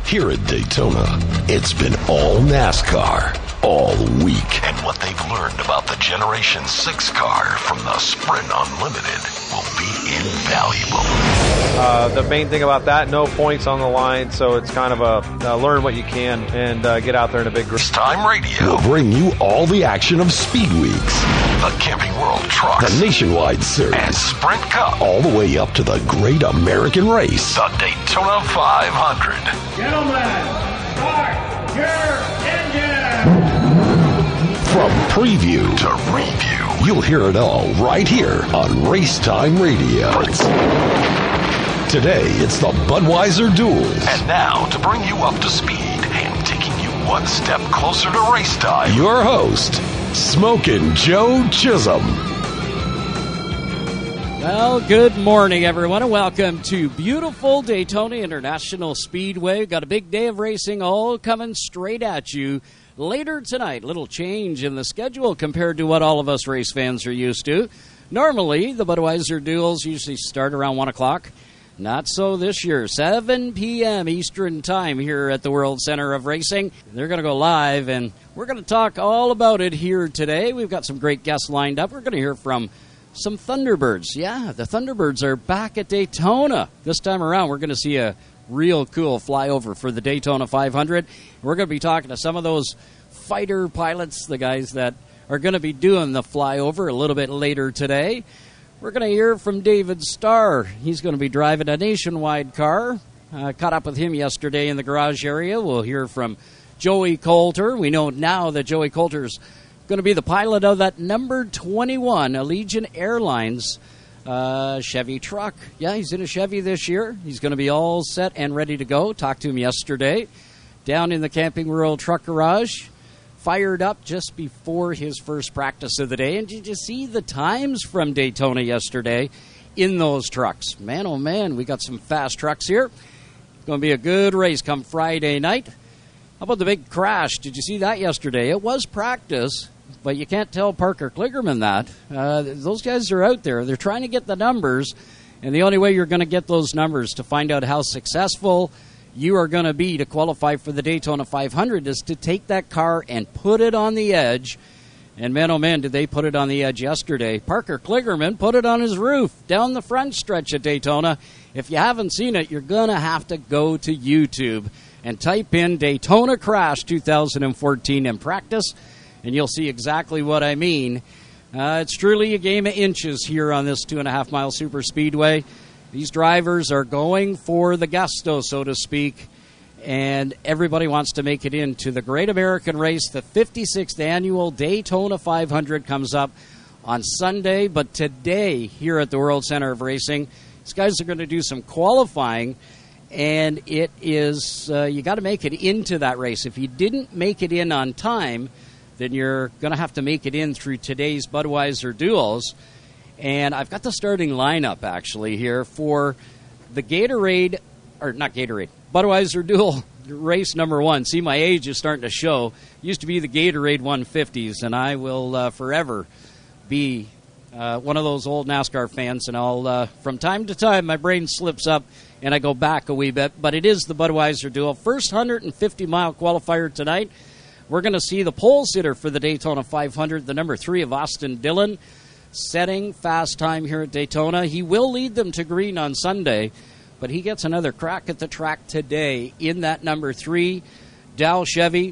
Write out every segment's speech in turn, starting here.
Here at Daytona, it's been all NASCAR all week. And what they've learned about the Generation 6 car from the Sprint Unlimited will be invaluable. The main thing about that, no points on the line, so it's kind of a learn what you can and get out there in a big group. Race Time Radio will bring you all the action of Speed Weeks, the Camping World Trucks, the Nationwide Series, and Sprint Cup, all the way up to the Great American Race, the Daytona 500. Gentlemen, start your engine! From preview to review, you'll hear it all right here on Race Time Radio. Today, it's the Budweiser Duels. And now, to bring you up to speed and taking you one step closer to race time, your host, Smokin' Joe Chisholm. Well, good morning, everyone, and welcome to beautiful Daytona International Speedway. We've got a big day of racing all coming straight at you. Later tonight, little change in the schedule compared to what all of us race fans are used to. Normally, the Budweiser Duels usually start around 1 o'clock. Not so this year. 7 p.m. Eastern Time here at the World Center of Racing. They're going to go live, and we're going to talk all about it here today. We've got some great guests lined up. We're going to hear from some Thunderbirds. Yeah, the Thunderbirds are back at Daytona. This time around, we're going to see a real cool flyover for the Daytona 500. We're going to be talking to some of those fighter pilots, the guys that are going to be doing the flyover a little bit later today. We're going to hear from David Starr. He's going to be driving a Nationwide car. Caught up with him yesterday in the garage area. We'll hear from Joey Coulter. We know now that Joey Coulter's going to be the pilot of that number 21 Allegiant Airlines Chevy truck. Yeah, he's in a Chevy this year. He's going to be all set and ready to go. Talked to him yesterday down in the Camping World Truck Garage. Fired up just before his first practice of the day. And did you see the times from Daytona yesterday in those trucks? Man, oh man, we got some fast trucks here. It's going to be a good race come Friday night. How about the big crash? Did you see that yesterday? It was practice, but you can't tell Parker Kligerman that. Those guys are out there. They're trying to get the numbers, and the only way you're going to get those numbers to find out how successful you are going to be to qualify for the Daytona 500 is to take that car and put it on the edge. And man, oh man, did they put it on the edge yesterday. Parker Kligerman put it on his roof down the front stretch at Daytona. If you haven't seen it, you're going to have to go to YouTube and type in Daytona Crash 2014 in practice, and you'll see exactly what I mean. It's truly a game of inches here on this 2.5-mile super speedway. These drivers are going for the gusto, so to speak, and everybody wants to make it into the Great American Race. The 56th annual Daytona 500 comes up on Sunday, but today here at the World Center of Racing, these guys are going to do some qualifying, and it is you got to make it into that race. If you didn't make it in on time, then you're going to have to make it in through today's Budweiser Duels. And I've got the starting lineup, actually, here for the Gatorade, or not Gatorade, Budweiser Duel race number 1. See, my age is starting to show. Used to be the Gatorade 150s, and I will forever be one of those old NASCAR fans. And I'll, from time to time, my brain slips up, and I go back a wee bit. But it is the Budweiser Duel. First 150-mile qualifier tonight. We're going to see the pole sitter for the Daytona 500, the number 3 of Austin Dillon, setting fast time here at Daytona. He will lead them to green on Sunday, but he gets another crack at the track today in that number 3, Dow Chevy.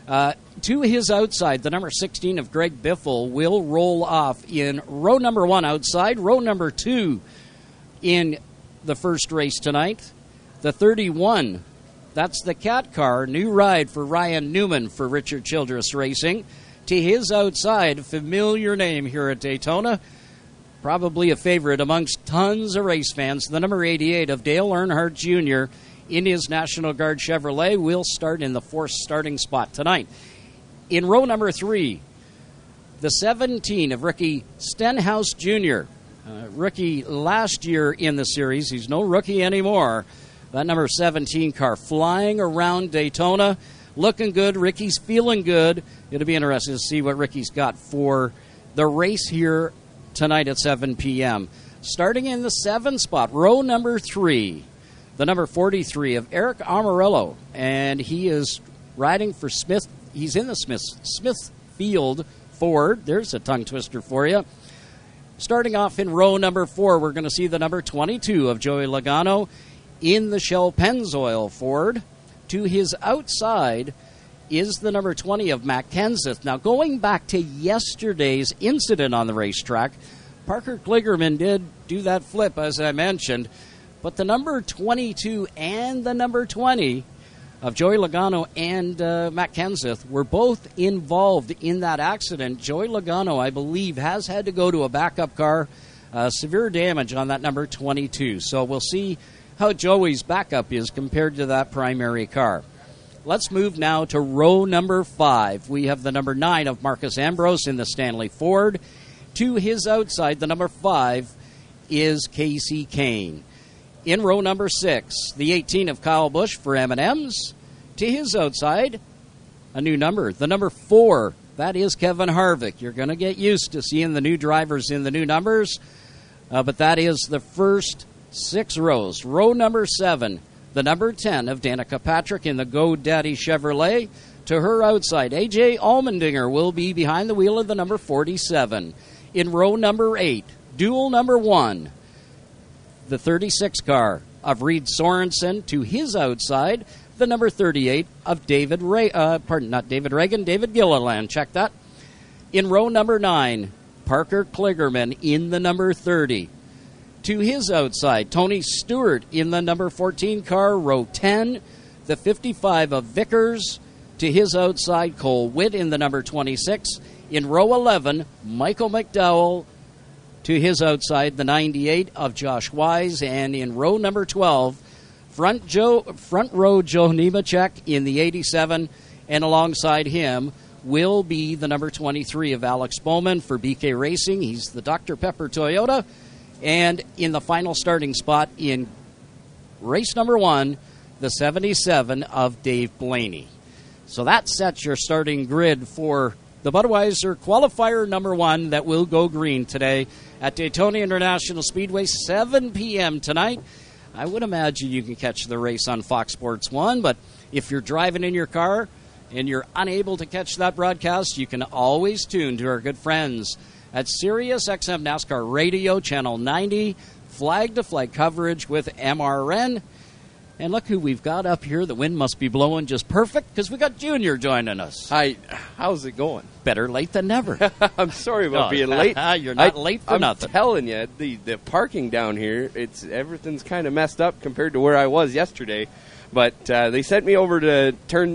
To his outside, the number 16 of Greg Biffle will roll off in row number 1 outside, row number 2 in the first race tonight. The 31, that's the Cat car, new ride for Ryan Newman for Richard Childress Racing. To his outside, familiar name here at Daytona, probably a favorite amongst tons of race fans, the number 88 of Dale Earnhardt Jr. in his National Guard Chevrolet will start in the 4th starting spot tonight. In row number 3, the 17 of Ricky Stenhouse Jr., rookie last year in the series. He's no rookie anymore. That number 17 car flying around Daytona. Looking good. Ricky's feeling good. It'll be interesting to see what Ricky's got for the race here tonight at 7 p.m. Starting in the 7 spot, row number 3, the number 43 of Eric Amarillo, and he is riding for Smith. He's in the Smithfield Ford. There's a tongue twister for you. Starting off in row number 4, we're going to see the number 22 of Joey Logano in the Shell Pennzoil Ford. To his outside is the number 20 of Matt Kenseth. Now, going back to yesterday's incident on the racetrack, Parker Kligerman did do that flip, as I mentioned, but the number 22 and the number 20 of Joey Logano and Matt Kenseth were both involved in that accident. Joey Logano, I believe, has had to go to a backup car. Severe damage on that number 22. So we'll see how Joey's backup is compared to that primary car. Let's move now to row number 5. We have the number 9 of Marcus Ambrose in the Stanley Ford. To his outside, the number 5 is Casey Kane. In row number 6, the 18 of Kyle Busch for M&M's. To his outside, a new number, the number 4. That is Kevin Harvick. You're going to get used to seeing the new drivers in the new numbers, but that is the first 6 rows. Row number 7, the number 10 of Danica Patrick in the GoDaddy Chevrolet. To her outside, A.J. Allmendinger will be behind the wheel of the number 47. In row number 8, dual number 1, the 36 car of Reed Sorensen. To his outside, the number 38 of David Gilliland. Check that. In row number 9, Parker Kligerman in the number 30. To his outside, Tony Stewart in the number 14 car, row 10. The 55 of Vickers. To his outside, Cole Witt in the number 26. In row 11, Michael McDowell. To his outside, the 98 of Josh Wise. And in row number 12, front row Joe Nemechek in the 87. And alongside him will be the number 23 of Alex Bowman for BK Racing. He's the Dr. Pepper Toyota. And in the final starting spot in race number 1, the 77 of Dave Blaney. So that sets your starting grid for the Budweiser qualifier number 1 that will go green today at Daytona International Speedway, 7 p.m. tonight. I would imagine you can catch the race on Fox Sports 1, but if you're driving in your car and you're unable to catch that broadcast, you can always tune to our good friends at Sirius XM NASCAR Radio, Channel 90, flag-to-flag coverage with MRN. And look who we've got up here. The wind must be blowing just perfect because we got Junior joining us. Hi, how's it going? Better late than never. I'm sorry about being late. You're not late for nothing. I'm telling you, the parking down here, everything's kind of messed up compared to where I was yesterday. But they sent me over to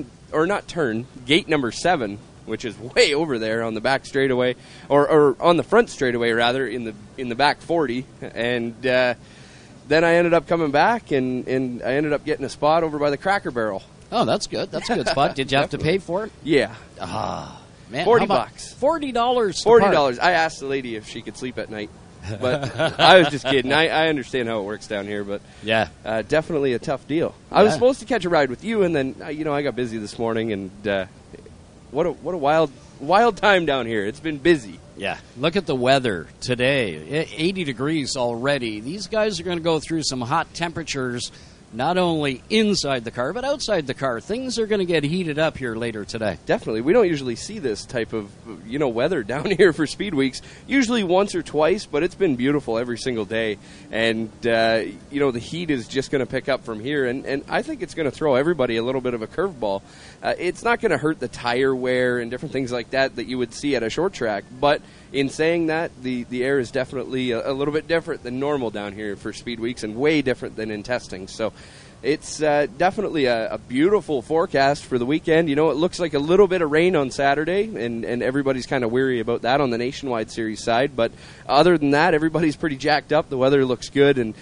gate number 7, which is way over there on the back straightaway, or on the front straightaway rather, in the back 40, and then I ended up coming back, and I ended up getting a spot over by the Cracker Barrel. Oh, that's good. That's a good spot. Did you have to pay for it? Yeah. Man, $40. $40. $40. I asked the lady if she could sleep at night, but I was just kidding. I understand how it works down here, but yeah, definitely a tough deal. I was supposed to catch a ride with you, and then I got busy this morning, and what a wild time down here. It's been busy. Yeah, look at the weather today. 80 degrees already. These guys are going to go through some hot temperatures, not only inside the car, but outside the car. Things are going to get heated up here later today. Definitely. We don't usually see this type of, weather down here for Speed Weeks. Usually once or twice, but it's been beautiful every single day. And, the heat is just going to pick up from here. And I think it's going to throw everybody a little bit of a curveball. It's not going to hurt the tire wear and different things like that you would see at a short track. But in saying that, the air is definitely a little bit different than normal down here for Speed Weeks and way different than in testing. So it's definitely a beautiful forecast for the weekend. It looks like a little bit of rain on Saturday, and everybody's kind of weary about that on the Nationwide Series side. But other than that, everybody's pretty jacked up. The weather looks good, and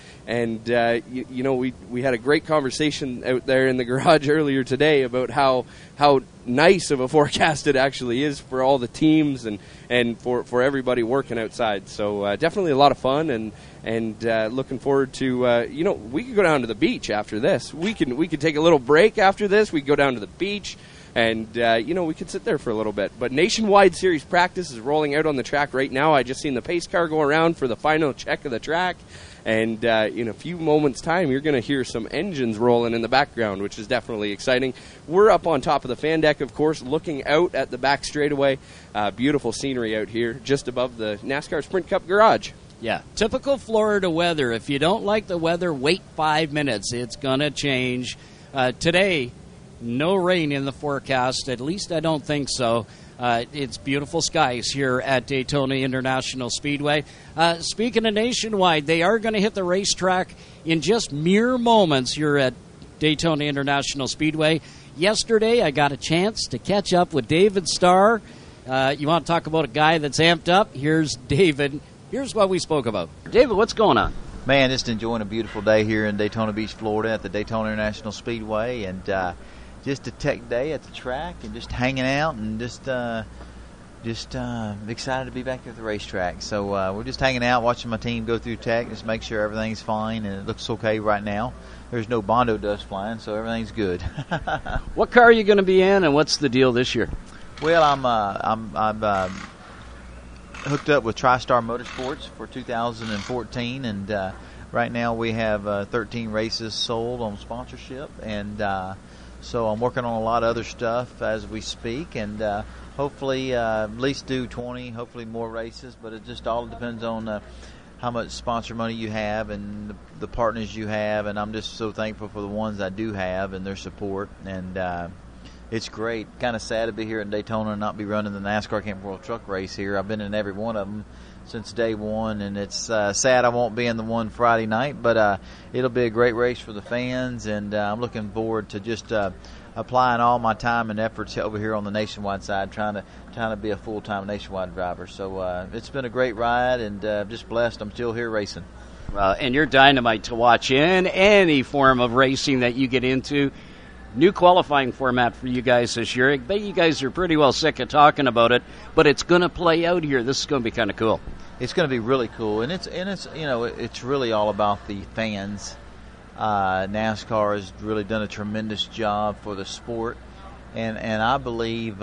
we had a great conversation out there in the garage earlier today about how nice of a forecast it actually is for all the teams and for everybody working outside. So definitely a lot of fun, and looking forward to we could go down to the beach after this. We could take a little break after this. We could go down to the beach, and we could sit there for a little bit. But Nationwide Series practice is rolling out on the track right now. I just seen the pace car go around for the final check of the track, and in a few moments' time, you're going to hear some engines rolling in the background, which is definitely exciting. We're up on top of the fan deck, of course, looking out at the back straightaway. Beautiful scenery out here, just above the NASCAR Sprint Cup garage. Yeah, typical Florida weather. If you don't like the weather, wait 5 minutes. It's going to change. Today, no rain in the forecast. At least I don't think so. It's beautiful skies here at Daytona International Speedway. Speaking of Nationwide, they are going to hit the racetrack in just mere moments here at Daytona International Speedway. Yesterday, I got a chance to catch up with David Starr. You want to talk about a guy that's amped up? Here's David. Here's what we spoke about. David, what's going on? Man, just enjoying a beautiful day here in Daytona Beach, Florida at the Daytona International Speedway, and just a tech day at the track and just hanging out and just excited to be back at the racetrack. So we're just hanging out, watching my team go through tech, just make sure everything's fine, and it looks okay right now. There's no Bondo dust flying, so everything's good. What car are you going to be in, and what's the deal this year? Well, I'm hooked up with TriStar Motorsports for 2014, and right now we have 13 races sold on sponsorship, and so I'm working on a lot of other stuff as we speak, and hopefully at least do 20, hopefully more races, but it just all depends on how much sponsor money you have and the partners you have, and I'm just so thankful for the ones I do have and their support, and it's great. Kind of sad to be here in Daytona and not be running the NASCAR Camping World Truck Race here. I've been in every one of them since day one, and it's sad I won't be in the one Friday night, but it'll be a great race for the fans, and I'm looking forward to just applying all my time and efforts over here on the Nationwide side, trying to be a full-time Nationwide driver. So it's been a great ride, and just blessed I'm still here racing. And you're dynamite to watch in any form of racing that you get into. New qualifying format for you guys this year. I bet you guys are pretty well sick of talking about it, but it's going to play out here. This is going to be kind of cool. It's going to be really cool, and it's it's really all about the fans. NASCAR has really done a tremendous job for the sport, and I believe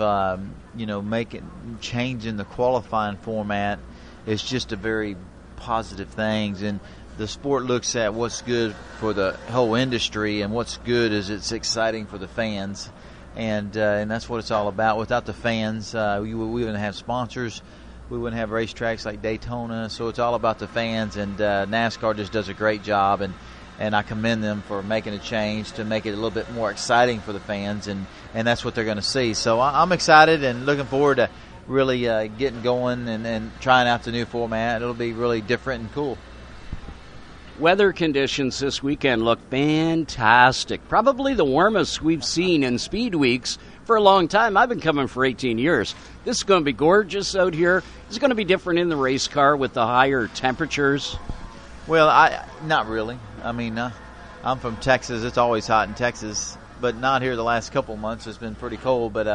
changing the qualifying format is just a very positive thing, and the sport looks at what's good for the whole industry, and what's good is it's exciting for the fans, and that's what it's all about. Without the fans, we wouldn't have sponsors, we wouldn't have racetracks like Daytona. So it's all about the fans, and NASCAR just does a great job, and I commend them for making a change to make it a little bit more exciting for the fans, and that's what they're going to see. So I'm excited and looking forward to really getting going and trying out the new format. It'll be really different and cool. Weather conditions this weekend look fantastic. Probably the warmest we've seen in Speed Weeks for a long time. I've been coming for 18 years. This is going to be gorgeous out here. It's going to be different in the race car with the higher temperatures. Well, not really. I mean, I'm from Texas. It's always hot in Texas, but not here the last couple months. It's been pretty cold. But,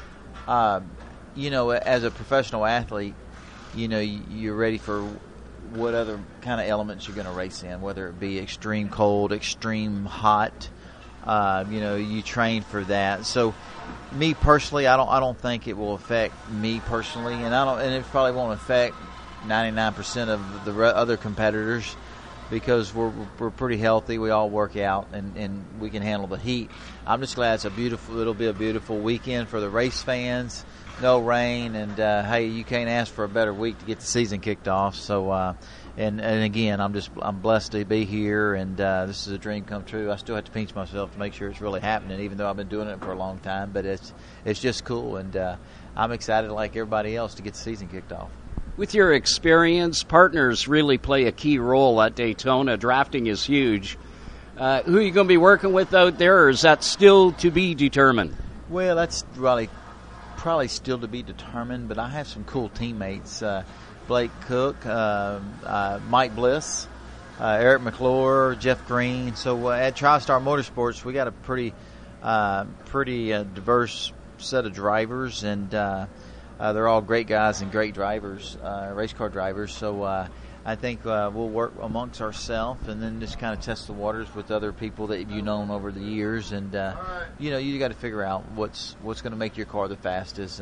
as a professional athlete, you're ready for what other kind of elements you're going to race in, whether it be extreme cold, extreme hot. You train for that. So, me personally, I don't think it will affect me personally, and it probably won't affect 99% of the other competitors, because we're pretty healthy. We all work out, and we can handle the heat. I'm just glad it'll be a beautiful weekend for the race fans. No rain, and hey, you can't ask for a better week to get the season kicked off. So, and again, I'm blessed to be here, and this is a dream come true. I still have to pinch myself to make sure it's really happening, even though I've been doing it for a long time. But it's just cool, and I'm excited, like everybody else, to get the season kicked off. With your experience, partners really play a key role at Daytona. Drafting is huge. Who are you going to be working with out there, or is that still to be determined? Well, that's probably still to be determined, but I have some cool teammates. Blake Cook, Mike Bliss, Eric McClure, Jeff Green. So at TriStar Motorsports, we got a pretty diverse set of drivers, and they're all great guys and great drivers, race car drivers. So I think we'll work amongst ourselves and then just kind of test the waters with other people that you've known over the years. And, you got to figure out what's going to make your car the fastest.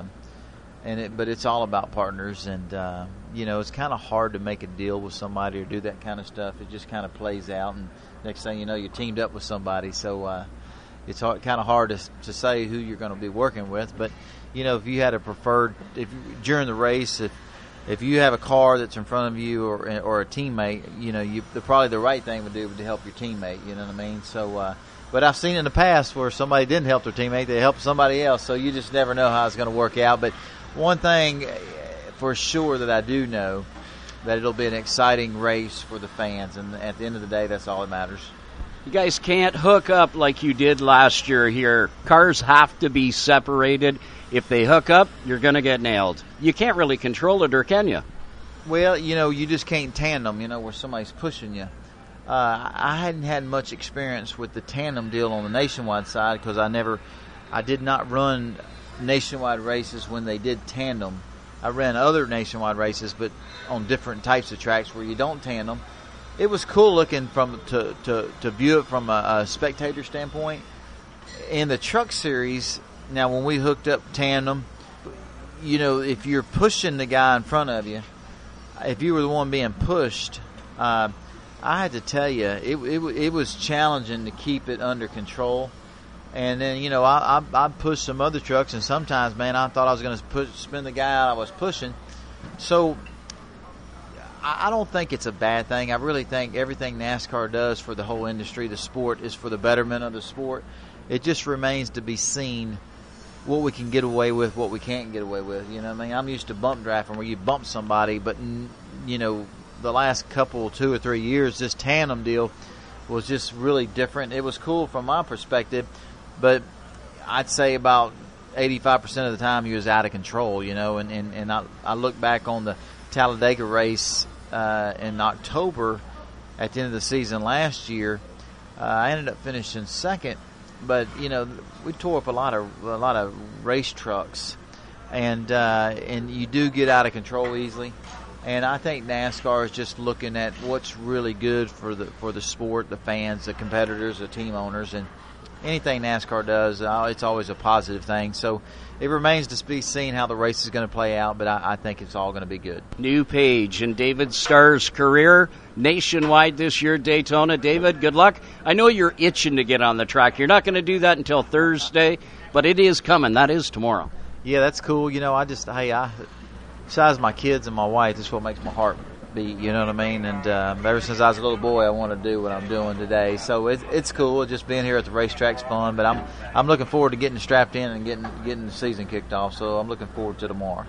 But it's all about partners. And, it's kind of hard to make a deal with somebody or do that kind of stuff. It just kind of plays out. And next thing you know, you're teamed up with somebody. So it's kind of hard to say who you're going to be working with. But, if you had a preferred during the race, if you have a car that's in front of you or a teammate, probably the right thing would do would to help your teammate. You know what I mean? So, but I've seen in the past where somebody didn't help their teammate, they helped somebody else. So you just never know how it's going to work out. But one thing for sure that I do know, that it'll be an exciting race for the fans, and at the end of the day, that's all that matters. You guys can't hook up like you did last year here. Cars have to be separated. If they hook up, you're going to get nailed. You can't really control it, or can you? Well, you just can't tandem, where somebody's pushing you. I hadn't had much experience with the tandem deal on the nationwide side because I did not run nationwide races when they did tandem. I ran other nationwide races, but on different types of tracks where you don't tandem. It was cool looking to view it from a spectator standpoint. In the truck series, now when we hooked up tandem, if you're pushing the guy in front of you, if you were the one being pushed, I had to tell you, it was challenging to keep it under control. And then, I pushed some other trucks, and sometimes, man, I thought I was going to spin the guy out I was pushing. So I don't think it's a bad thing. I really think everything NASCAR does for the whole industry, the sport, is for the betterment of the sport. It just remains to be seen what we can get away with, what we can't get away with. You know what I mean? I'm used to bump drafting where you bump somebody, but, the last couple, 2 or 3 years, this tandem deal was just really different. It was cool from my perspective, but I'd say about 85% of the time he was out of control, and I look back on the Talladega race in October at the end of the season last year. I ended up finishing second, but we tore up a lot of race trucks, and you do get out of control easily. And I think NASCAR is just looking at what's really good for the sport, the fans, the competitors, the team owners, and anything NASCAR does, it's always a positive thing. So it remains to be seen how the race is going to play out, but I think it's all going to be good. New page in David Starr's career, nationwide this year, Daytona. David, good luck. I know you're itching to get on the track. You're not going to do that until Thursday, but it is coming. That is tomorrow. Yeah, that's cool. Besides my kids and my wife, this is what makes my heart beat, you know what I mean? And ever since I was a little boy, I want to do what I'm doing today. So it's cool. Just being here at the racetrack's fun, but I'm looking forward to getting strapped in and getting the season kicked off. So I'm looking forward to tomorrow.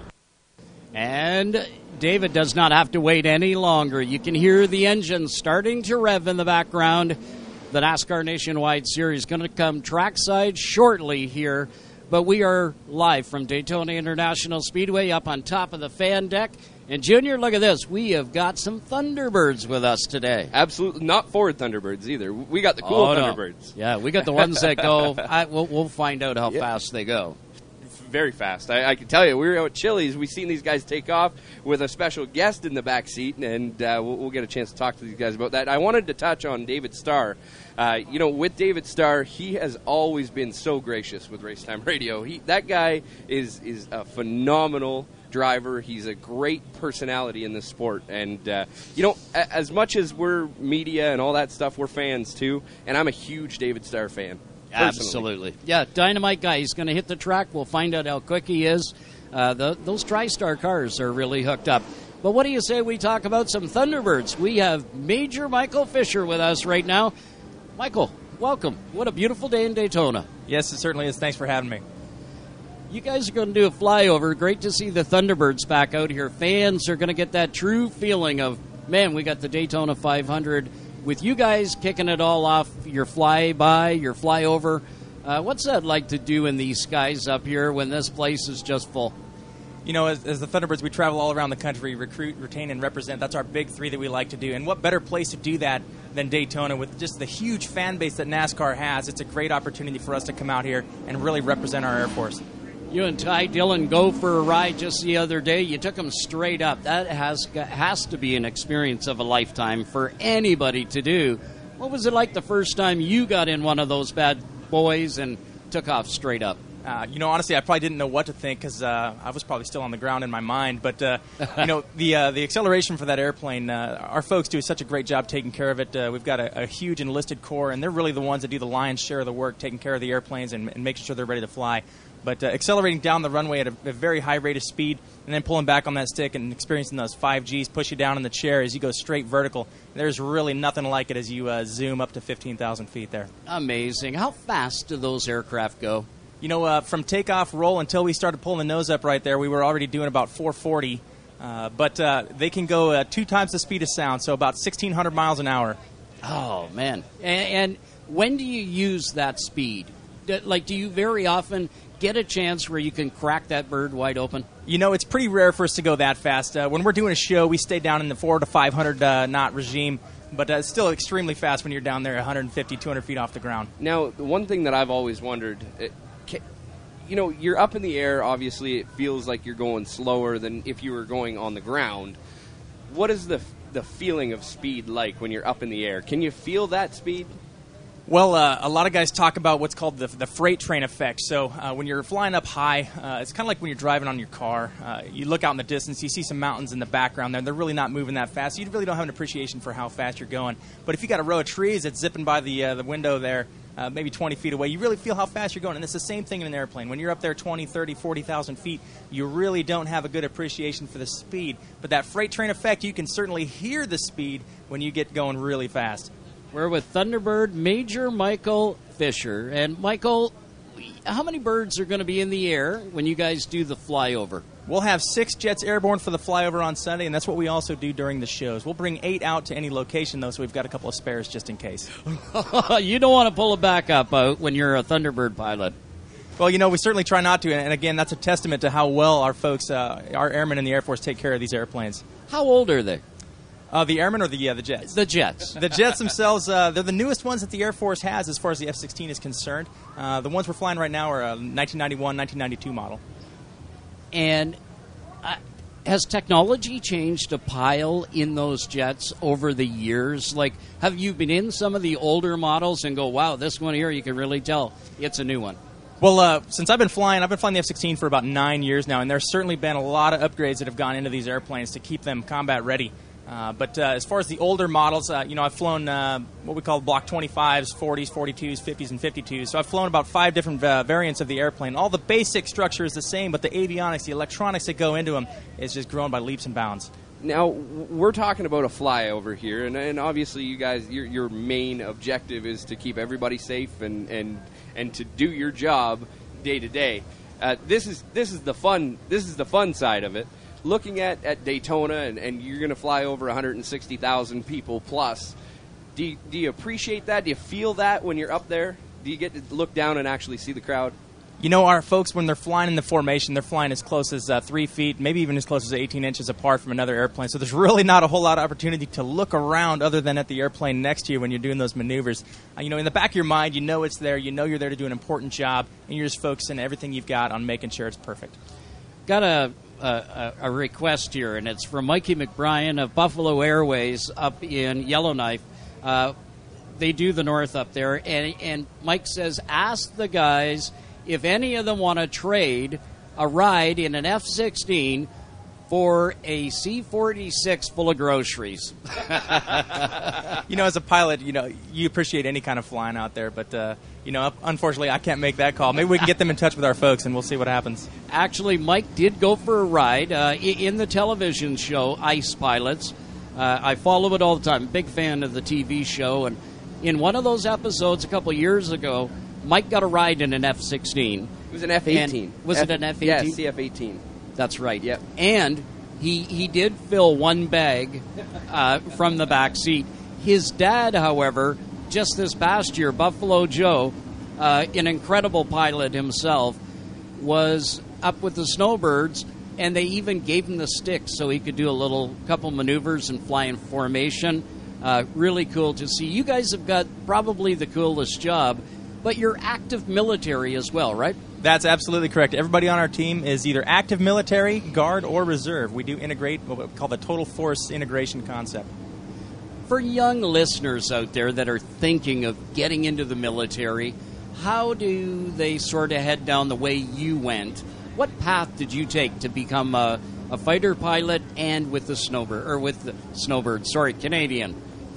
And David does not have to wait any longer. You can hear the engine starting to rev in the background. The NASCAR Nationwide Series is going to come trackside shortly here. But we are live from Daytona International Speedway up on top of the fan deck. And, Junior, look at this. We have got some Thunderbirds with us today. Absolutely. Not Ford Thunderbirds either. We got the cool Thunderbirds. Yeah, we got the ones that go. We'll find out how fast they go. Very fast. I can tell you, we were out at Chili's. We've seen these guys take off with a special guest in the back seat, and we'll get a chance to talk to these guys about that. I wanted to touch on David Starr. With David Starr, he has always been so gracious with Racetime Radio. That guy is a phenomenal driver. He's a great personality in this sport. And, as much as we're media and all that stuff, we're fans too. And I'm a huge David Starr fan. Personally. Absolutely. Yeah, dynamite guy. He's going to hit the track. We'll find out how quick he is. Those TriStar cars are really hooked up. But what do you say we talk about some Thunderbirds? We have Major Michael Fisher with us right now. Michael, welcome. What a beautiful day in Daytona. Yes, it certainly is. Thanks for having me. You guys are going to do a flyover. Great to see the Thunderbirds back out here. Fans are going to get that true feeling of, man, we got the Daytona 500. With you guys kicking it all off, your flyby, your flyover, what's that like to do in these skies up here when this place is just full? As the Thunderbirds, we travel all around the country, recruit, retain, and represent. That's our big three that we like to do. And what better place to do that than Daytona with just the huge fan base that NASCAR has? It's a great opportunity for us to come out here and really represent our Air Force. You and Ty Dillon go for a ride just the other day. You took them straight up. That has to be an experience of a lifetime for anybody to do. What was it like the first time you got in one of those bad boys and took off straight up? Honestly, I probably didn't know what to think because I was probably still on the ground in my mind. But, the acceleration for that airplane, our folks do such a great job taking care of it. We've got a huge enlisted corps, and they're really the ones that do the lion's share of the work, taking care of the airplanes and making sure they're ready to fly. But accelerating down the runway at a very high rate of speed and then pulling back on that stick and experiencing those 5Gs push you down in the chair as you go straight vertical, there's really nothing like it as you zoom up to 15,000 feet there. Amazing. How fast do those aircraft go? From takeoff roll until we started pulling the nose up right there, we were already doing about 440. But they can go 2 times the speed of sound, so about 1,600 miles an hour. Oh, man. And when do you use that speed? Do you very often get a chance where you can crack that bird wide open? It's pretty rare for us to go that fast. When we're doing a show, we stay down in the 400 to 500 knot regime. But it's still extremely fast when you're down there 150, 200 feet off the ground. Now, the one thing that I've always wondered, you're up in the air. Obviously, it feels like you're going slower than if you were going on the ground. What is the feeling of speed like when you're up in the air? Can you feel that speed? Well, a lot of guys talk about what's called the freight train effect. So when you're flying up high, it's kind of like when you're driving on your car. You look out in the distance, you see some mountains in the background there. They're really not moving that fast. So you really don't have an appreciation for how fast you're going. But if you got a row of trees that's zipping by the window there, maybe 20 feet away, you really feel how fast you're going. And it's the same thing in an airplane. When you're up there 20, 30, 40,000 feet, you really don't have a good appreciation for the speed. But that freight train effect, you can certainly hear the speed when you get going really fast. We're with Thunderbird Major Michael Fisher. And, Michael, how many birds are going to be in the air when you guys do the flyover? We'll have 6 jets airborne for the flyover on Sunday, and that's what we also do during the shows. We'll bring 8 out to any location, though, so we've got a couple of spares just in case. You don't want to pull a backup out when you're a Thunderbird pilot. Well, we certainly try not to, and again, that's a testament to how well our folks, our airmen in the Air Force, take care of these airplanes. How old are they? The airmen or the Jets? The Jets. The Jets themselves, they're the newest ones that the Air Force has as far as the F-16 is concerned. The ones we're flying right now are a 1991, 1992 model. And has technology changed a pile in those jets over the years? Like, have you been in some of the older models and go, wow, this one here, you can really tell it's a new one? Well, since I've been flying the F-16 for about 9 years now, and there's certainly been a lot of upgrades that have gone into these airplanes to keep them combat ready. But as far as the older models, I've flown what we call Block 25s, 40s, 42s, 50s, and 52s. So I've flown about 5 different variants of the airplane. All the basic structure is the same, but the avionics, the electronics that go into them is just grown by leaps and bounds. Now, we're talking about a flyover here, and obviously you guys, your main objective is to keep everybody safe and to do your job day to day. This is the fun side of it. Looking at Daytona, and you're going to fly over 160,000 people plus, do you appreciate that? Do you feel that when you're up there? Do you get to look down and actually see the crowd? Our folks, when they're flying in the formation, they're flying as close as 3 feet, maybe even as close as 18 inches apart from another airplane. So there's really not a whole lot of opportunity to look around other than at the airplane next to you when you're doing those maneuvers. In the back of your mind, it's there. You're there to do an important job, and you're just focusing everything you've got on making sure it's perfect. Got a request here, and it's from Mikey McBrien of Buffalo Airways up in Yellowknife. They do the north up there, and Mike says, ask the guys if any of them want to trade a ride in an F-16 for a C-46 full of groceries. As a pilot, you appreciate any kind of flying out there, but, unfortunately, I can't make that call. Maybe we can get them in touch with our folks, and we'll see what happens. Actually, Mike did go for a ride in the television show Ice Pilots. I follow it all the time. Big fan of the TV show, and in one of those episodes a couple years ago, Mike got a ride in an F-16. It was an F-18. Was it an F-18? Yeah, CF-18. That's right. Yep. And he did fill one bag from the back seat. His dad, however, just this past year, Buffalo Joe, an incredible pilot himself, was up with the Snowbirds, and they even gave him the sticks so he could do a couple maneuvers and fly in formation. Really cool to see. You guys have got probably the coolest job. but you're active military as well, right? That's absolutely correct. Everybody on our team is either active military, guard, or reserve. We do integrate what we call the total force integration concept. For young listeners out there that are thinking of getting into the military, how do they sort of head down the way you went? What path did you take to become a fighter pilot and with the Canadian,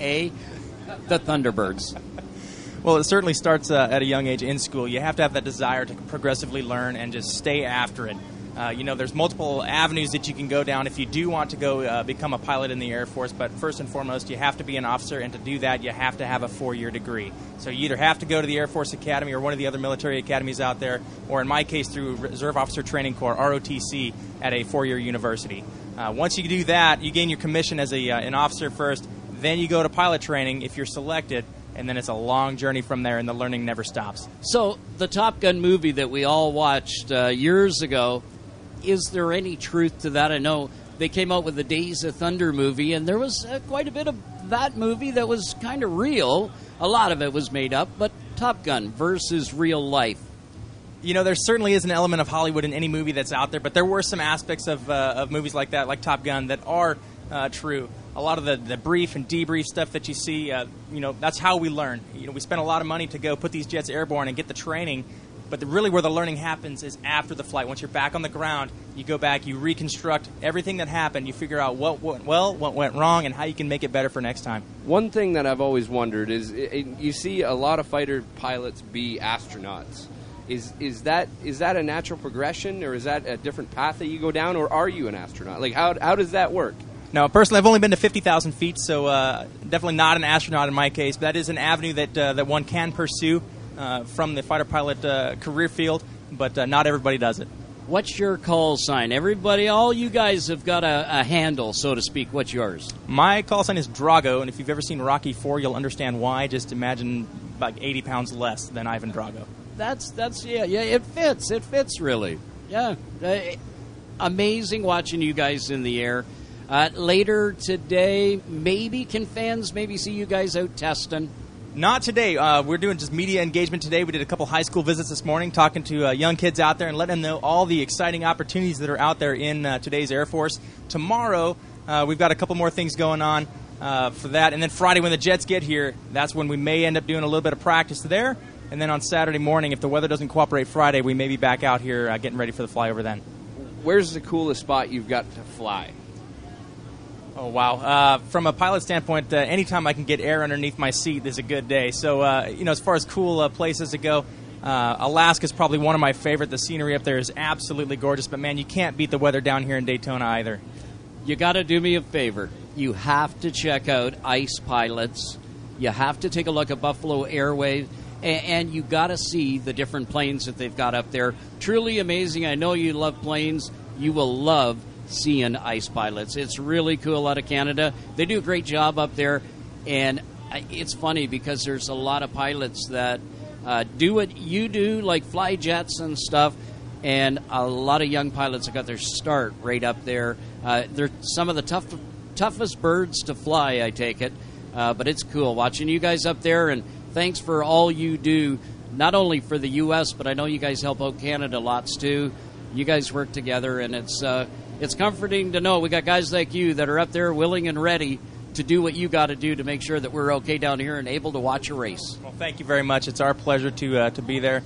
the Thunderbirds? Well, it certainly starts at a young age in school. You have to have that desire to progressively learn and just stay after it. There's multiple avenues that you can go down if you do want to go become a pilot in the Air Force, but first and foremost, you have to be an officer, and to do that, you have to have a 4-year degree. So you either have to go to the Air Force Academy or one of the other military academies out there, or in my case, through Reserve Officer Training Corps, ROTC, at a 4-year university. Once you do that, you gain your commission as an officer first, then you go to pilot training if you're selected, and then it's a long journey from there, and the learning never stops. So the Top Gun movie that we all watched years ago, is there any truth to that? I know they came out with the Days of Thunder movie, and there was quite a bit of that movie that was kind of real. A lot of it was made up, but Top Gun versus real life. There certainly is an element of Hollywood in any movie that's out there, but there were some aspects of movies like that, like Top Gun, that are true. A lot of the brief and debrief stuff that you see, that's how we learn. We spend a lot of money to go put these jets airborne and get the training, but really where the learning happens is after the flight. Once you're back on the ground, you go back, you reconstruct everything that happened, you figure out what went well, what went wrong, and how you can make it better for next time. One thing that I've always wondered is you see a lot of fighter pilots be astronauts. Is that a natural progression, or is that a different path that you go down, or are you an astronaut? Like, how does that work? Now, personally, I've only been to 50,000 feet, so definitely not an astronaut in my case. But that is an avenue that one can pursue from the fighter pilot career field, but not everybody does it. What's your call sign? Everybody, all you guys have got a handle, so to speak. What's yours? My call sign is Drago, and if you've ever seen Rocky IV, you'll understand why. Just imagine about 80 pounds less than Ivan Drago. That's yeah, it fits. It fits, really. Yeah. Amazing watching you guys in the air. Later today, can fans see you guys out testing? Not today. We're doing just media engagement today. We did a couple high school visits this morning, talking to young kids out there and letting them know all the exciting opportunities that are out there in today's Air Force. Tomorrow, we've got a couple more things going on for that. And then Friday, when the jets get here, that's when we may end up doing a little bit of practice there. And then on Saturday morning, if the weather doesn't cooperate Friday, we may be back out here getting ready for the flyover then. Where's the coolest spot you've got to fly? Oh, wow. From a pilot standpoint, anytime I can get air underneath my seat is a good day. So, as far as cool places to go, Alaska is probably one of my favorite. The scenery up there is absolutely gorgeous. But, man, you can't beat the weather down here in Daytona either. You got to do me a favor. You have to check out Ice Pilots. You have to take a look at Buffalo Airways. And you got to see the different planes that they've got up there. Truly amazing. I know you love planes. You will love seeing Ice Pilots. It's really cool out of Canada. They do a great job up there, and it's funny because there's a lot of pilots that do what you do, like fly jets and stuff, and a lot of young pilots have got their start right up there. They're some of the toughest birds to fly, I take it, but it's cool watching you guys up there, and thanks for all you do, not only for the U.S., but I know you guys help out Canada lots too. You guys work together, and it's comforting to know we got guys like you that are up there willing and ready to do what you got to do to make sure that we're okay down here and able to watch a race. Well, thank you very much. It's our pleasure to be there,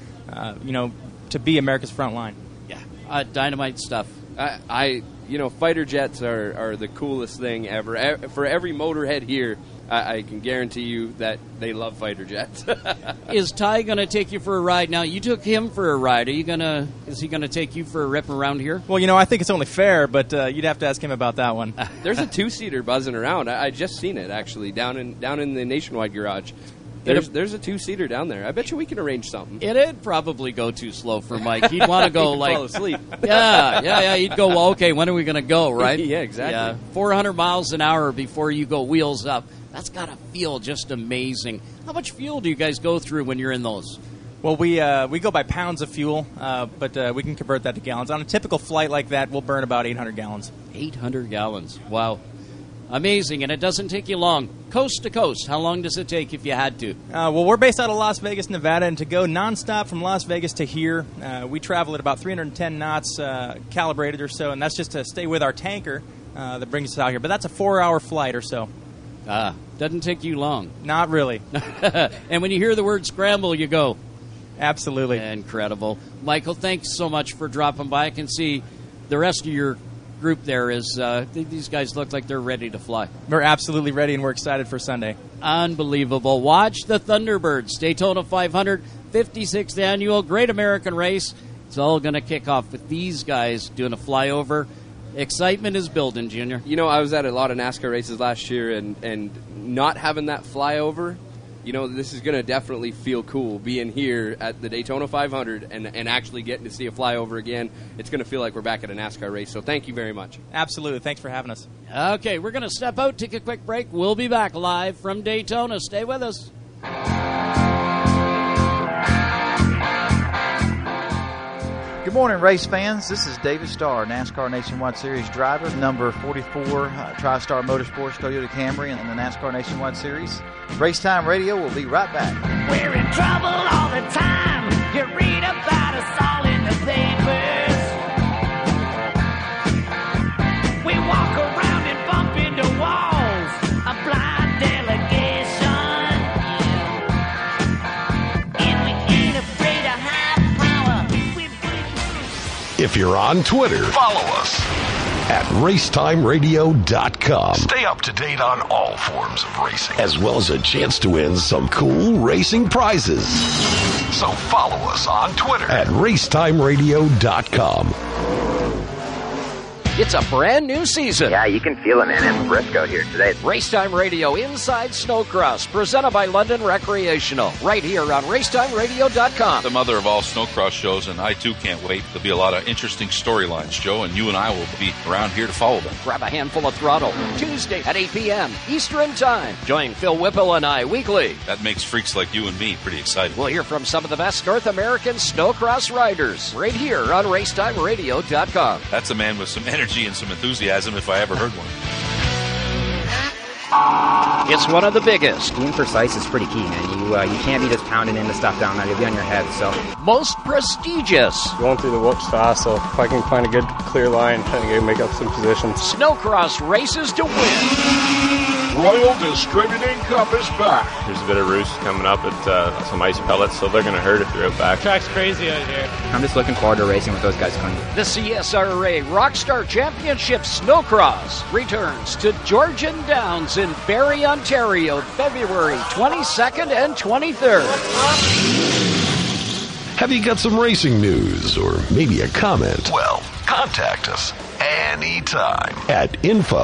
to be America's front line. Yeah, dynamite stuff. Fighter jets are the coolest thing ever. For every motorhead here, I can guarantee you that they love fighter jets. Is Ty going to take you for a ride? Now, you took him for a ride. Is he going to take you for a rip around here? Well, I think it's only fair, but you'd have to ask him about that one. There's a 2-seater buzzing around. I just seen it, actually, down in the Nationwide garage. There's a 2-seater down there. I bet you we can arrange something. It'd probably go too slow for Mike. He'd want to go fall asleep. Yeah. He'd go, well, okay, when are we going to go, right? Yeah, exactly. Yeah, 400 miles an hour before you go wheels up. That's got to feel just amazing. How much fuel do you guys go through when you're in those? Well, we go by pounds of fuel, but we can convert that to gallons. On a typical flight like that, we'll burn about 800 gallons. 800 gallons. Wow. Amazing, and it doesn't take you long. Coast to coast, how long does it take if you had to? Well, we're based out of Las Vegas, Nevada, and to go nonstop from Las Vegas to here, we travel at about 310 knots calibrated or so, and that's just to stay with our tanker that brings us out here. But that's a 4-hour flight or so. Doesn't take you long. Not really. And when you hear the word scramble, you go. Absolutely. Incredible. Michael, thanks so much for dropping by. I can see the rest of your group there is, these guys look like they're ready to fly. We're absolutely ready, and we're excited for Sunday. Unbelievable. Watch the Thunderbirds, Daytona 500, 56th annual Great American Race. It's all going to kick off with these guys doing a flyover. Excitement is building, Junior. You know, I was at a lot of NASCAR races last year, and not having that flyover, you know, this is going to definitely feel cool being here at the Daytona 500 and actually getting to see a flyover again. It's going to feel like we're back at a NASCAR race, so thank you very much. Absolutely. Thanks for having us. Okay, we're going to step out, take a quick break. We'll be back live from Daytona. Stay with us. Good morning, race fans. This is David Starr, NASCAR Nationwide Series driver, number 44, TriStar Motorsports Toyota Camry in the NASCAR Nationwide Series. Racetime Radio will be right back. We're in trouble all the time. You read about us all in the papers. We walk around and bump into walls. A blind delegation. And we ain't afraid of high power. If you're on Twitter, follow us at racetimeradio.com. Stay up to date on all forms of racing, as well as a chance to win some cool racing prizes. So follow us on Twitter at racetimeradio.com. It's a brand new season. Yeah, you can feel it, man. In Briscoe here today. Racetime Radio Inside Snowcross, presented by London Recreational, right here on racetimeradio.com. The mother of all snowcross shows, and I too can't wait. There'll be a lot of interesting storylines, Joe, and you and I will be around here to follow them. Grab a handful of throttle, Tuesday at 8 p.m. Eastern Time. Join Phil Whipple and I weekly. That makes freaks like you and me pretty excited. We'll hear from some of the best North American snowcross riders, right here on racetimeradio.com. That's a man with some energy and some enthusiasm if I ever heard one. It's one of the biggest. Being precise is pretty key, man. You can't be just pounding in the stuff down there. You'll be on your head, so. Most prestigious. Going through the whoops fast, so if I can find a good clear line, trying to make up some positions. Snowcross races to win. Royal Distributing Cup is back. There's a bit of roost coming up at some ice pellets, so they're going to hurt if they're out back. Track's crazy out here. I'm just looking forward to racing with those guys coming. The CSRA Rockstar Championship Snowcross returns to Georgian Downs in Barrie, Ontario, February 22nd and 23rd. Have you got some racing news or maybe a comment? Well, contact us anytime at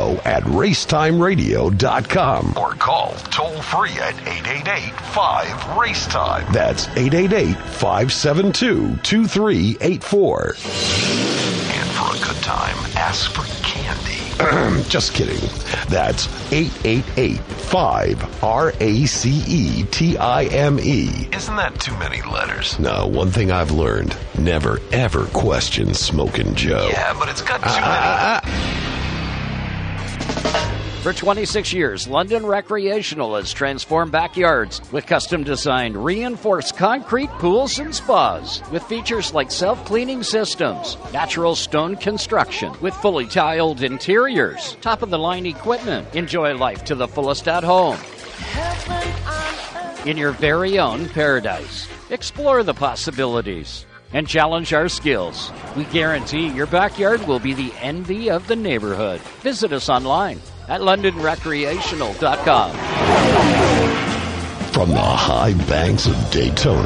info@racetimeradio.com or call toll-free at 888-5-RACETIME. That's 888-572-2384. And for a good time, ask for candy. Just kidding. That's 888-5-RACETIME. Isn't that too many letters? No, one thing I've learned, never ever question Smokin' Joe. Yeah, but it's got too many. For 26 years, London Recreational has transformed backyards with custom-designed reinforced concrete pools and spas with features like self-cleaning systems, natural stone construction with fully tiled interiors, top-of-the-line equipment. Enjoy life to the fullest at home in your very own paradise. Explore the possibilities and challenge our skills. We guarantee your backyard will be the envy of the neighborhood. Visit us online at londonrecreational.com. From the high banks of Daytona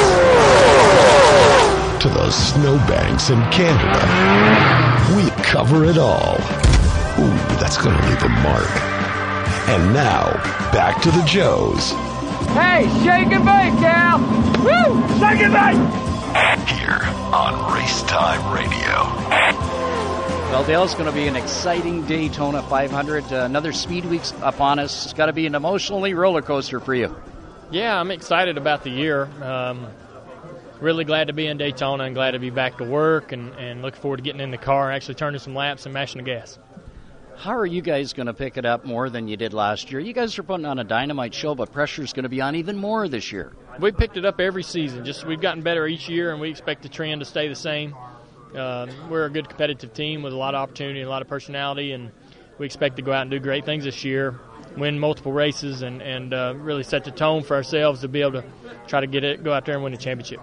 to the snowbanks in Canada, we cover it all. Ooh, that's going to leave a mark. And now, back to the Joes. Hey, shake and bake, gal! Woo! Shake and bake! Here on Racetime Radio. Well, Dale, it's going to be an exciting Daytona 500. Another Speed Week's upon us. It's got to be an emotionally roller coaster for you. Yeah, I'm excited about the year. Really glad to be in Daytona and glad to be back to work and looking forward to getting in the car and actually turning some laps and mashing the gas. How are you guys going to pick it up more than you did last year? You guys are putting on a dynamite show, but pressure's going to be on even more this year. We picked it up every season. Just we've gotten better each year, and we expect the trend to stay the same. We're a good competitive team with a lot of opportunity and a lot of personality, and we expect to go out and do great things this year, win multiple races, and really set the tone for ourselves to be able to try to go out there and win the championship.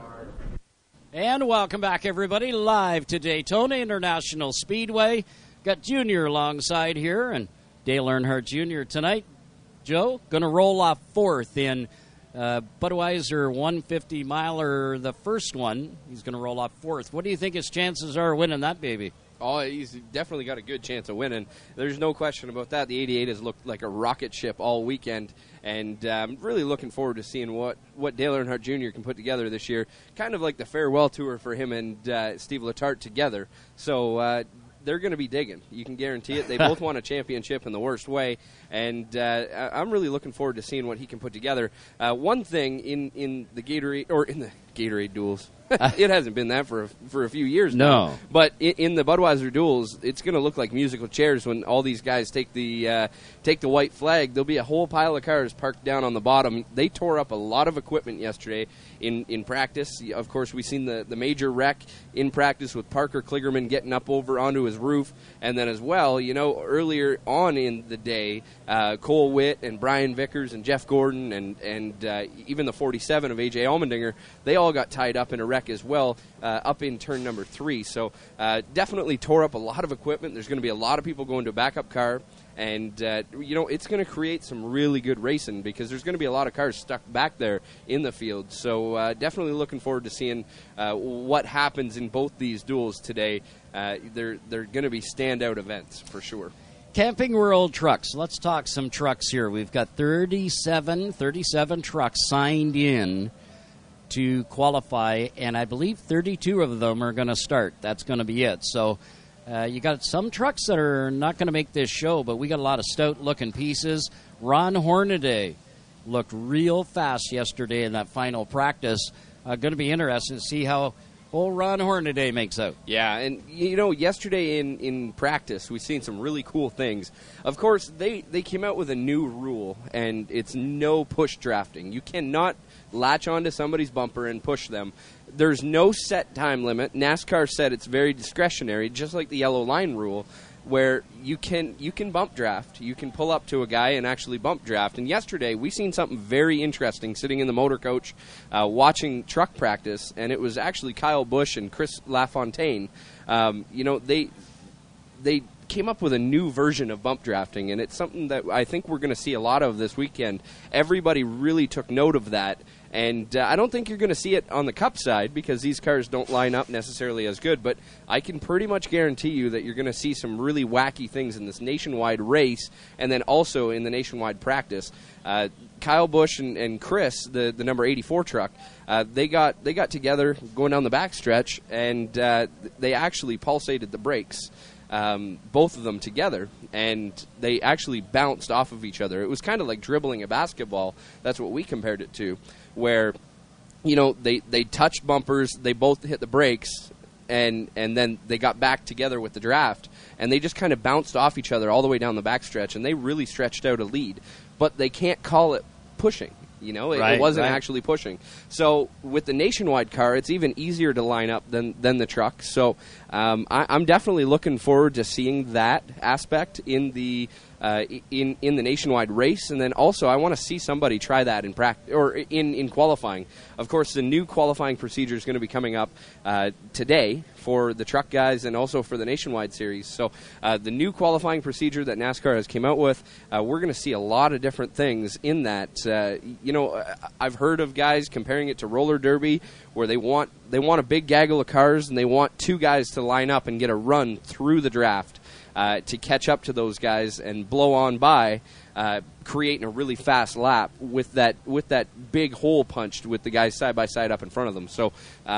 And welcome back, everybody, live to Daytona International Speedway. Got Junior alongside here, and Dale Earnhardt Jr. tonight. Joe, going to roll off fourth in Budweiser 150 miler, the first one. He's going to roll off fourth. What do you think his chances are of winning that baby? Oh, he's definitely got a good chance of winning. There's no question about that. The 88 has looked like a rocket ship all weekend, and I'm really looking forward to seeing what Dale Earnhardt Jr. can put together this year. Kind of like the farewell tour for him and Steve Letarte together. So they're going to be digging. You can guarantee it. They both won a championship in the worst way, and I'm really looking forward to seeing what he can put together. One thing in the Gatorade duels, it hasn't been that for a few years now. But in the Budweiser duels, it's going to look like musical chairs when all these guys take the white flag. There'll be a whole pile of cars parked down on the bottom. They tore up a lot of equipment yesterday in practice. Of course, we've seen the major wreck in practice with Parker Kligerman getting up over onto his roof. And then as well, earlier on in the day, Cole Witt and Brian Vickers and Jeff Gordon and even the 47 of A.J. Allmendinger, they all got tied up in a wreck as well up in turn number 3. So definitely tore up a lot of equipment. There's going to be a lot of people going to a backup car. And, it's going to create some really good racing because there's going to be a lot of cars stuck back there in the field. So definitely looking forward to seeing what happens in both these duels today. They're going to be standout events for sure. Camping World Trucks. Let's talk some trucks here. We've got 37 trucks signed in to qualify, and I believe 32 of them are going to start. That's going to be it. So you got some trucks that are not going to make this show, but we got a lot of stout-looking pieces. Ron Hornaday looked real fast yesterday in that final practice. Going to be interesting to see how old Ron Hornaday makes out. Yeah, and, yesterday in practice, we've seen some really cool things. Of course, they came out with a new rule, and it's no push drafting. You cannot latch onto somebody's bumper and push them. There's no set time limit. NASCAR said it's very discretionary, just like the yellow line rule, where you can bump draft. You can pull up to a guy and actually bump draft. And yesterday, we seen something very interesting sitting in the motor coach watching truck practice, and it was actually Kyle Busch and Chris LaFontaine. They came up with a new version of bump drafting, and it's something that I think we're going to see a lot of this weekend. Everybody really took note of that. And I don't think you're going to see it on the Cup side because these cars don't line up necessarily as good, but I can pretty much guarantee you that you're going to see some really wacky things in this nationwide race and then also in the nationwide practice. Kyle Busch and Chris, the number 84 truck, they got together going down the backstretch, and they actually pulsated the brakes. Both of them together, and they actually bounced off of each other. It was kind of like dribbling a basketball. That's what we compared it to, where, they touched bumpers, they both hit the brakes, and then they got back together with the draft, and they just kind of bounced off each other all the way down the backstretch, and they really stretched out a lead. But they can't call it pushing. It wasn't actually pushing. So with the nationwide car, it's even easier to line up than the truck. So I'm definitely looking forward to seeing that aspect in the in the nationwide race, and then also I want to see somebody try that in practice or in qualifying. Of course, the new qualifying procedure is going to be coming up today for the truck guys and also for the nationwide series. So the new qualifying procedure that NASCAR has came out with, we're going to see a lot of different things in that. I've heard of guys comparing it to roller derby, where they want a big gaggle of cars and they want two guys to line up and get a run through the draft to catch up to those guys and blow on by, creating a really fast lap with that big hole punched with the guys side by side up in front of them. So,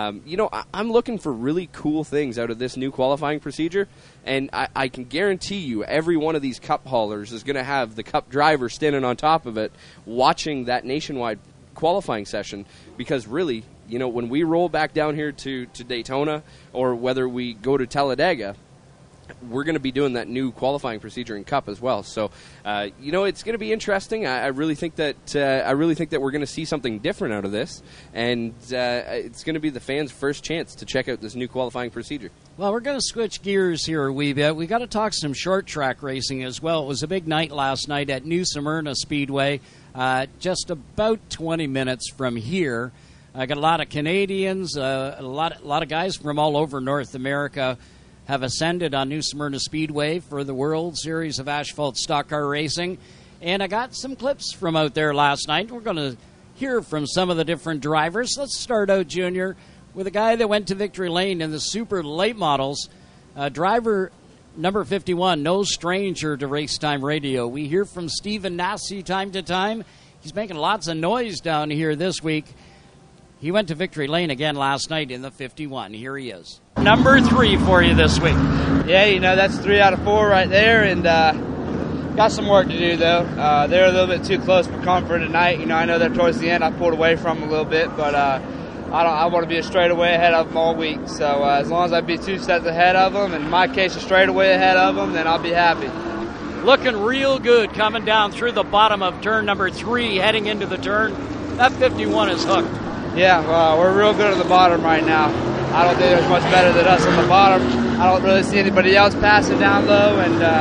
I'm looking for really cool things out of this new qualifying procedure, and I can guarantee you every one of these Cup haulers is going to have the Cup driver standing on top of it watching that nationwide qualifying session, because really, when we roll back down here to Daytona, or whether we go to Talladega, we're going to be doing that new qualifying procedure in Cup as well. So, it's going to be interesting. I really think that we're going to see something different out of this, and it's going to be the fans' first chance to check out this new qualifying procedure. Well, we're going to switch gears here a wee bit. We got to talk some short track racing as well. It was a big night last night at New Smyrna Speedway, just about 20 minutes from here. I got a lot of Canadians, a lot of guys from all over North America have ascended on New Smyrna Speedway for the World Series of Asphalt Stock Car Racing. And I got some clips from out there last night. We're going to hear from some of the different drivers. Let's start out, Junior, with a guy that went to victory lane in the Super Late Models. Driver number 51, no stranger to Race Time Radio. We hear from Stephen Nasse time to time. He's making lots of noise down here this week. He went to victory lane again last night in the 51. Here he is. Number 3 for you this week. Yeah, that's 3 out of 4 right there, and got some work to do, though. They're a little bit too close for comfort tonight. I know that towards the end I pulled away from them a little bit, but I want to be a straightaway ahead of them all week. So as long as I be 2 sets ahead of them, and in my case a straightaway ahead of them, then I'll be happy. Looking real good coming down through the bottom of turn number 3, heading into the turn. That 51 is hooked. Yeah, we're real good at the bottom right now. I don't think there's much better than us on the bottom. I don't really see anybody else passing down low,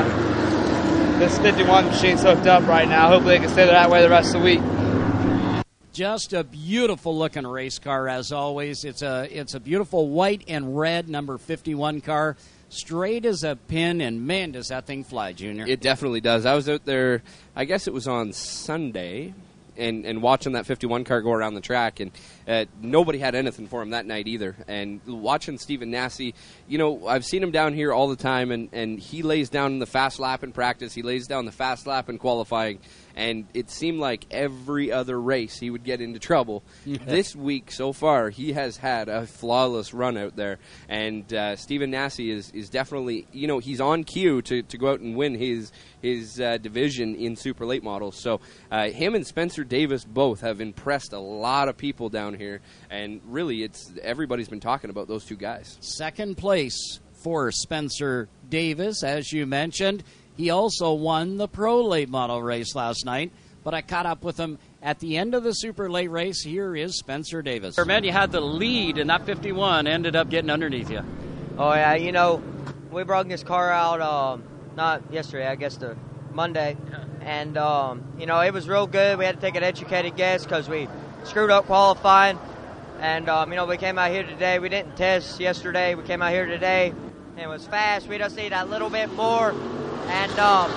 and this 51 machine's hooked up right now. Hopefully it can stay that way the rest of the week. Just a beautiful looking race car as always. It's a beautiful white and red number 51 car. Straight as a pin, and man, does that thing fly, Junior. It definitely does. I was out there, I guess it was on Sunday, and watching that 51 car go around the track, and nobody had anything for him that night either. And watching Stephen Nasse, I've seen him down here all the time, and he lays down the fast lap in practice. He lays down the fast lap in qualifying, and it seemed like every other race he would get into trouble. This week so far, he has had a flawless run out there, and Stephen Nasse is definitely, he's on cue to go out and win his division in Super Late Models. So him and Spencer Davis both have impressed a lot of people down here, and really everybody's been talking about those two guys. Second place for Spencer Davis, as you mentioned. He also won the Pro Late Model race last night, but I caught up with him at the end of the Super Late race. Here is Spencer Davis. Man, you had the lead, and that 51 ended up getting underneath you. Oh, yeah, we brought this car out, not yesterday, I guess the Monday, and, it was real good. We had to take an educated guess because we screwed up qualifying, and, we came out here today. We didn't test yesterday. We came out here today, and it was fast. We just need a little bit more. And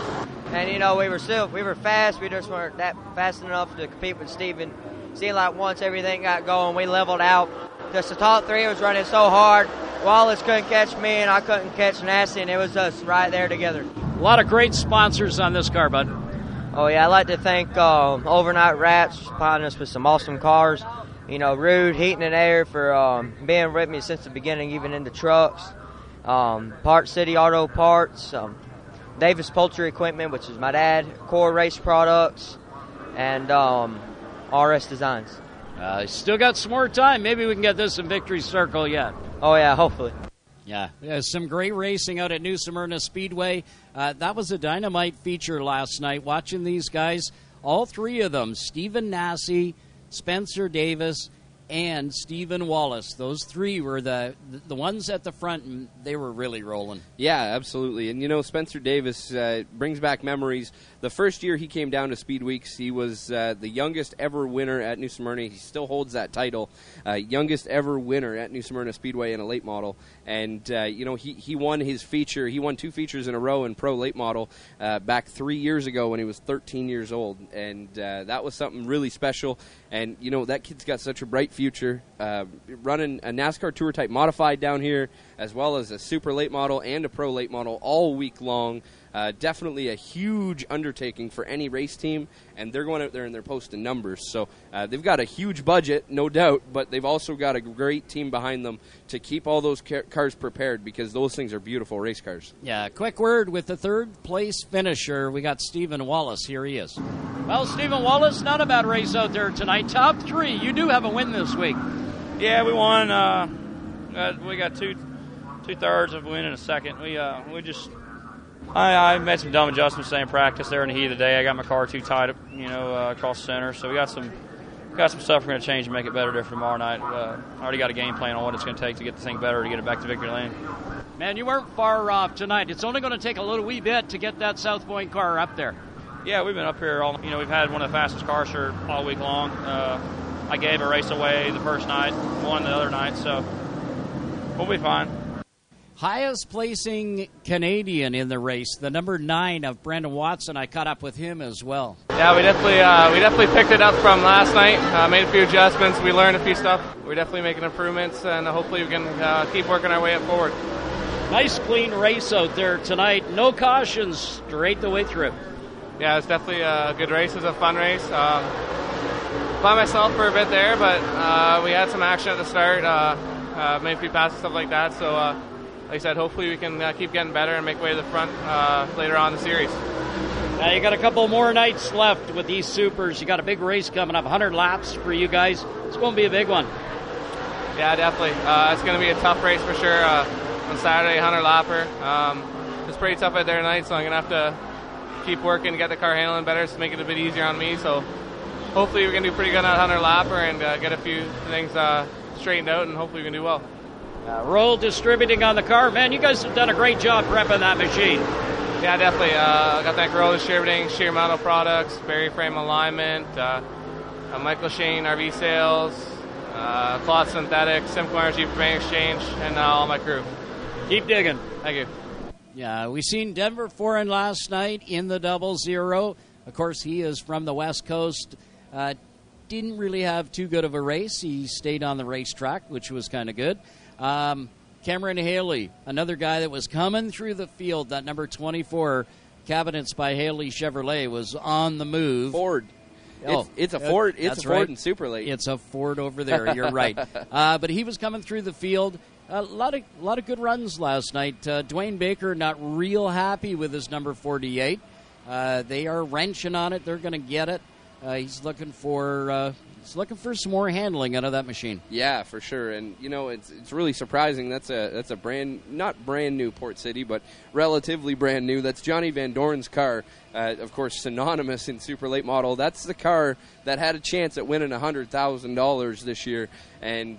we were fast. We just weren't that fast enough to compete with Steven. Seemed like once everything got going, we leveled out. Just the top 3 was running so hard. Wallace couldn't catch me, and I couldn't catch Nasse, and it was us right there together. A lot of great sponsors on this car, bud. Oh, yeah, I'd like to thank Overnight Wraps for supplying us with some awesome cars. Rude Heating and Air for being with me since the beginning, even in the trucks. Part City Auto Parts. Davis Poultry Equipment, which is my dad, Core Race Products, and RS Designs. Still got some more time. Maybe we can get this in Victory Circle yet. Oh, yeah, hopefully. Yeah, some great racing out at New Smyrna Speedway. That was a dynamite feature last night. Watching these guys, all 3 of them, Stephen Nasse, Spencer Davis, and Stephen Wallace. Those 3 were the ones at the front, and they were really rolling. Yeah, absolutely. And, Spencer Davis brings back memories. The first year he came down to Speed Weeks, he was the youngest ever winner at New Smyrna. He still holds that title. Youngest ever winner at New Smyrna Speedway in a late model. And, he won his feature. He won 2 features in a row in Pro Late Model back 3 years ago when he was 13 years old. And that was something really special. And, that kid's got such a bright future. Running a NASCAR Tour Type Modified down here, as well as a Super Late Model and a Pro Late Model all week long. Definitely a huge undertaking for any race team, and they're going out there and they're posting numbers. So they've got a huge budget, no doubt, but they've also got a great team behind them to keep all those cars prepared, because those things are beautiful race cars. Yeah, quick word with the 3rd place finisher. We got Stephen Wallace. Here he is. Well, Stephen Wallace, not a bad race out there tonight. Top 3. You do have a win this week. Yeah, we won. We got 2/3 of a win and a second. I made some dumb adjustments in practice there in the heat of the day. I got my car too tight, across center. So we got some stuff we're going to change and make it better there for tomorrow night. I already got a game plan on what it's going to take to get the thing better to get it back to victory lane. Man, you weren't far off tonight. It's only going to take a little wee bit to get that South Point car up there. Yeah, we've been up here we've had one of the fastest cars here all week long. I gave a race away the first night, won the other night, so we'll be fine. Highest placing Canadian in the race, the number 9 of Brandon Watson. I caught up with him as well. Yeah, we definitely picked it up from last night. Made a few adjustments. We learned a few stuff. We're definitely making improvements, and hopefully we can keep working our way up forward. Nice clean race out there tonight. No cautions straight the way through. Yeah, it's definitely a good race. It was a fun race. By myself for a bit there, but we had some action at the start. Made a few passes, stuff like that. So, like I said, hopefully we can keep getting better and make way to the front later on in the series. Now you got a couple more nights left with these supers. You got a big race coming up, 100 laps for you guys. It's going to be a big one. Yeah, definitely. It's going to be a tough race for sure. On Saturday, 100 lapper. It's pretty tough out there tonight, so I'm going to have to keep working to get the car handling better, to make it a bit easier on me. So hopefully we can do pretty good on 100 lapper and get a few things straightened out, and hopefully we can do well. Roll Distributing on the car. Man, you guys have done a great job prepping that machine. Yeah, definitely. I got to thank Roll Distributing, Sheer Metal Products, Barry Frame Alignment, Michael Shane RV Sales, Cloth Synthetics, Simco Energy for Bank Exchange, and all my crew. Keep digging. Thank you. Yeah, we seen Denver Foreign last night in the 00. Of course, he is from the West Coast. Didn't really have too good of a race. He stayed on the racetrack, which was kind of good. Cameron Haley, another guy that was coming through the field, that number 24, Cabinets by Haley Chevrolet, was on the move. Ford. Oh, it's a Ford. It's a Ford right. and Super Late. It's a Ford over there. You're right. But he was coming through the field. A lot of good runs last night. Dwayne Baker not real happy with his number 48. They are wrenching on it. They're going to get it. He's looking for some more handling out of that machine. Yeah, for sure. And it's really surprising. That's a not brand new Port City, but relatively brand new. That's Johnny Van Doren's car. Of course, synonymous in Super Late Model. That's the car that had a chance at winning $100,000 this year. And,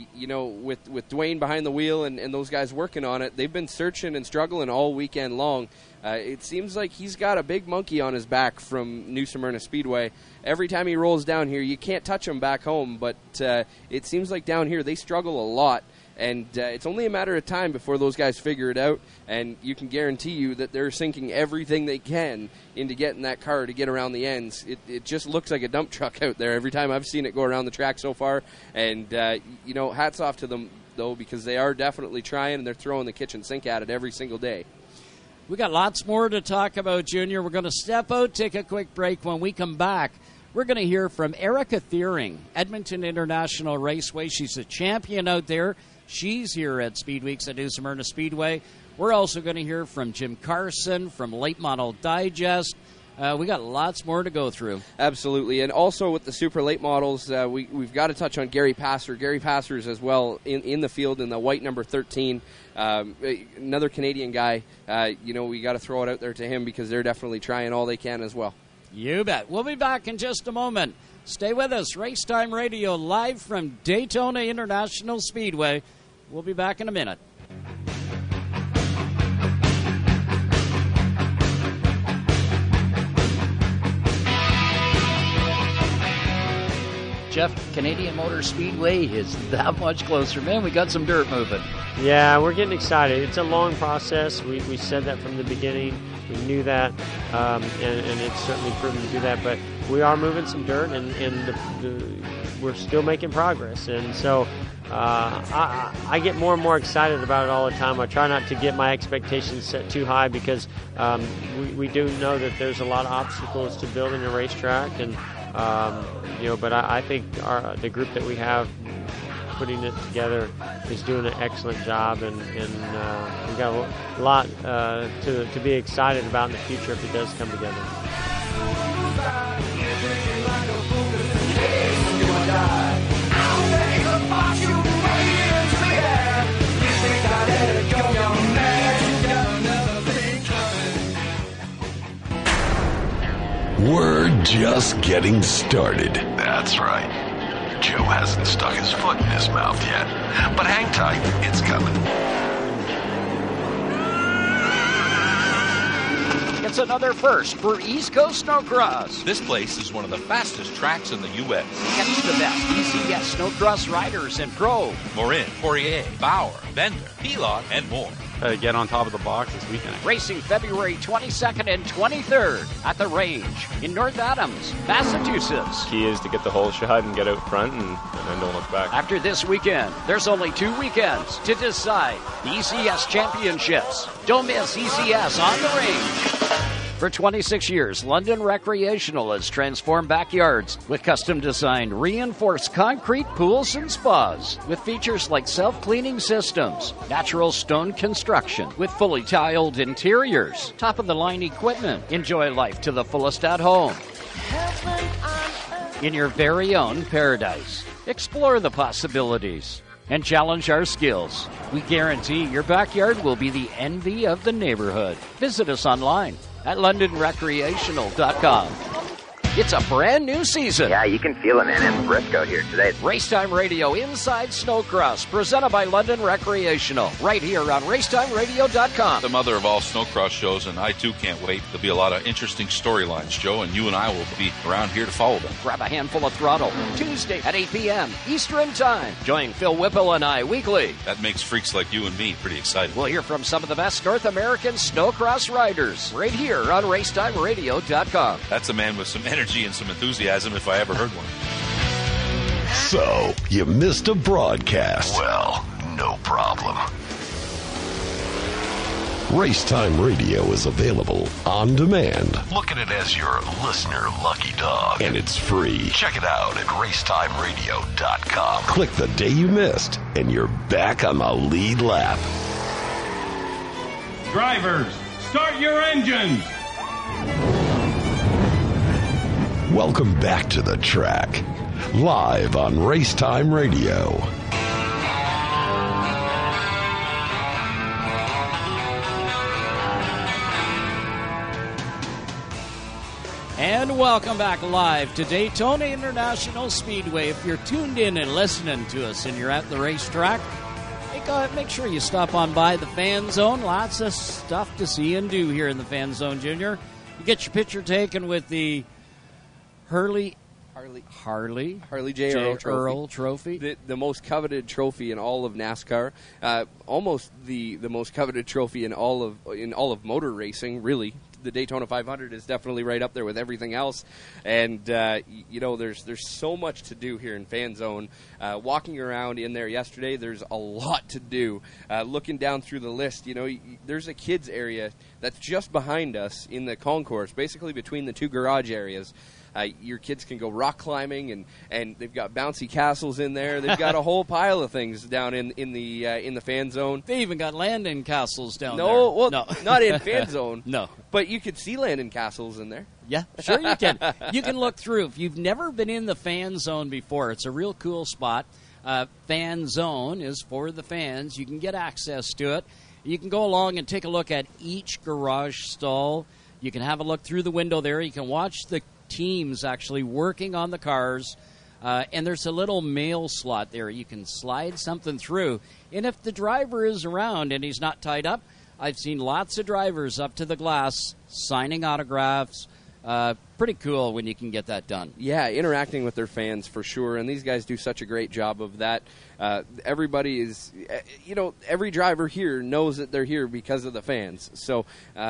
with Dwayne behind the wheel and those guys working on it, they've been searching and struggling all weekend long. It seems like he's got a big monkey on his back from New Smyrna Speedway. Every time he rolls down here, you can't touch him back home, but it seems like down here they struggle a lot. And it's only a matter of time before those guys figure it out, and you can guarantee you that they're sinking everything they can into getting that car to get around the ends. It just looks like a dump truck out there every time I've seen it go around the track so far. And, hats off to them, though, because they are definitely trying, and they're throwing the kitchen sink at it every single day. We got lots more to talk about, Junior. We're going to step out, take a quick break. When we come back, we're going to hear from Erica Thiering, Edmonton International Raceway. She's a champion out there. She's here at Speed Weeks at New Smyrna Speedway. We're also going to hear from Jim Carson from Late Model Digest. We got lots more to go through. Absolutely. And also with the super late models, we've got to touch on Gary Passer. Gary Passer's as well in the field in the white number 13. Another Canadian guy. We got to throw it out there to him because they're definitely trying all they can as well. You bet. We'll be back in just a moment. Stay with us. Race Time Radio live from Daytona International Speedway. We'll be back in a minute. Jeff, Canadian Motor Speedway is that much closer. Man, we got some dirt moving. Yeah, we're getting excited. It's a long process. We said that from the beginning. We knew that, and it's certainly proven to do that. But we are moving some dirt, and we're still making progress. And so I get more and more excited about it all the time. I try not to get my expectations set too high because we do know that there's a lot of obstacles to building a racetrack, and but I think the group that we have putting it together is doing an excellent job, and we've got a lot to be excited about in the future if it does come together. just getting started. That's right. Joe hasn't stuck his foot in his mouth yet. But hang tight, it's coming. It's another first for East Coast Snowcross. This place is one of the fastest tracks in the U.S. Catch the best ECS Snowcross riders in Grove, Morin, Poirier, Bauer, Bender, Pelot, and more. Get on top of the box this weekend. Racing February 22nd and 23rd at the range in North Adams, Massachusetts. Key is to get the whole shot and get out front and then don't look back. After this weekend, there's only 2 weekends to decide the ECS championships. Don't miss ECS on the range. For 26 years, London Recreational has transformed backyards with custom-designed reinforced concrete pools and spas with features like self-cleaning systems, natural stone construction with fully tiled interiors, top-of-the-line equipment. Enjoy life to the fullest at home in your very own paradise. Explore the possibilities and challenge our skills. We guarantee your backyard will be the envy of the neighborhood. Visit us online at londonrecreational.com. It's a brand new season. Yeah, you can feel it, man, in Briscoe here today. Racetime Radio Inside Snowcross, presented by London Recreational, right here on racetimeradio.com. The mother of all snowcross shows, and I too can't wait. There'll be a lot of interesting storylines, Joe, and you and I will be around here to follow them. Grab a handful of throttle, Tuesday at 8 p.m. Eastern Time. Join Phil Whipple and I weekly. That makes freaks like you and me pretty excited. We'll hear from some of the best North American snowcross riders, right here on racetimeradio.com. That's a man with some energy and some enthusiasm if I ever heard one. So, you missed a broadcast. Well, no problem. Racetime Radio is available on demand. Look at it as your listener lucky dog. And it's free. Check it out at racetimeradio.com. Click the day you missed, and you're back on the lead lap. Drivers, start your engines! Welcome back to the track, live on Racetime Radio. And welcome back live to Daytona International Speedway. If you're tuned in and listening to us and you're at the racetrack, make sure you stop on by the Fan Zone. Lots of stuff to see and do here in the Fan Zone, Junior. You get your picture taken with the Harley J. Earl Trophy. The most coveted trophy in all of NASCAR. Almost the most coveted trophy in all of motor racing, really. The Daytona 500 is definitely right up there with everything else, and there's so much to do here in Fan Zone. Walking around in there yesterday, there's a lot to do. Looking down through the list, there's a kids area that's just behind us in the concourse, basically between the two garage areas. Your kids can go rock climbing, and they've got bouncy castles in there. They've got a whole pile of things down in the Fan Zone. They even got landing castles down there. Well, no, not in Fan Zone. No, but you could see landing castles in there. Yeah, sure you can. You can look through. If you've never been in the Fan Zone before, it's a real cool spot. Fan Zone is for the fans. You can get access to it. You can go along and take a look at each garage stall. You can have a look through the window there. You can watch the teams actually working on the cars, and there's a little mail slot there. You can slide something through, and if the driver is around and he's not tied up, I've seen lots of drivers up to the glass signing autographs. Pretty cool when you can get that done. Yeah, interacting with their fans for sure, and these guys do such a great job of that. Everybody is, every driver here knows that they're here because of the fans. So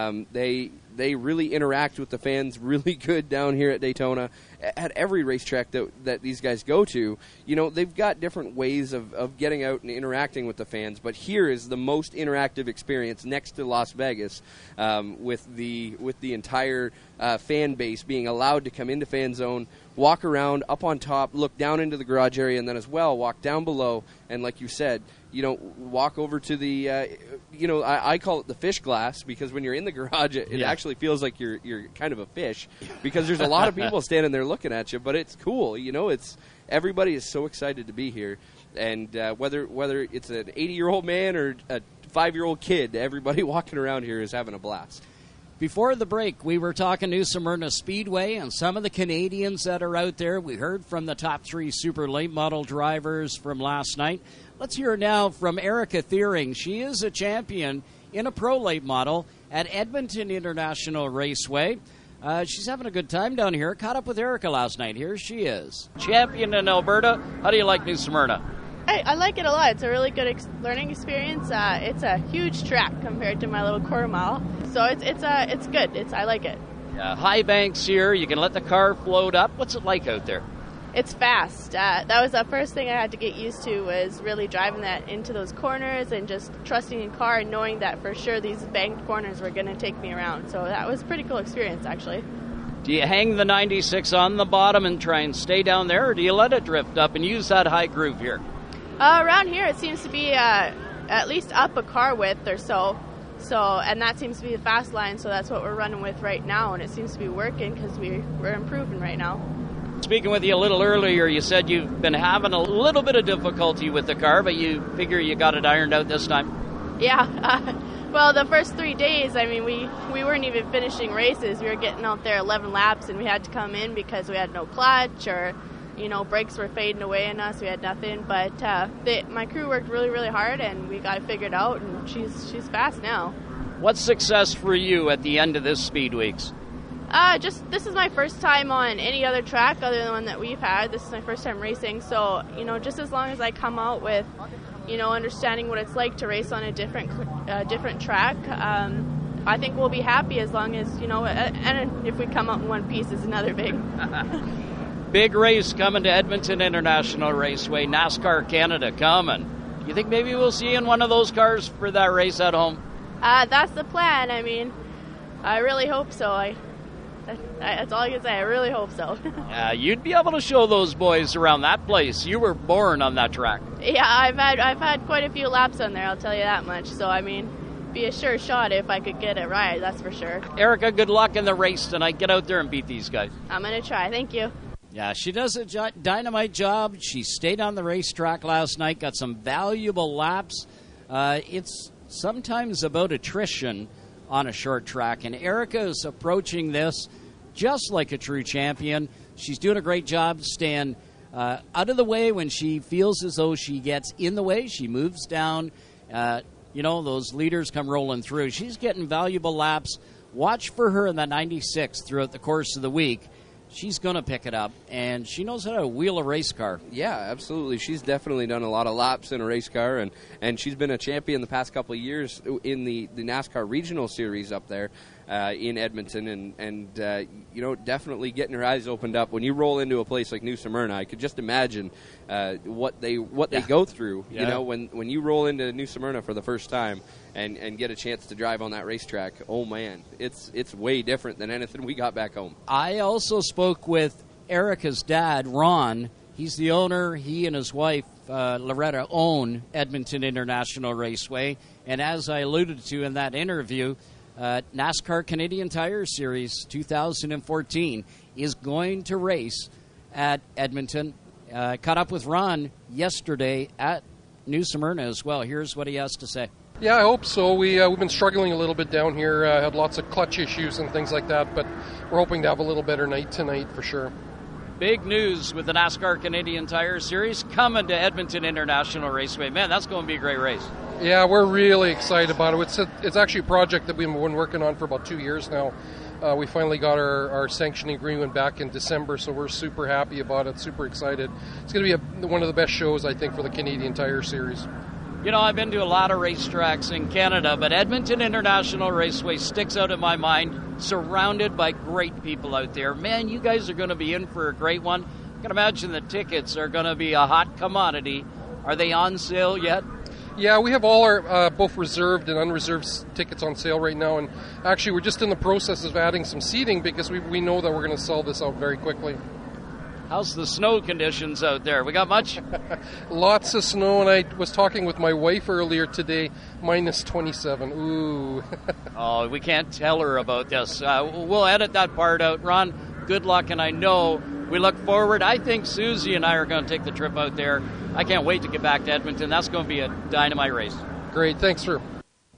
they really interact with the fans really good down here at Daytona. At every racetrack that these guys go to, they've got different ways of getting out and interacting with the fans. But here is the most interactive experience next to Las Vegas, with the entire fan base being allowed to come into Fan Zone, walk around up on top, look down into the garage area, and then as well walk down below. And like you said, walk over to the, I call it the fish glass, because when you're in the garage, it actually feels like you're kind of a fish, because there's a lot of people standing there looking at you. But it's cool, it's everybody is so excited to be here, and whether it's an 80-year-old man or a 5-year-old kid, everybody walking around here is having a blast. Before the break, we were talking New Smyrna Speedway and some of the Canadians that are out there. We heard from the top 3 super late model drivers from last night. Let's hear now from Erica Thiering. She is a champion in a pro late model at Edmonton International Raceway. She's having a good time down here. Caught up with Erica last night. Here she is. Champion in Alberta. How do you like New Smyrna? I like it a lot. It's a really good learning experience. It's a huge track compared to my little quarter mile, so it's good. I like it. High banks here. You can let the car float up. What's it like out there? It's fast. That was the first thing I had to get used to, was really driving that into those corners and just trusting in car and knowing that for sure these banked corners were going to take me around. So that was a pretty cool experience, actually. Do you hang the 96 on the bottom and try and stay down there, or do you let it drift up and use that high groove here? Around here, it seems to be at least up a car width or so. And that seems to be the fast line, so that's what we're running with right now, and it seems to be working because we're improving right now. Speaking with you a little earlier, you said you've been having a little bit of difficulty with the car, but you figure you got it ironed out this time? Yeah. Well, the first 3 days, I mean, we weren't even finishing races. We were getting out there 11 laps, and we had to come in because we had no clutch, or brakes were fading away on us. We had nothing, but my crew worked really, really hard, and we got it figured out, and she's fast now. What's success for you at the end of this Speed Weeks? This is my first time on any other track other than the one that we've had. This is my first time racing, so, just as long as I come out with, understanding what it's like to race on a different track, I think we'll be happy as long as, and if we come out in one piece is another big. Big race coming to Edmonton International Raceway, NASCAR Canada coming. You think maybe we'll see you in one of those cars for that race at home? That's the plan. I mean, I really hope so. That's all I can say. I really hope so. You'd be able to show those boys around that place. You were born on that track. Yeah, I've had quite a few laps on there, I'll tell you that much. So, I mean, be a sure shot if I could get it right, that's for sure. Erica, good luck in the race tonight. Get out there and beat these guys. I'm going to try. Thank you. Yeah, she does a dynamite job. She stayed on the racetrack last night, got some valuable laps. It's sometimes about attrition on a short track, and Erica is approaching this just like a true champion. She's doing a great job staying out of the way when she feels as though she gets in the way. She moves down. Those leaders come rolling through. She's getting valuable laps. Watch for her in that 96 throughout the course of the week. She's going to pick it up, and she knows how to wheel a race car. Yeah, absolutely. She's definitely done a lot of laps in a race car, and she's been a champion the past couple of years in the NASCAR Regional Series up there in Edmonton, and definitely getting her eyes opened up. When you roll into a place like New Smyrna, I could just imagine what they go through. Yeah. When you roll into New Smyrna for the first time and get a chance to drive on that racetrack, oh man, it's way different than anything we got back home. I also spoke with Erica's dad, Ron. He's the owner. He and his wife, Loretta, own Edmonton International Raceway. And as I alluded to in that interview, NASCAR Canadian Tire Series 2014 is going to race at Edmonton. Caught up with Ron yesterday at New Smyrna as well. Here's what he has to say. Yeah, I hope so. We've been struggling a little bit down here. Had lots of clutch issues and things like that, but we're hoping to have a little better night tonight for sure. Big news with the NASCAR Canadian Tire Series coming to Edmonton International Raceway. Man, that's going to be a great race. Yeah, we're really excited about it. It's actually a project that we've been working on for about 2 years now. We finally got our sanctioning agreement back in December, so we're super happy about it, super excited. It's going to be one of the best shows, I think, for the Canadian Tire Series. I've been to a lot of racetracks in Canada, but Edmonton International Raceway sticks out in my mind, surrounded by great people out there. Man, you guys are going to be in for a great one. I can imagine the tickets are going to be a hot commodity. Are they on sale yet? Yeah, we have all our both reserved and unreserved tickets on sale right now, and actually we're just in the process of adding some seating because we know that we're going to sell this out very quickly. How's the snow conditions out there? We got much? Lots of snow, and I was talking with my wife earlier today, minus 27. Ooh. Oh, we can't tell her about this. We'll edit that part out. Ron, good luck, and I know we look forward. I think Susie and I are going to take the trip out there. I can't wait to get back to Edmonton. That's going to be a dynamite race. Great. Thanks, sir.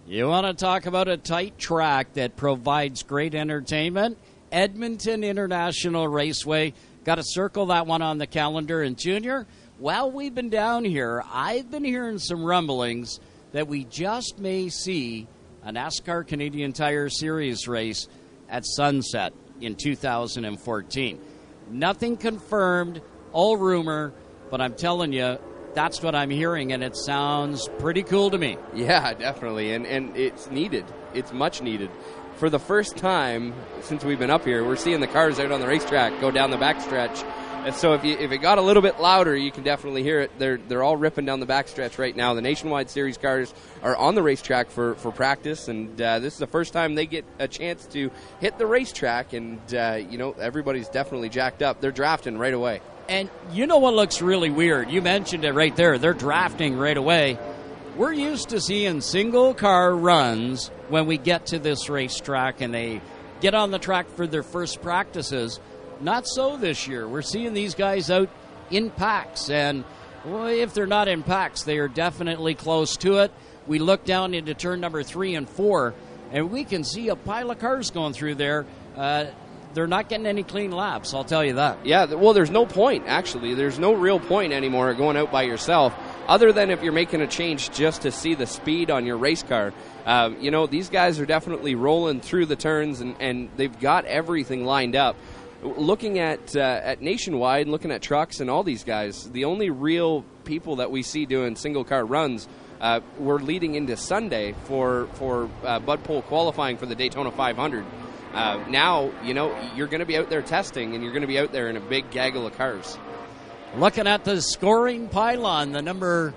You want to talk about a tight track that provides great entertainment? Edmonton International Raceway. Got to circle that one on the calendar. And, Junior, while we've been down here, I've been hearing some rumblings that we just may see a NASCAR Canadian Tire Series race at Sunset in 2014. Nothing confirmed, all rumor, but I'm telling you, that's what I'm hearing, and it sounds pretty cool to me. Yeah, definitely, and it's needed. It's much needed. For the first time since we've been up here, we're seeing the cars out on the racetrack go down the backstretch. And so if it got a little bit louder, you can definitely hear it. They're all ripping down the backstretch right now. The Nationwide Series cars are on the racetrack for practice, and this is the first time they get a chance to hit the racetrack, and everybody's definitely jacked up. They're drafting right away. And you know what looks really weird? You mentioned it right there. They're drafting right away. We're used to seeing single-car runs when we get to this racetrack and they get on the track for their first practices. Not so this year. We're seeing these guys out in packs, and if they're not in packs, they are definitely close to it. We look down into turn number 3 and 4, and we can see a pile of cars going through there. They're not getting any clean laps, I'll tell you that. Yeah, well, there's no point, actually. There's no real point anymore going out by yourself, other than if you're making a change just to see the speed on your race car. These guys are definitely rolling through the turns, and they've got everything lined up. Looking at Nationwide, looking at trucks and all these guys, the only real people that we see doing single-car runs we're leading into Sunday for Bud Pole qualifying for the Daytona 500. Now, you're going to be out there testing, and you're going to be out there in a big gaggle of cars. Looking at the scoring pylon, the number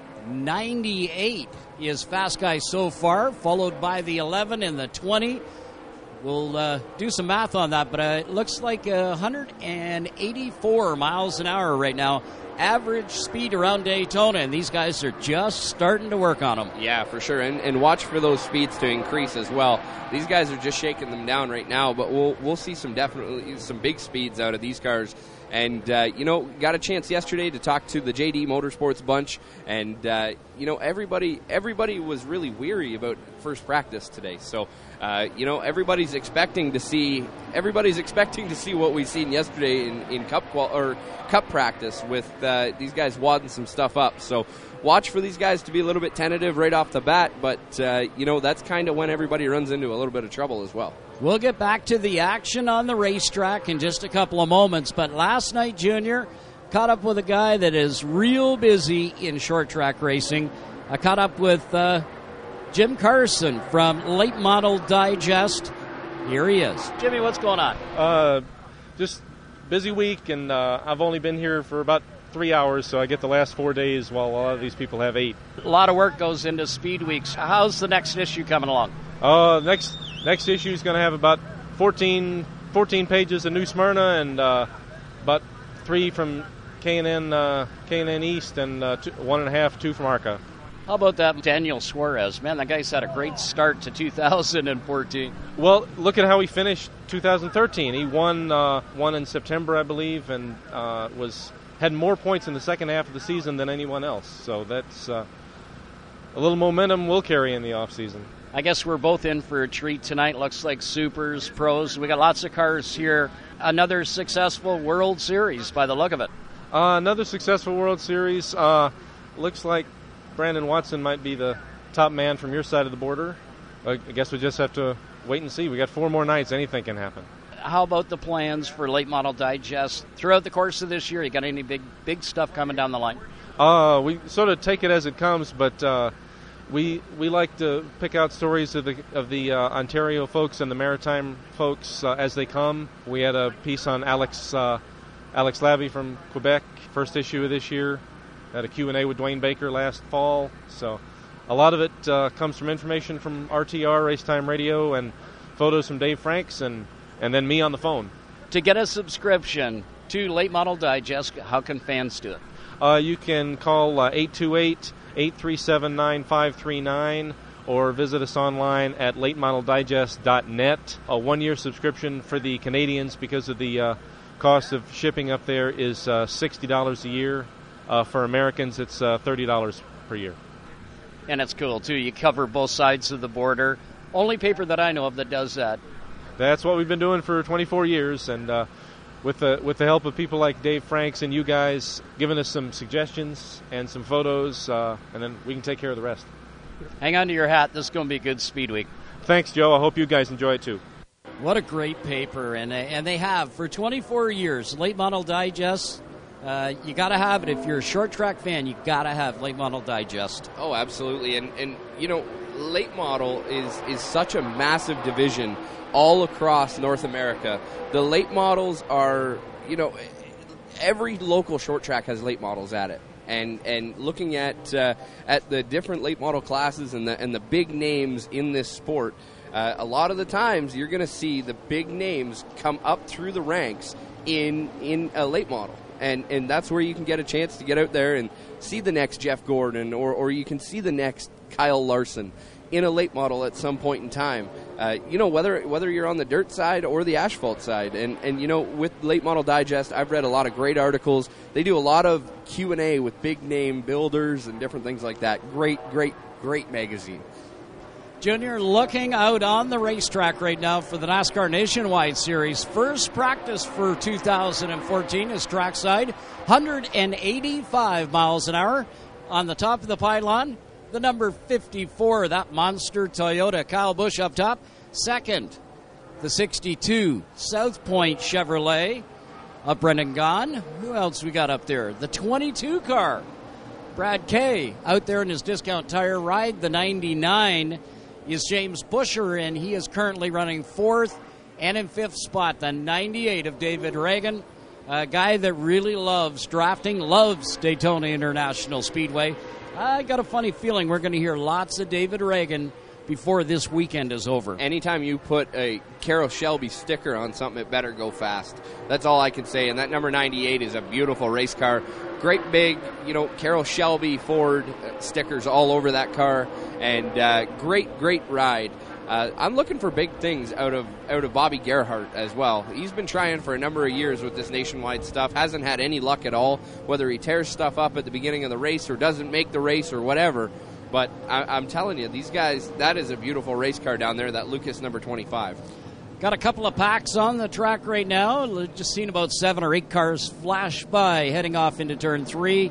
98 is Fast Guy so far, followed by the 11 and the 20. We'll do some math on that, but it looks like 184 miles an hour right now. Average speed around Daytona, and these guys are just starting to work on them. Yeah, for sure, and watch for those speeds to increase as well. These guys are just shaking them down right now, but we'll see some big speeds out of these cars. And, got a chance yesterday to talk to the JD Motorsports bunch, and, everybody was really weary about first practice today. So, everybody's expecting to see what we've seen yesterday in Cup practice with these guys wadding some stuff up. So watch for these guys to be a little bit tentative right off the bat, but that's kind of when everybody runs into a little bit of trouble as well. We'll get back to the action on the racetrack in just a couple of moments, but last night, Junior, caught up with a guy that is real busy in short track racing. I caught up with Jim Carson from Late Model Digest. Here he is. Jimmy, what's going on? Just busy week, and I've only been here for about 3 hours, so I get the last 4 days while a lot of these people have 8. A lot of work goes into Speed Weeks. How's the next issue coming along? Next issue is going to have about 14 pages of New Smyrna and about 3 from K&N East and 1.5, 2 from ARCA. How about that Daniel Suarez? Man, that guy's had a great start to 2014. Well, look at how he finished 2013. He won in September, I believe, and had more points in the second half of the season than anyone else. So that's a little momentum we'll carry in the off season. I guess we're both in for a treat tonight. Looks like supers, pros. We got lots of cars here. Another successful World Series by the look of it. Another successful World Series. Looks like Brandon Watson might be the top man from your side of the border. I guess we just have to wait and see. We got 4 more nights. Anything can happen. How about the plans for Late Model Digest throughout the course of this year? You got any big stuff coming down the line? We sort of take it as it comes, but we like to pick out stories of the Ontario folks and the Maritime folks as they come. We had a piece on Alex Labby from Quebec, first issue of this year. Had a Q&A with Dwayne Baker last fall. So a lot of it comes from information from RTR, Racetime Radio, and photos from Dave Franks, and then me on the phone. To get a subscription to Late Model Digest, how can fans do it? You can call 828-837-9539 or visit us online at latemodeldigest.net. A 1-year subscription for the Canadians, because of the cost of shipping up there, is $60 a year. For Americans, it's $30 per year. And it's cool, too. You cover both sides of the border. Only paper that I know of that does that. That's what we've been doing for 24 years, and with the help of people like Dave Franks and you guys giving us some suggestions and some photos, and then we can take care of the rest. Hang on to your hat. This is going to be a good Speed Week. Thanks, Joe. I hope you guys enjoy it, too. What a great paper, and they have for 24 years. Late Model Digest, you got to have it. If you're a short track fan, you got to have Late Model Digest. Oh, absolutely. And you know, late model is such a massive division all across North America. The late models are, you know, every local short track has late models at it. And looking at the different late model classes and the big names in this sport, a lot of the times you're going to see the big names come up through the ranks in a late model. And that's where you can get a chance to get out there and see the next Jeff Gordon, or you can see the next Kyle Larson in a late model at some point in time. You know, whether you're on the dirt side or the asphalt side. And you know, with Late Model Digest, I've read a lot of great articles. They do a lot of Q&A with big name builders and different things like that. Great magazine. Junior, looking out on the racetrack right now for the NASCAR Nationwide Series. First practice for 2014 is trackside, 185 miles an hour. On the top of the pylon, the number 54, that monster Toyota, Kyle Busch up top. Second, the 62, South Point Chevrolet of Brendan Gaughan. Who else we got up there? The 22 car, Brad Kay, out there in his discount tire ride. The 99 is James Buescher, and he is currently running fourth, and in fifth spot, the 98 of David Reagan, a guy that really loves drafting, loves Daytona International Speedway. I got a funny feeling we're going to hear lots of David Reagan before this weekend is over. Anytime you put a Carroll Shelby sticker on something, it better go fast. That's all I can say. And that number 98 is a beautiful race car. Great big, you know, Carroll Shelby Ford stickers all over that car. And great ride. I'm looking for big things out of Bobby Gerhart as well. He's been trying for a number of years with this nationwide stuff. Hasn't had any luck at all, whether he tears stuff up at the beginning of the race or doesn't make the race or whatever. But I'm telling you, these guys, that is a beautiful race car down there, that Lucas number 25. Got a couple of packs on the track right now. Just seen about 7 or 8 cars flash by heading off into turn 3.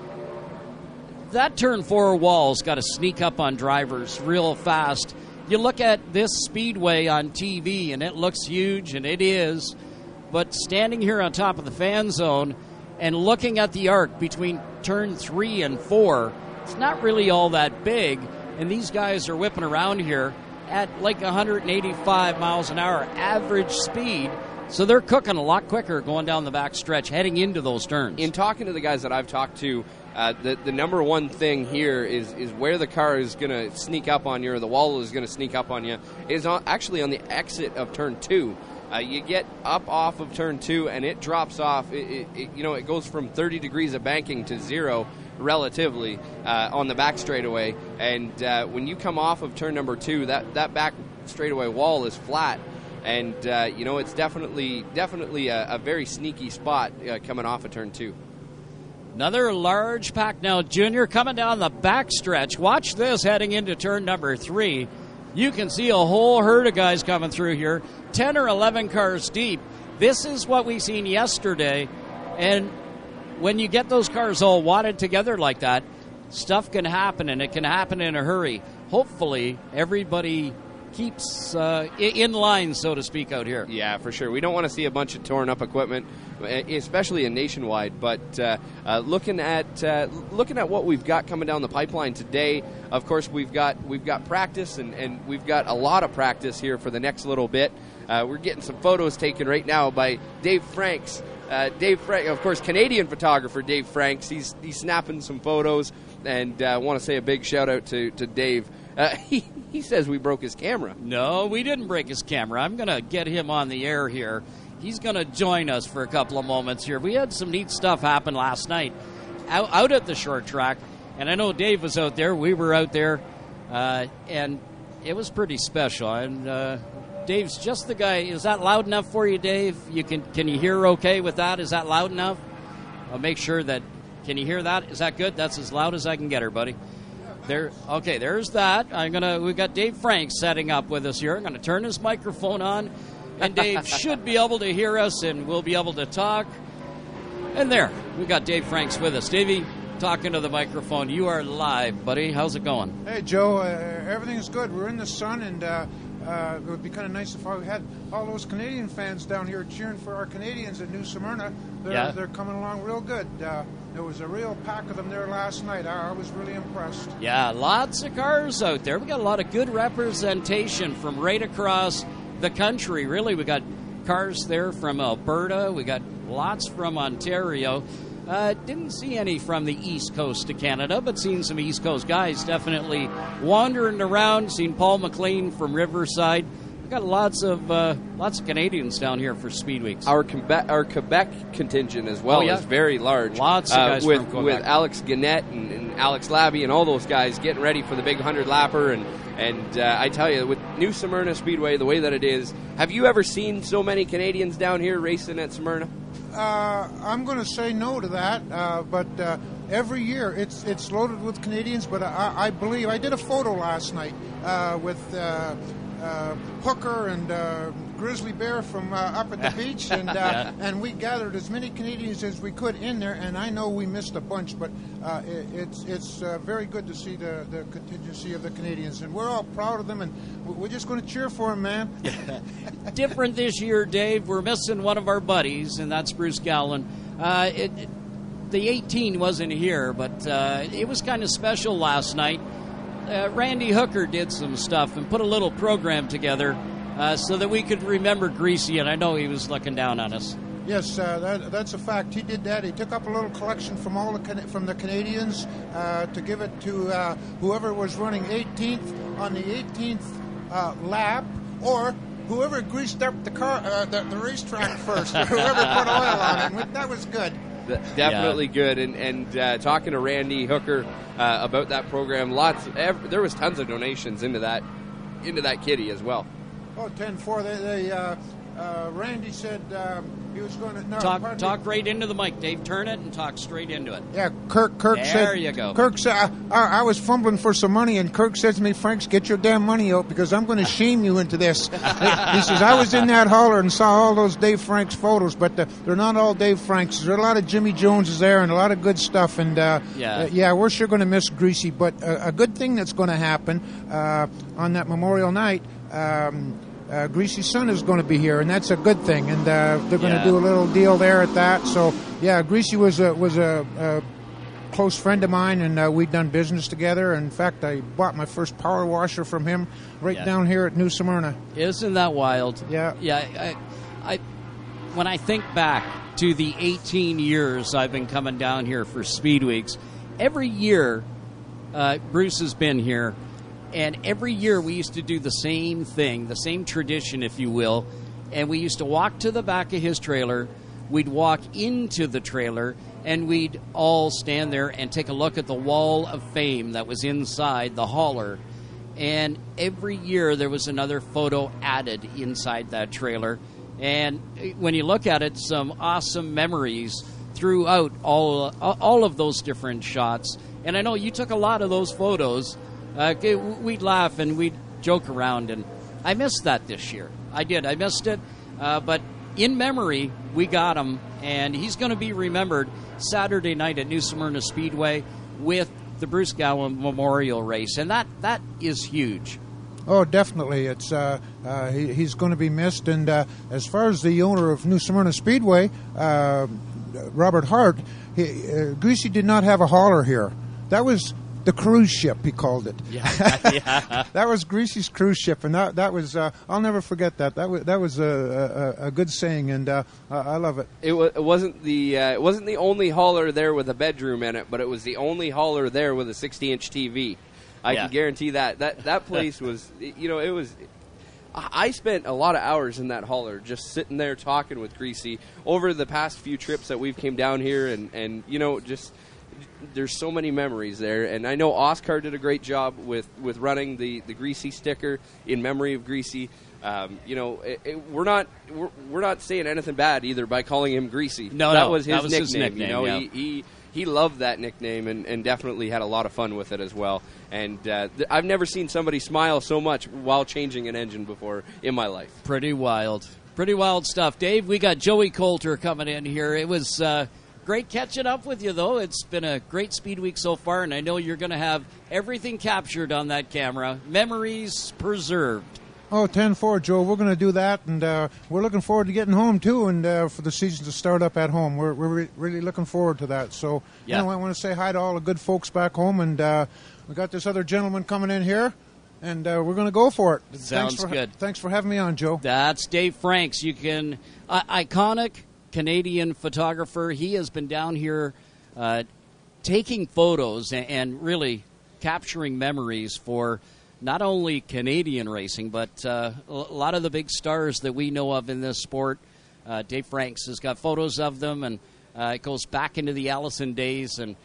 That turn 4 wall's got to sneak up on drivers real fast. You look at this speedway on TV, and it looks huge, and it is. But standing here on top of the fan zone and looking at the arc between turn 3 and 4, it's not really all that big, and these guys are whipping around here at like 185 miles an hour average speed, so they're cooking a lot quicker going down the back stretch, heading into those turns. In talking to the guys that I've talked to, the number one thing here is where the car is going to sneak up on you, or the wall is going to sneak up on you, is actually on the exit of turn 2. You get up off of turn 2, and it drops off. It goes from 30 degrees of banking to 0 relatively on the back straightaway. And when you come off of turn number 2, that back straightaway wall is flat. And, it's definitely a very sneaky spot coming off of turn 2. Another large pack now, Junior, coming down the back stretch. Watch this heading into turn number 3. You can see a whole herd of guys coming through here, 10 or 11 cars deep. This is what we seen yesterday, and when you get those cars all wadded together like that, stuff can happen, and it can happen in a hurry. Hopefully, everybody keeps in line, so to speak, out here. Yeah, for sure. We don't want to see a bunch of torn up equipment, especially in Nationwide. But looking at what we've got coming down the pipeline today, of course we've got practice, and we've got a lot of practice here for the next little bit. We're getting some photos taken right now by Dave Franks. Dave Franks, of course, Canadian photographer Dave Franks. He's snapping some photos, and I want to say a big shout out to Dave. He says we broke his camera. No, we didn't break his camera. I'm going to get him on the air here. He's going to join us for a couple of moments here. We had some neat stuff happen last night out at the short track, and I know Dave was out there. We were out there, and it was pretty special. And Dave's just the guy. Is that loud enough for you, Dave? Can you hear okay with that? Is that loud enough? I'll make sure that. Can you hear that? Is that good? That's as loud as I can get her, buddy. There's that. We got Dave Franks setting up with us here. I'm gonna turn his microphone on, and Dave should be able to hear us, and we'll be able to talk. And there, we got Dave Franks with us. Davey, talking to the microphone. You are live, buddy. How's it going? Hey, Joe. Everything's good. We're in the sun, and it would be kind of nice if we had all those Canadian fans down here cheering for our Canadians at New Smyrna. They're coming along real good. There was a real pack of them there last night. I was really impressed. Yeah, lots of cars out there. We got a lot of good representation from right across the country. Really, we got cars there from Alberta. We got lots from Ontario. Didn't see any from the East Coast of Canada, but seen some East Coast guys definitely wandering around. Seen Paul McLean from Riverside. We've got lots of Canadians down here for Speed Weeks. Our Quebec contingent as well is very large. Lots of guys from Quebec. With Alex Gannett and Alex Labby and all those guys getting ready for the big 100-lapper. And I tell you, with New Smyrna Speedway, the way that it is, have you ever seen so many Canadians down here racing at Smyrna? I'm going to say no to that, but every year it's loaded with Canadians. But I believe I did a photo last night with Hooker and Grizzly Bear from up at the beach, and and we gathered as many Canadians as we could in there. And I know we missed a bunch, but it's very good to see the contingency of the Canadians, and we're all proud of them, and we're just going to cheer for them, man. Different this year, Dave. We're missing one of our buddies, and that's Bruce Gowland. The 18 wasn't here, but it was kind of special last night. Randy Hooker did some stuff and put a little program together so that we could remember Greasy, and I know he was looking down on us. Yes, that's a fact. He did that. He took up a little collection from from the Canadians to give it to whoever was running 18th on the 18th lap, or whoever greased up the car, the racetrack first, or whoever put oil on it. That was good. Definitely good. And talking to Randy Hooker about that program, there was tons of donations into that kitty as well. Oh, 10-4. Randy said he was going to talk right into the mic, Dave. Turn it and talk straight into it. Yeah, Kirk said. There you go. Kirk said, I was fumbling for some money, and Kirk said to me, "Franks, get your damn money out because I'm going to shame you into this." He says, "I was in that hauler and saw all those Dave Franks photos, but they're not all Dave Franks. There's a lot of Jimmy Joneses there and a lot of good stuff. And we're sure going to miss Greasy. But a good thing that's going to happen on that Memorial night." Greasy's son is going to be here, and that's a good thing. And they're going to do a little deal there at that. So, Greasy was a close friend of mine, and we'd done business together. In fact, I bought my first power washer from him down here at New Smyrna. Isn't that wild? Yeah. Yeah. When I think back to the 18 years I've been coming down here for Speed Weeks, every year Bruce has been here. And every year we used to do the same thing, the same tradition, if you will. And we used to walk to the back of his trailer. We'd walk into the trailer, and we'd all stand there and take a look at the wall of fame that was inside the hauler. And every year there was another photo added inside that trailer. And when you look at it, some awesome memories throughout all of those different shots. And I know you took a lot of those photos. We'd laugh and we'd joke around, and I missed that this year. I did. I missed it. But in memory, we got him, and he's going to be remembered Saturday night at New Smyrna Speedway with the Bruce Gowland Memorial Race, and that is huge. Oh, definitely. It's he's going to be missed. And as far as the owner of New Smyrna Speedway, Robert Hart, Greasy did not have a hauler here. That was the cruise ship, he called it. Yeah. That was Greasy's cruise ship, and that was I'll never forget that. That was a good saying, and I love it. It wasn't the only hauler there with a bedroom in it, but it was the only hauler there with a 60-inch TV. I can guarantee that place was, it was. I spent a lot of hours in that hauler just sitting there talking with Greasy over the past few trips that we've came down here, and just. There's so many memories there, and I know Oscar did a great job with running the Greasy sticker in memory of Greasy. We're not saying anything bad either by calling him Greasy. No, that was his nickname. He he loved that nickname and definitely had a lot of fun with it as well. And I've never seen somebody smile so much while changing an engine before in my life. Pretty wild stuff. Dave, we got Joey Coulter coming in here. It was great catching up with you, though. It's been a great Speed Week so far, and I know you're going to have everything captured on that camera. Memories preserved. Oh, 10-4, Joe. We're going to do that, and we're looking forward to getting home, too, and for the season to start up at home. We're really looking forward to that. So, anyway, I want to say hi to all the good folks back home, and we got this other gentleman coming in here, and we're going to go for it. Sounds good. Thanks for having me on, Joe. That's Dave Franks. You can iconic Canadian photographer. He has been down here taking photos and really capturing memories for not only Canadian racing, but a lot of the big stars that we know of in this sport. Dave Franks has got photos of them, and it goes back into the Allison days, and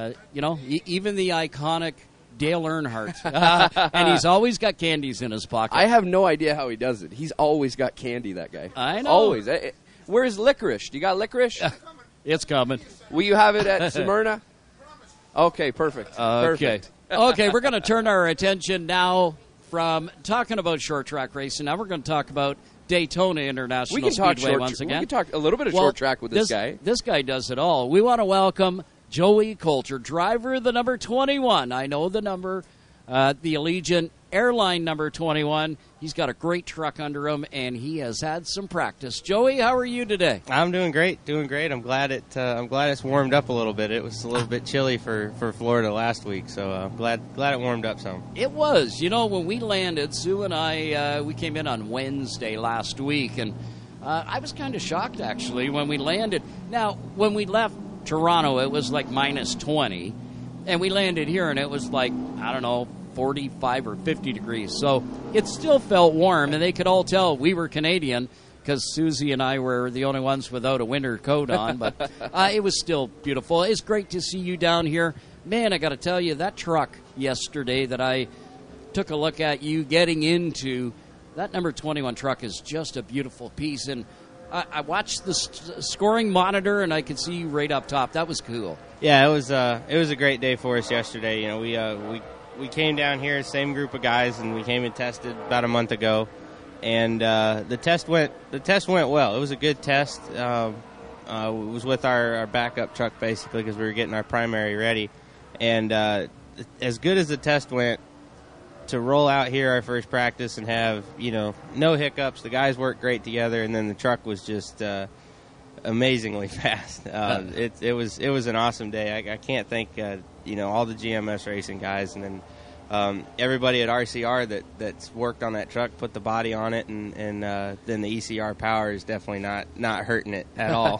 even the iconic Dale Earnhardt. And he's always got candies in his pocket. I have no idea how he does it. He's always got candy, that guy. I know. Always. Where's licorice? Do you got licorice? It's coming. Will you have it at Smyrna? Okay, perfect. Perfect. Okay, we're going to turn our attention now from talking about short track racing. Now we're going to talk about Daytona International Speedway once again. We can talk a little bit of short track with this guy. This guy does it all. We want to welcome Joey Coulter, driver of the number 21. I know the number, the Allegiant Airline number 21. He's got a great truck under him, and he has had some practice. Joey, how are you today? I'm doing great. I'm glad it's warmed up a little bit. It was a little bit chilly for Florida last week, so I'm glad it warmed up some. It was. When we landed, Sue and I, we came in on Wednesday last week, and I was kind of shocked, actually, when we landed. Now, when we left Toronto, it was like minus 20, and we landed here, and it was like, 45 or 50 degrees. So it still felt warm, and they could all tell we were Canadian because Susie and I were the only ones without a winter coat on. But it was still beautiful. It's great to see you down here. Man, I got to tell you, that truck yesterday that I took a look at you getting into, that number 21 truck is just a beautiful piece. And I watched the scoring monitor, and I could see you right up top. That was cool. Yeah, it was a great day for us yesterday. We came down here, same group of guys, and we came and tested about a month ago, and the test went well. It was a good test. It was with our backup truck basically because we were getting our primary ready, and as good as the test went, to roll out here our first practice and have no hiccups. The guys worked great together, and then the truck was just amazingly fast. It was an awesome day. I can't thank all the GMS racing guys, and then everybody at RCR that's worked on that truck, put the body on it, and then the ECR power is definitely not hurting it at all.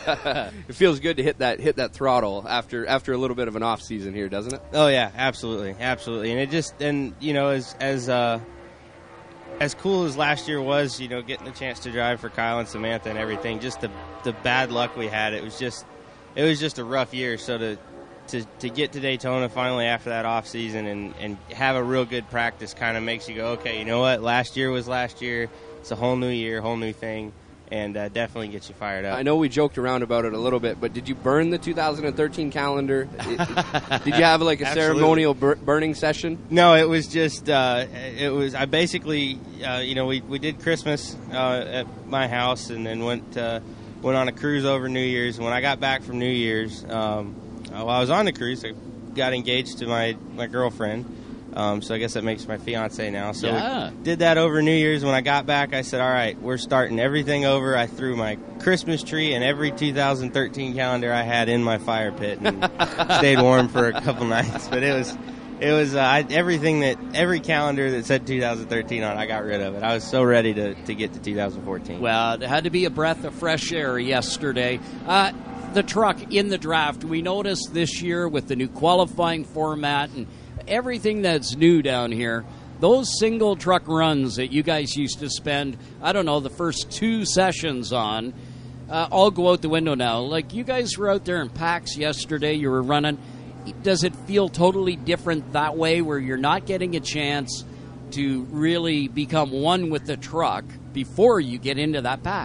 It feels good to hit that throttle after a little bit of an off season here, doesn't it? Oh yeah, absolutely, and it just as cool as last year was, getting the chance to drive for Kyle and Samantha and everything, just the bad luck we had, it was just a rough year. So to get to Daytona finally after that off season and have a real good practice kind of makes you go, okay, you know what? Last year was last year. It's a whole new year, whole new thing, and definitely gets you fired up. I know we joked around about it a little bit, but did you burn the 2013 calendar? Did you have like a ceremonial burning session? No, it was just I basically we did Christmas at my house and then went on a cruise over New Year's. And when I got back from New Year's, while I was on the cruise, I got engaged to my girlfriend. So I guess that makes my fiance now. So we did that over New Year's. When I got back, I said, all right, we're starting everything over. I threw my Christmas tree and every 2013 calendar I had in my fire pit and stayed warm for a couple nights. But it was every calendar that said 2013 on it, I got rid of it. I was so ready to get to 2014. Well, it had to be a breath of fresh air yesterday. The truck in the draft, we noticed this year with the new qualifying format and everything that's new down here, those single truck runs that you guys used to spend, the first 2 sessions on, all go out the window now. Like, you guys were out there in packs yesterday, you were running. Does it feel totally different that way, where you're not getting a chance to really become one with the truck before you get into that pack?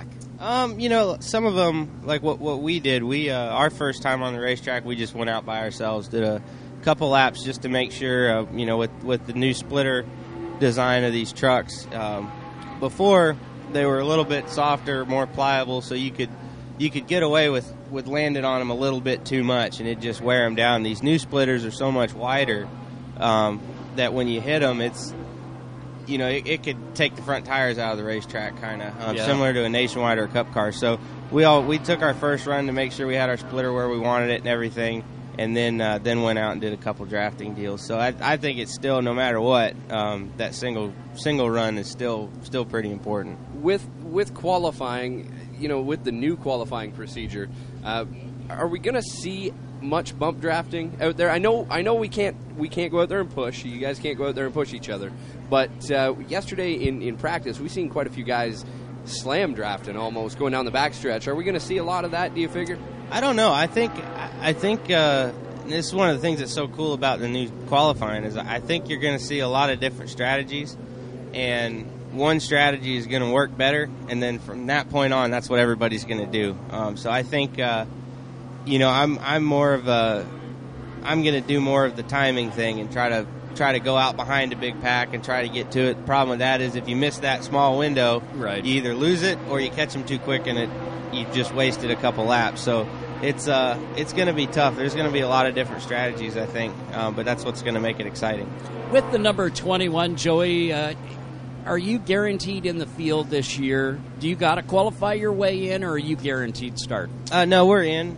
Some of them, like what we did, our first time on the racetrack, we just went out by ourselves, did a couple laps just to make sure, with the new splitter design of these trucks. Before, they were a little bit softer, more pliable, so you could get away with landing on them a little bit too much, and it'd just wear them down. These new splitters are so much wider that when you hit them, it's it could take the front tires out of the racetrack, kind of similar to a Nationwide or a Cup car. So we took our first run to make sure we had our splitter where we wanted it and everything, and then went out and did a couple drafting deals. So I think it's still, no matter what, that single run is still pretty important. With qualifying, with the new qualifying procedure, are we going to see much bump drafting out there? I know we can't go out there and push. You guys can't go out there and push each other. But yesterday in practice, we've seen quite a few guys slam drafting, almost going down the backstretch. Are we going to see a lot of that, do you figure? I don't know. I think this is one of the things that's so cool about the new qualifying is I think you're going to see a lot of different strategies, and one strategy is going to work better, and then from that point on, that's what everybody's going to do. So I think, I'm more of I'm going to do more of the timing thing and try to go out behind a big pack and try to get to it. The problem with that is if you miss that small window, right, you either lose it or you catch them too quick and you just wasted a couple laps. So it's going to be tough. There's going to be a lot of different strategies, I think, but that's what's going to make it exciting. With the number 21, Joey, are you guaranteed in the field this year? Do you got to qualify your way in, or are you guaranteed start? No, we're in.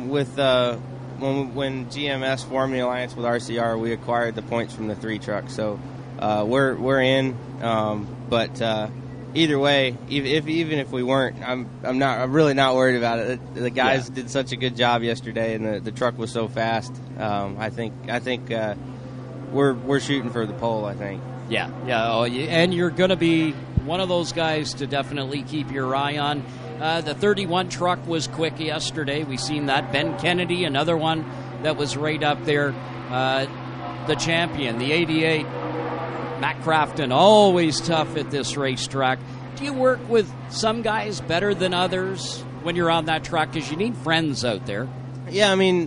When GMS formed the alliance with RCR, we acquired the points from the 3 trucks, so we're in. But either way, even if we weren't, I'm really not worried about it. The guys did such a good job yesterday, and the truck was so fast. I think we're shooting for the pole, I think. Yeah. And you're going to be one of those guys to definitely keep your eye on. The 31 truck was quick yesterday. We seen that. Ben Kennedy, another one that was right up there. The champion, the 88, Matt Crafton, always tough at this racetrack. Do you work with some guys better than others when you're on that truck? Because you need friends out there. Yeah, I mean,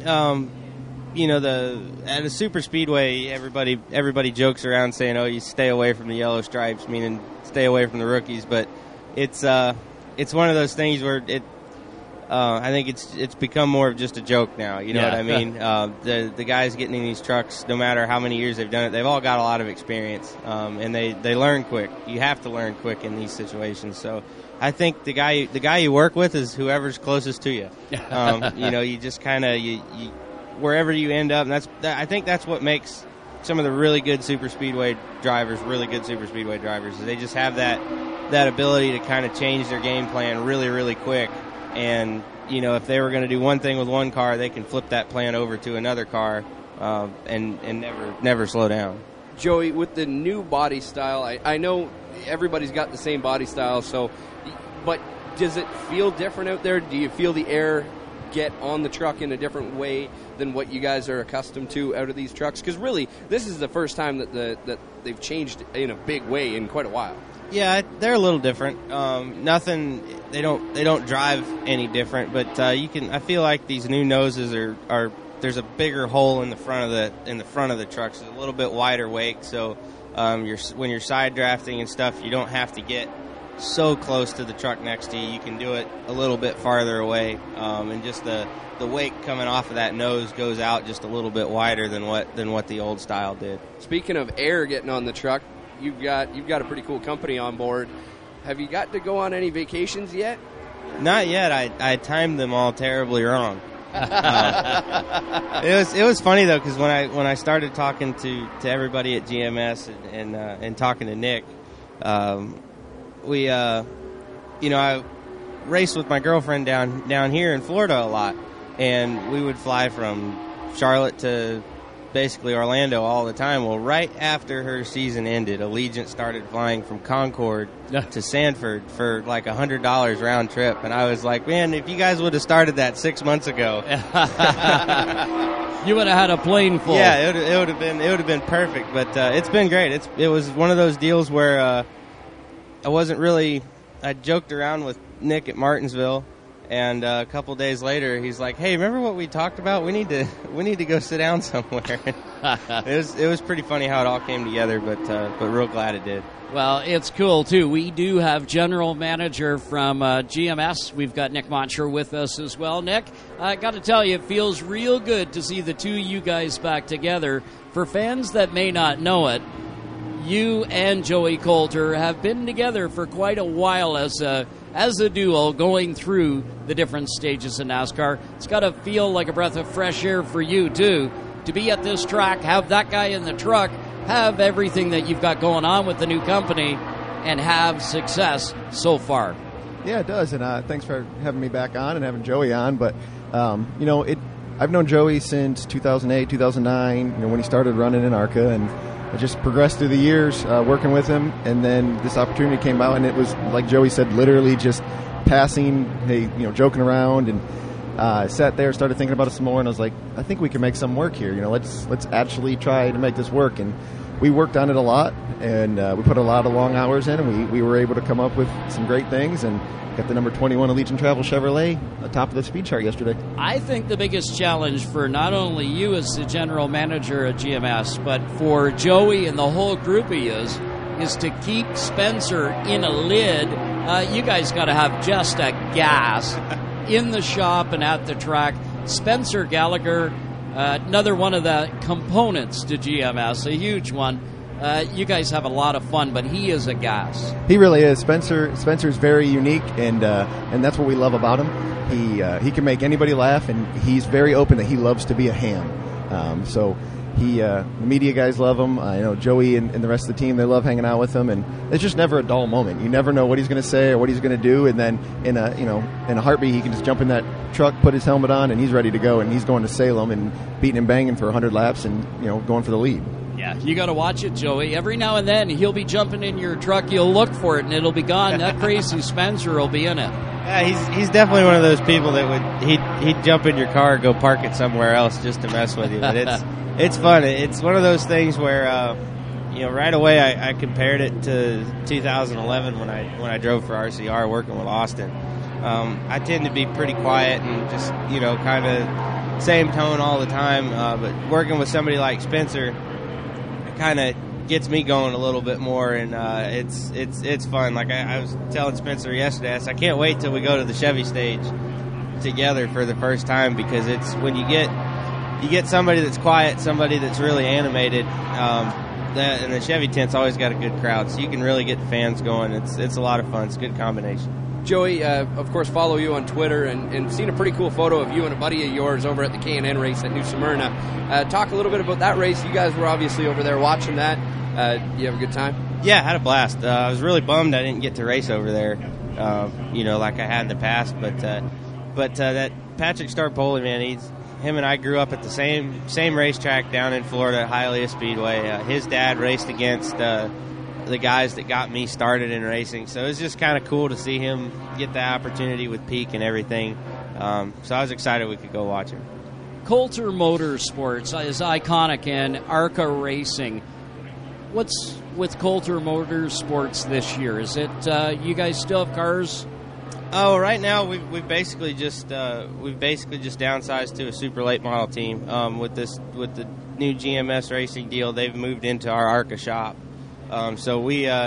at a super speedway, everybody jokes around saying, "Oh, you stay away from the yellow stripes," meaning stay away from the rookies. But it's one of those things where I think it's become more of just a joke now. You know what I mean? The guys getting in these trucks, no matter how many years they've done it, they've all got a lot of experience, and they learn quick. You have to learn quick in these situations. So I think the guy you work with is whoever's closest to you. You just kind of you wherever you end up, and I think that's what makes some of the really good super speedway drivers is they just have that ability to kind of change their game plan really, really quick. And if they were going to do one thing with one car, they can flip that plan over to another car and never slow down. Joey, with the new body style, I know everybody's got the same body style, but does it feel different out there? Do you feel the air get on the truck in a different way than what you guys are accustomed to out of these trucks? Because really, this is the first time that they've changed in a big way in quite a while. Yeah, they're a little different. Nothing. They don't drive any different, but I feel like these new noses are. There's a bigger hole in the front of the trucks. It's a little bit wider wake, so when you're side drafting and stuff, you don't have to get so close to the truck next to you. You can do it a little bit farther away, and just the wake coming off of that nose goes out just a little bit wider than what the old style did. Speaking of air getting on the truck, you've got a pretty cool company on board. Have you got to go on any vacations yet? Not yet. I timed them all terribly wrong. It was funny though, because when I started talking to everybody at GMS and talking to Nick, I raced with my girlfriend down here in Florida a lot, and we would fly from Charlotte to basically Orlando all the time. Well, right after her season ended, Allegiant started flying from Concord to Sanford for like $100 round trip, and I was like, man, if you guys would have started that 6 months ago, you would have had a plane full. Yeah, it would have been perfect. But it's been great. It was one of those deals where I wasn't really I joked around with Nick at Martinsville, and a couple days later, he's like, "Hey, remember what we talked about? We need to go sit down somewhere." It was pretty funny how it all came together, but real glad it did. Well, it's cool, too. We do have general manager from GMS. We've got Nick Moncher with us as well. Nick, I got to tell you, it feels real good to see the two of you guys back together. For fans that may not know it, you and Joey Coulter have been together for quite a while as a duo going through the different stages of NASCAR. It's got to feel like a breath of fresh air for you, too, to be at this track, have that guy in the truck, have everything that you've got going on with the new company, and have success so far. Yeah, it does, and thanks for having me back on and having Joey on. But, I've known Joey since 2008, 2009, when he started running in ARCA, and I just progressed through the years working with him, and then this opportunity came out, and it was, like Joey said, literally just passing, joking around, and I sat there, started thinking about it some more, and I was like, I think we can make some work here. Let's actually try to make this work. And we worked on it a lot, and we put a lot of long hours in, and we were able to come up with some great things, and got the number 21 Allegiant Travel Chevrolet atop of the speed chart yesterday. I think the biggest challenge for not only you as the general manager at GMS, but for Joey and the whole group of you is to keep Spencer in a lid. You guys got to have just a gas in the shop and at the track. Spencer Gallagher, another one of the components to GMS, a huge one. You guys have a lot of fun, but he is a gas. He really is. Spencer's very unique, and that's what we love about him. He can make anybody laugh, and he's very open that he loves to be a ham. So the media guys love him. Joey and the rest of the team, they love hanging out with him, and it's just never a dull moment. You never know what he's going to say or what he's going to do, and then in a heartbeat, he can just jump in that truck, put his helmet on, and he's ready to go. And he's going to Salem and beating and banging for 100 laps, and going for the lead. Yeah, you got to watch it, Joey. Every now and then, he'll be jumping in your truck. You'll look for it, and it'll be gone. That crazy Spencer will be in it. Yeah, he's definitely one of those people that he'd jump in your car and go park it somewhere else just to mess with you. But it's fun. It's one of those things where right away I compared it to 2011 when I drove for RCR working with Austin. I tend to be pretty quiet and just kind of same tone all the time. But working with somebody like Spencer, kind of gets me going a little bit more, and it's fun. Like I was telling Spencer yesterday, I said, I can't wait till we go to the Chevy stage together for the first time, because it's when you get somebody that's quiet, somebody that's really animated, and the Chevy tent's always got a good crowd, so you can really get the fans going. It's a lot of fun. It's a good combination. Joey, of course, follow you on Twitter and seen a pretty cool photo of you and a buddy of yours over at the K&N race at New Smyrna. Talk a little bit about that race. You guys were obviously over there watching that. You have a good time? Yeah, I had a blast. I was really bummed I didn't get to race over there, like I had in the past. But that Patrick Starpoli, man, him and I grew up at the same racetrack down in Florida, Hialeah Speedway. His dad raced against the guys that got me started in racing, so it was just kind of cool to see him get the opportunity with Peak and everything. So I was excited we could go watch him. Coulter Motorsports is iconic in ARCA racing. What's with Coulter Motorsports this year? Is it you guys still have cars? Oh, right now we've basically just downsized to a super late model team. With the new GMS racing deal, they've moved into our ARCA shop. So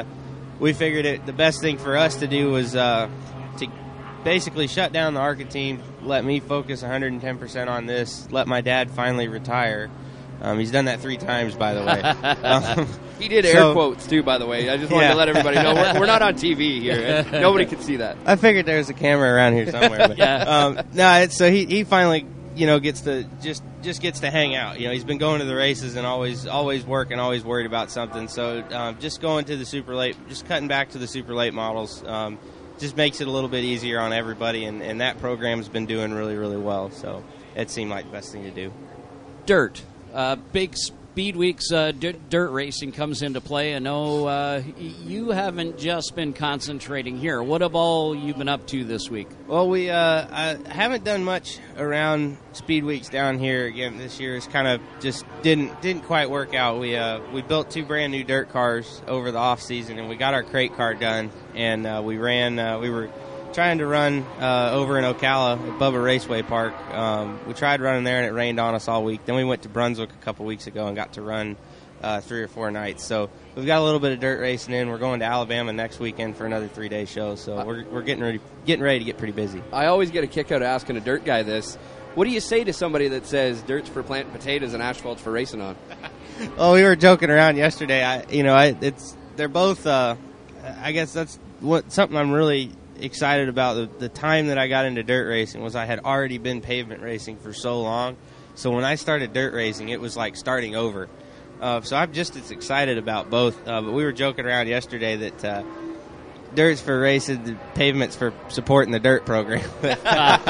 we figured the best thing for us to do was to basically shut down the ARCA team, let me focus 110% on this, let my dad finally retire. He's done that 3 times, by the way. He did air quotes, too, by the way. I just wanted to let everybody know. We're not on TV here. Nobody can see that. I figured there was a camera around here somewhere. But, so he finally gets to just gets to hang out. He's been going to the races and always working, always worried about something. So just going to the super late, just cutting back to the super late models, just makes it a little bit easier on everybody. And that program's been doing really, really well. So it seemed like the best thing to do. Dirt, big Speed Week's dirt racing comes into play. I know you haven't just been concentrating here. What have all you been up to this week? Well, we I haven't done much around Speed Weeks down here. Again, this year is kind of just didn't quite work out. We built 2 brand new dirt cars over the off season, and we got our crate car done, and we ran. We were trying to run over in Ocala at Bubba Raceway Park. We tried running there, and it rained on us all week. Then we went to Brunswick a couple weeks ago and got to run 3 or 4 nights. So we've got a little bit of dirt racing in. We're going to Alabama next weekend for another 3-day show. So we're getting ready to get pretty busy. I always get a kick out of asking a dirt guy this. What do you say to somebody that says dirt's for planting potatoes and asphalt's for racing on? Well, we were joking around yesterday. They're both. I guess that's something I'm really excited about. The time that I got into dirt racing was I had already been pavement racing for so long. So when I started dirt racing, it was like starting over. So I'm just as excited about both. But we were joking around yesterday that dirt's for racing, the pavement's for supporting the dirt program. But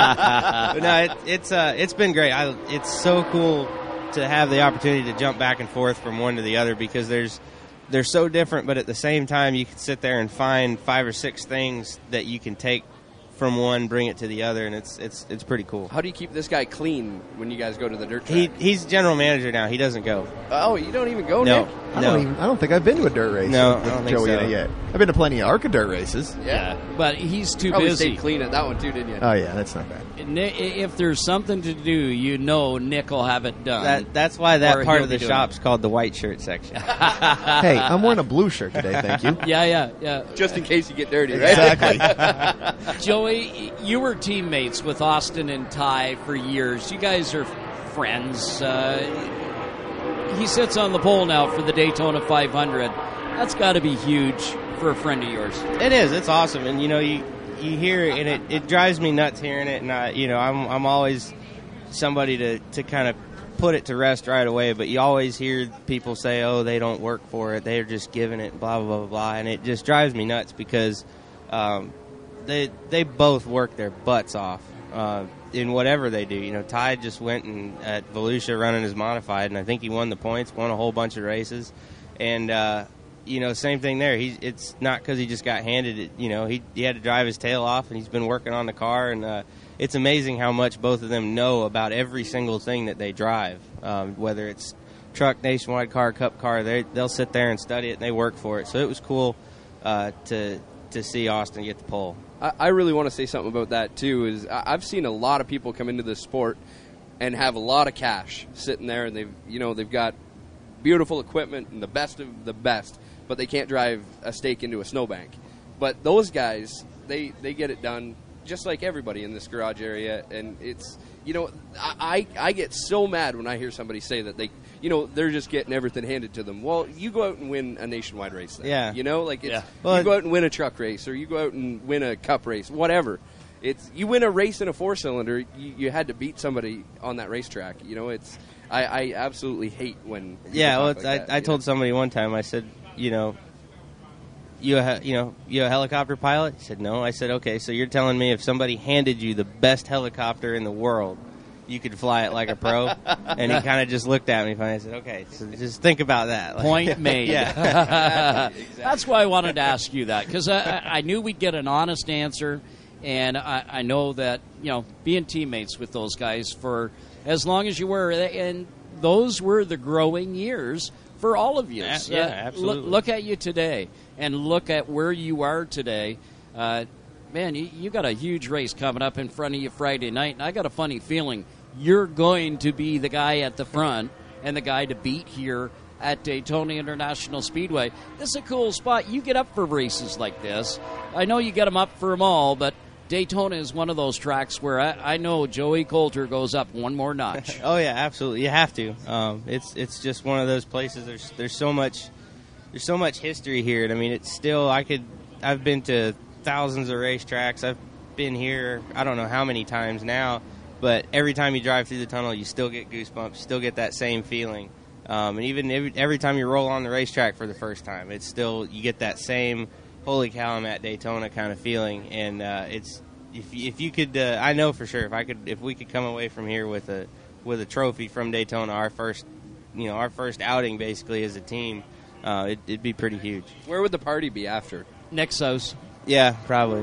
no, it's been great. It's so cool to have the opportunity to jump back and forth from one to the other, because they're so different, but at the same time you can sit there and find 5 or 6 things that you can take from one, bring it to the other, and it's pretty cool. How do you keep this guy clean when you guys go to the dirt track? He's general manager now. He doesn't go. Oh, you don't even go, No. Nick? I don't think I've been to a dirt race No, with I don't think Joey so. in it yet. I've been to plenty of ARCA dirt races. Yeah. But he's too Probably busy. stayed clean at that one too, didn't you? Oh, yeah, that's not bad. If there's something to do, Nick will have it done. That's why that Or part he'll of the be doing shop's called the white shirt section. Hey, I'm wearing a blue shirt today, thank you. Yeah. Just in case you get dirty, right? Exactly. Joey, you were teammates with Austin and Ty for years. You guys are friends. He sits on the pole now for the Daytona 500. That's got to be huge for a friend of yours. It is. It's awesome, and you hear it, and it drives me nuts hearing it. And I'm always somebody to kind of put it to rest right away. But you always hear people say, "Oh, they don't work for it; they're just giving it." Blah blah blah blah, and it just drives me nuts because they both work their butts off in whatever they do. Ty just went at Volusia running his modified, and I think he won the points, won a whole bunch of races, and same thing there. It's not because he just got handed it. He had to drive his tail off, and he's been working on the car, and it's amazing how much both of them know about every single thing that they drive, whether it's truck, nationwide car, cup car. They'll sit there and study it, and they work for it. So it was cool to see Austin get the pole. I really want to say something about that too. Is I've seen a lot of people come into this sport and have a lot of cash sitting there, and they've got beautiful equipment and the best of the best, but they can't drive a stake into a snowbank. But those guys, they get it done just like everybody in this garage area, and it's I get so mad when I hear somebody say that they're just getting everything handed to them. Well, you go out and win a nationwide race then. Yeah. You go out and win a truck race, or you go out and win a cup race, whatever. You win a race in a 4-cylinder, you had to beat somebody on that racetrack. I absolutely hate when people talk like that, I told somebody one time, I said, you a helicopter pilot? He said, no. I said, okay, so you're telling me if somebody handed you the best helicopter in the world, you could fly it like a pro? And he kind of just looked at me and I said, okay, so just think about that. Point made. Yeah. Exactly. That's why I wanted to ask you that, because I knew we'd get an honest answer, and I know that, being teammates with those guys for as long as you were, and those were the growing years for all of you. Yeah, absolutely. Look at you today, and look at where you are today. Man, you got a huge race coming up in front of you Friday night, and I got a funny feeling you're going to be the guy at the front and the guy to beat here at Daytona International Speedway. This is a cool spot. You get up for races like this. I know you get them up for them all, but Daytona is one of those tracks where I know Joey Coulter goes up one more notch. Oh yeah, absolutely. You have to. It's just one of those places. There's so much history here, and I mean, it's still. I've been to thousands of racetracks. I've been here I don't know how many times now, but every time you drive through the tunnel, you still get goosebumps. You still get that same feeling. And even every time you roll on the racetrack for the first time, it's still you get that same holy cow, I'm at Daytona kind of feeling. And it's if you could, I know for sure if we could come away from here with a trophy from Daytona, our first our first outing basically as a team, it'd be pretty huge. Where would the party be after? Nick's house. Yeah, probably.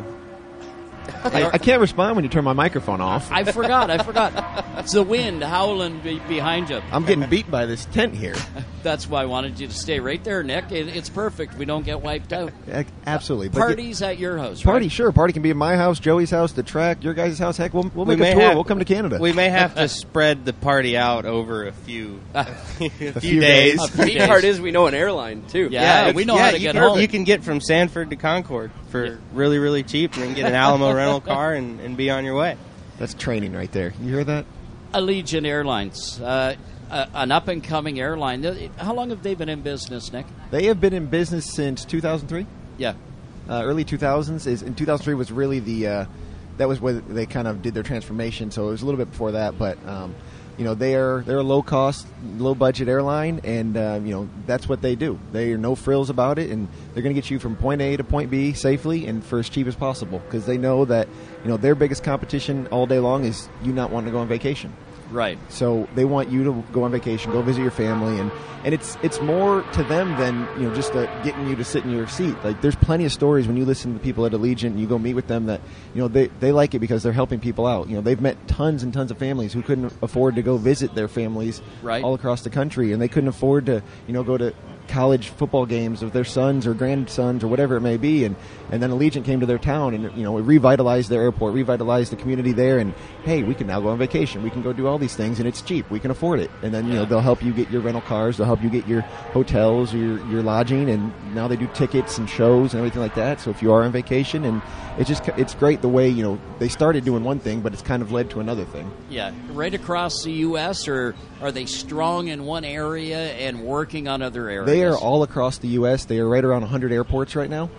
I can't respond when you turn my microphone off. I forgot. It's the wind howling behind you. I'm getting beat by this tent here. That's why I wanted you to stay right there, Nick. It's perfect. We don't get wiped out. Absolutely. Parties at your house, Party, right? sure. Party can be at my house, Joey's house, the track, your guys' house. Heck, we'll make a tour. We'll come to Canada. We may have to spread the party out over a few few days. The neat part is we know an airline, too. Yeah, we know how to get home. You can get from Sanford to Concord for really, really cheap, and then get an Alamo rental car and be on your way. That's training right there. You hear that? Allegiant Airlines, an up-and-coming airline. How long have they been in business, Nick? They have been in business since 2003. Yeah. Early 2000s. In 2003 was really that was where they kind of did their transformation, so it was a little bit before that, but they're a low-cost, low-budget airline, and that's what they do. They are no frills about it, and they're going to get you from point A to point B safely and for as cheap as possible, because they know that their biggest competition all day long is you not wanting to go on vacation. Right. So they want you to go on vacation, go visit your family, and it's more to them than just getting you to sit in your seat. Like, there's plenty of stories when you listen to people at Allegiant and you go meet with them that they like it because they're helping people out. They've met tons and tons of families who couldn't afford to go visit their families all across the country, and they couldn't afford to go to college football games of their sons or grandsons or whatever it may be, and then Allegiant came to their town and it revitalized their airport, revitalized the community there, and hey, we can now go on vacation, we can go do all these things, and it's cheap, we can afford it, and then they'll help you get your rental cars, they'll help you get your hotels or your lodging, and now they do tickets and shows and everything like that. So if you are on vacation, and it's great the way they started doing one thing, but it's kind of led to another thing. Yeah, right across the U.S., or are they strong in one area and working on other areas? They are all across the U.S. They are right around 100 airports right now,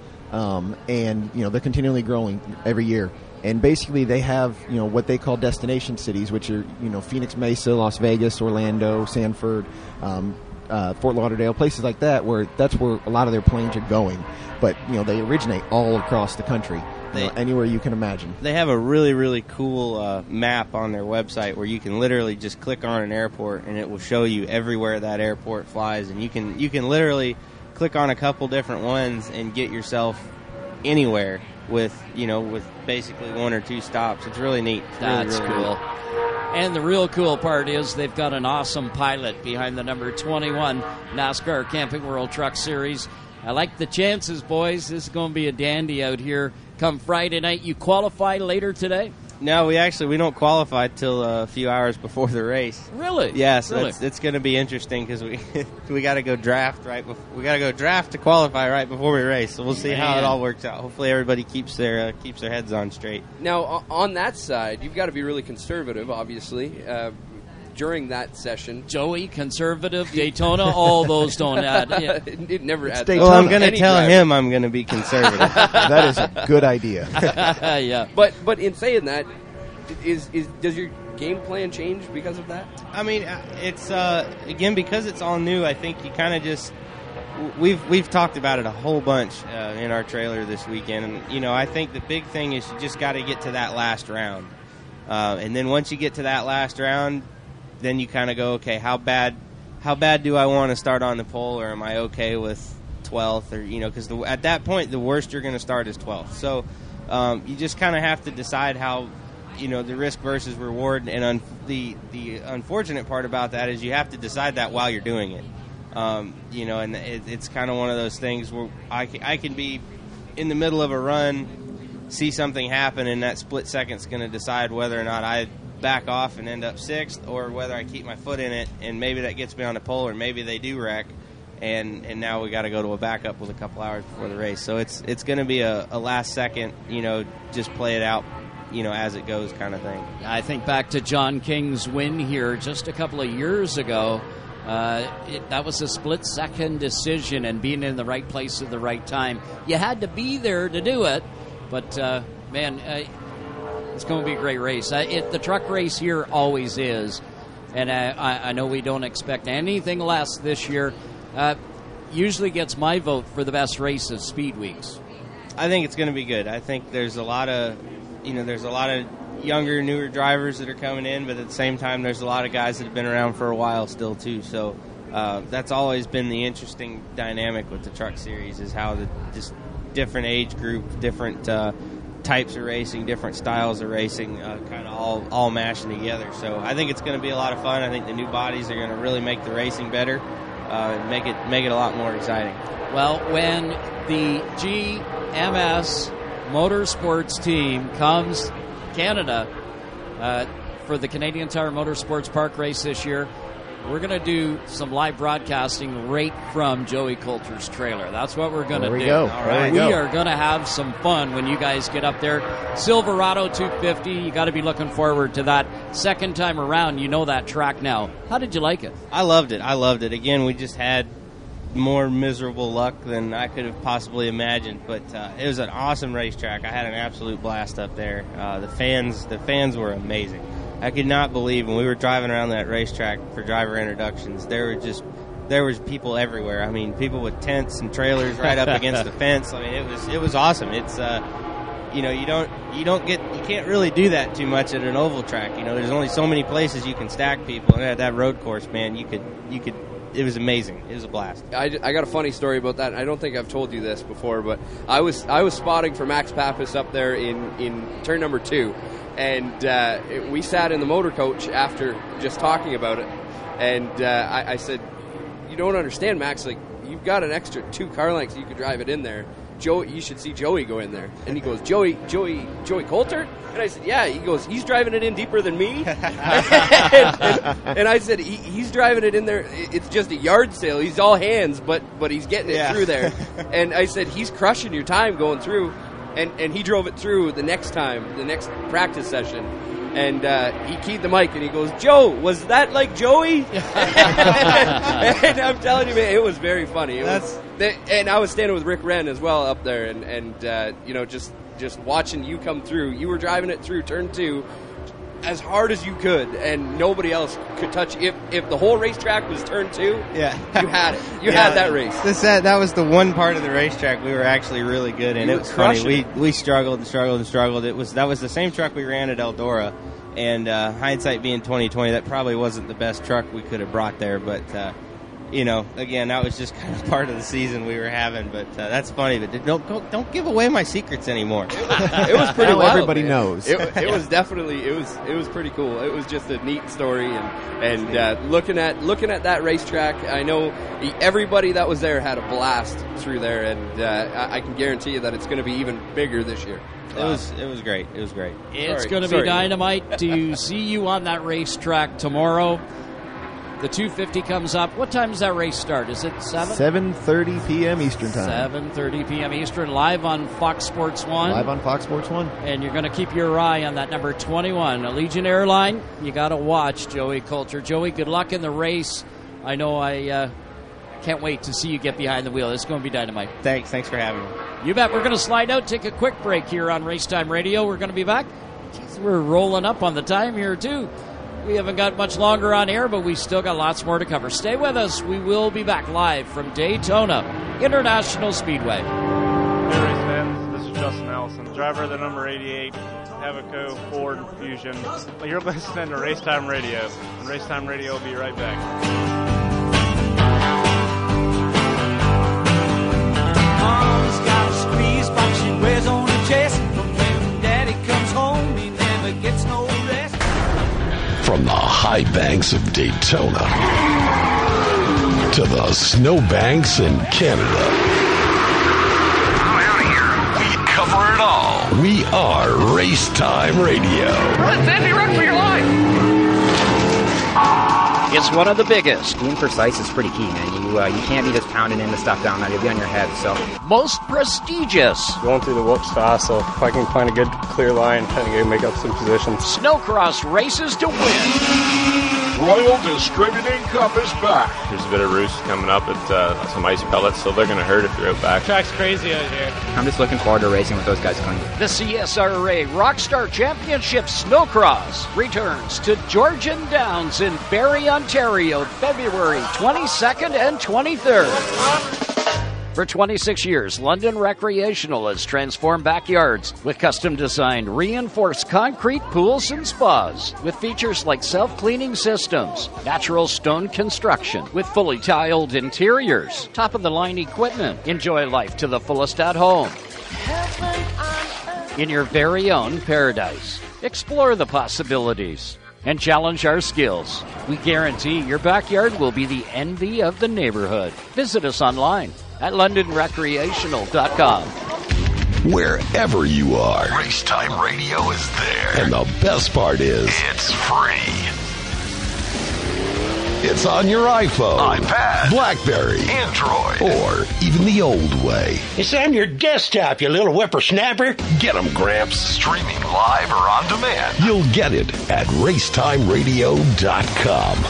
and they're continually growing every year. And basically, they have what they call destination cities, which are Phoenix Mesa, Las Vegas, Orlando, Sanford, Fort Lauderdale, places like that, where that's where a lot of their planes are going. But they originate all across the country. Anywhere you can imagine. They have a really, really cool map on their website where you can literally just click on an airport and it will show you everywhere that airport flies, and you can literally click on a couple different ones and get yourself anywhere with basically one or two stops. It's really neat. It's That's really, really cool. Neat. And the real cool part is they've got an awesome pilot behind the number 21 NASCAR Camping World Truck Series. I like the chances, boys. This is going to be a dandy out here come Friday night. You qualify later today? No, we don't qualify till a few hours before the race. Really? Yeah, so really? It's going to be interesting because we got to go draft we got to go draft to qualify right before we race. So we'll see how it all works out. Hopefully everybody keeps their heads on straight. Now on that side, you've got to be really conservative, obviously. During that session, Joey, conservative, Daytona, all those don't add. Yeah. It never adds. Well, I'm going to tell him I'm going to be conservative. That is a good idea. Yeah. But in saying that, does your game plan change because of that? I mean, it's again, because it's all new. I think you kind of just we've talked about it a whole bunch in our trailer this weekend, and I think the big thing is you just got to get to that last round, and then once you get to that last round, then you kind of go, okay, how bad do I want to start on the pole, or am I okay with 12th, or because at that point the worst you're going to start is 12th. So you just kind of have to decide how the risk versus reward, and the unfortunate part about that is you have to decide that while you're doing it. And it's kind of one of those things where I can be in the middle of a run, see something happen, and that split second's going to decide whether or not I back off and end up 6th, or whether I keep my foot in it and maybe that gets me on the pole, or maybe they do wreck, and now we got to go to a backup with a couple hours before the race. So it's going to be a last second, just play it out, as it goes kind of thing. I think back to John King's win here just a couple of years ago. That was a split-second decision, and being in the right place at the right time. You had to be there to do it, but, it's going to be a great race. The truck race here always is, and I know we don't expect anything less this year. Usually gets my vote for the best race of Speed Weeks. I think it's going to be good. I think there's a lot of younger, newer drivers that are coming in, but at the same time, there's a lot of guys that have been around for a while still too. So that's always been the interesting dynamic with the Truck Series, is how the just different age groups, different types of racing, different styles of racing, kind of all mashing together. So I think it's going to be a lot of fun. I think the new bodies are going to really make the racing better, and make it a lot more exciting. Well, when the GMS Motorsports team comes Canada for the Canadian Tire Motorsports Park race this year, we're going to do some live broadcasting right from Joey Coulter's trailer. That's what we're going to do. Go. All right. We are going to have some fun when you guys get up there. Silverado 250, you got to be looking forward to that. Second time around, you know that track now. How did you like it? I loved it. Again, we just had more miserable luck than I could have possibly imagined, but it was an awesome racetrack. I had an absolute blast up there. The fans were amazing. I could not believe when we were driving around that racetrack for driver introductions, there was people everywhere. I mean, people with tents and trailers right up against the fence. I mean, it was awesome. It's you can't really do that too much at an oval track. There's only so many places you can stack people, and at that road course, man, you could. It was amazing. It was a blast. I got a funny story about that. I don't think I've told you this before, but I was spotting for Max Pappas up there in turn number 2, and we sat in the motor coach after just talking about it, and I said, "You don't understand, Max. Like, you've got an extra 2 car lengths. You could drive it in there. Joey, you should see Joey go in there." And he goes, Joey Coulter? And I said, yeah. He goes, he's driving it in deeper than me? and I said, he's driving it in there. It's just a yard sale. He's all hands, but he's getting it through there. And I said, he's crushing your time going through. And he drove it through the next practice session. And he keyed the mic, and he goes, "Joe, was that like Joey?" And I'm telling you, man, it was very funny. And I was standing with Rick Wren as well up there, and just watching you come through. You were driving it through turn 2 as hard as you could, and nobody else could touch it. If the whole racetrack was turn 2, you had it. You had that race. That was the one part of the racetrack we were actually really good in. It was funny. We struggled. That was the same truck we ran at Eldora, and hindsight being 2020, that probably wasn't the best truck we could have brought there, but again, that was just kind of part of the season we were having. But that's funny. But don't give away my secrets anymore. It was pretty wild. Everybody knows. It was definitely it was pretty cool. It was just a neat story, and looking at that racetrack, I know everybody that was there had a blast through there, and I can guarantee you that it's going to be even bigger this year. It was great. It was great. It's going to be dynamite to see you on that racetrack tomorrow. The 250 comes up. What time does that race start? Is it 7? 7:30 p.m. Eastern time. 7:30 p.m. Eastern, live on Fox Sports 1. Live on Fox Sports 1. And you're going to keep your eye on that number 21, Allegiant Airline. You got to watch Joey Coulter. Joey, good luck in the race. I know I can't wait to see you get behind the wheel. It's going to be dynamite. Thanks for having me. You bet. We're going to slide out, take a quick break here on Racetime Radio. We're going to be back. Jeez, we're rolling up on the time here, too. We haven't got much longer on air, but we still got lots more to cover. Stay with us. We will be back live from Daytona International Speedway. Hey, race fans. This is Justin Allison, driver of the number 88 Avico Ford Fusion. You're listening to Racetime Radio, and Racetime Radio will be right back. Mom's got a squeeze box she wears on her chest. But when Daddy comes home, he never gets no rest. From the high banks of Daytona to the snowbanks in Canada, we cover it all. We are Racetime Radio. Run, Sandy, run for your life! It's one of the biggest, Being precise is pretty key, man. You can't be just pounding in the stuff down there. You'll be on your head, so. most prestigious Going through the whoops fast, so if I can find a good clear line, I think I can make up some positions. snowcross races to win. Royal Distributing Cup is back. There's a bit of roost coming up at some ice pellets, so they're going to hurt if you're out back. Track's crazy out here. I'm just looking forward to racing with those guys clean. The CSRA Rockstar Championship Snowcross returns to Georgian Downs in Barrie, Ontario, February 22nd and 23rd. For 26 years, London Recreational has transformed backyards with custom-designed reinforced concrete pools and spas with features like self-cleaning systems, natural stone construction with fully tiled interiors, top-of-the-line equipment. Enjoy life to the fullest at home in your very own paradise. Explore the possibilities and challenge our skills. We guarantee your backyard will be the envy of the neighborhood. Visit us online at londonrecreational.com. Wherever you are, Racetime Radio is there. And the best part is, it's free. It's on your iPhone, iPad, BlackBerry, Android, or even the old way. It's on your desktop, you little whippersnapper. Get them, Gramps. Streaming live or on demand. You'll get it at racetimeradio.com.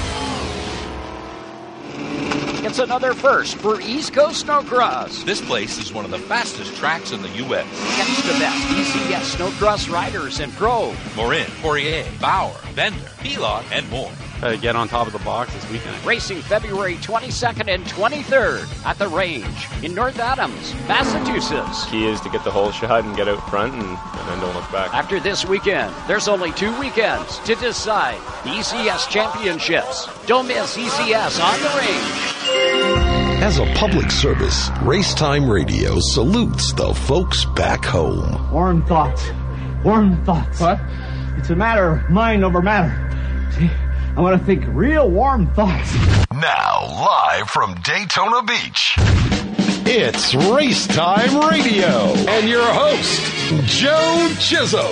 It's another first for East Coast Snowcross. This place is one of the fastest tracks in the U.S. Catch the best ECS Snowcross riders and pro. Morin, Poirier, Bauer, Bender, Pilot, and more. Get on top of the box this weekend. Racing February 22nd and 23rd at the range in North Adams, Massachusetts. Key is to get the whole shot and get out front and then don't look back. After this weekend, there's only 2 weekends to decide the ECS championships. Don't miss ECS on the range. As a public service, Racetime Radio salutes the folks back home. Warm thoughts. Warm thoughts. What? It's a matter of mind over matter. See? I want to think real warm thoughts. Now, live from Daytona Beach, it's Racetime Radio and your host, Joe Chisholm.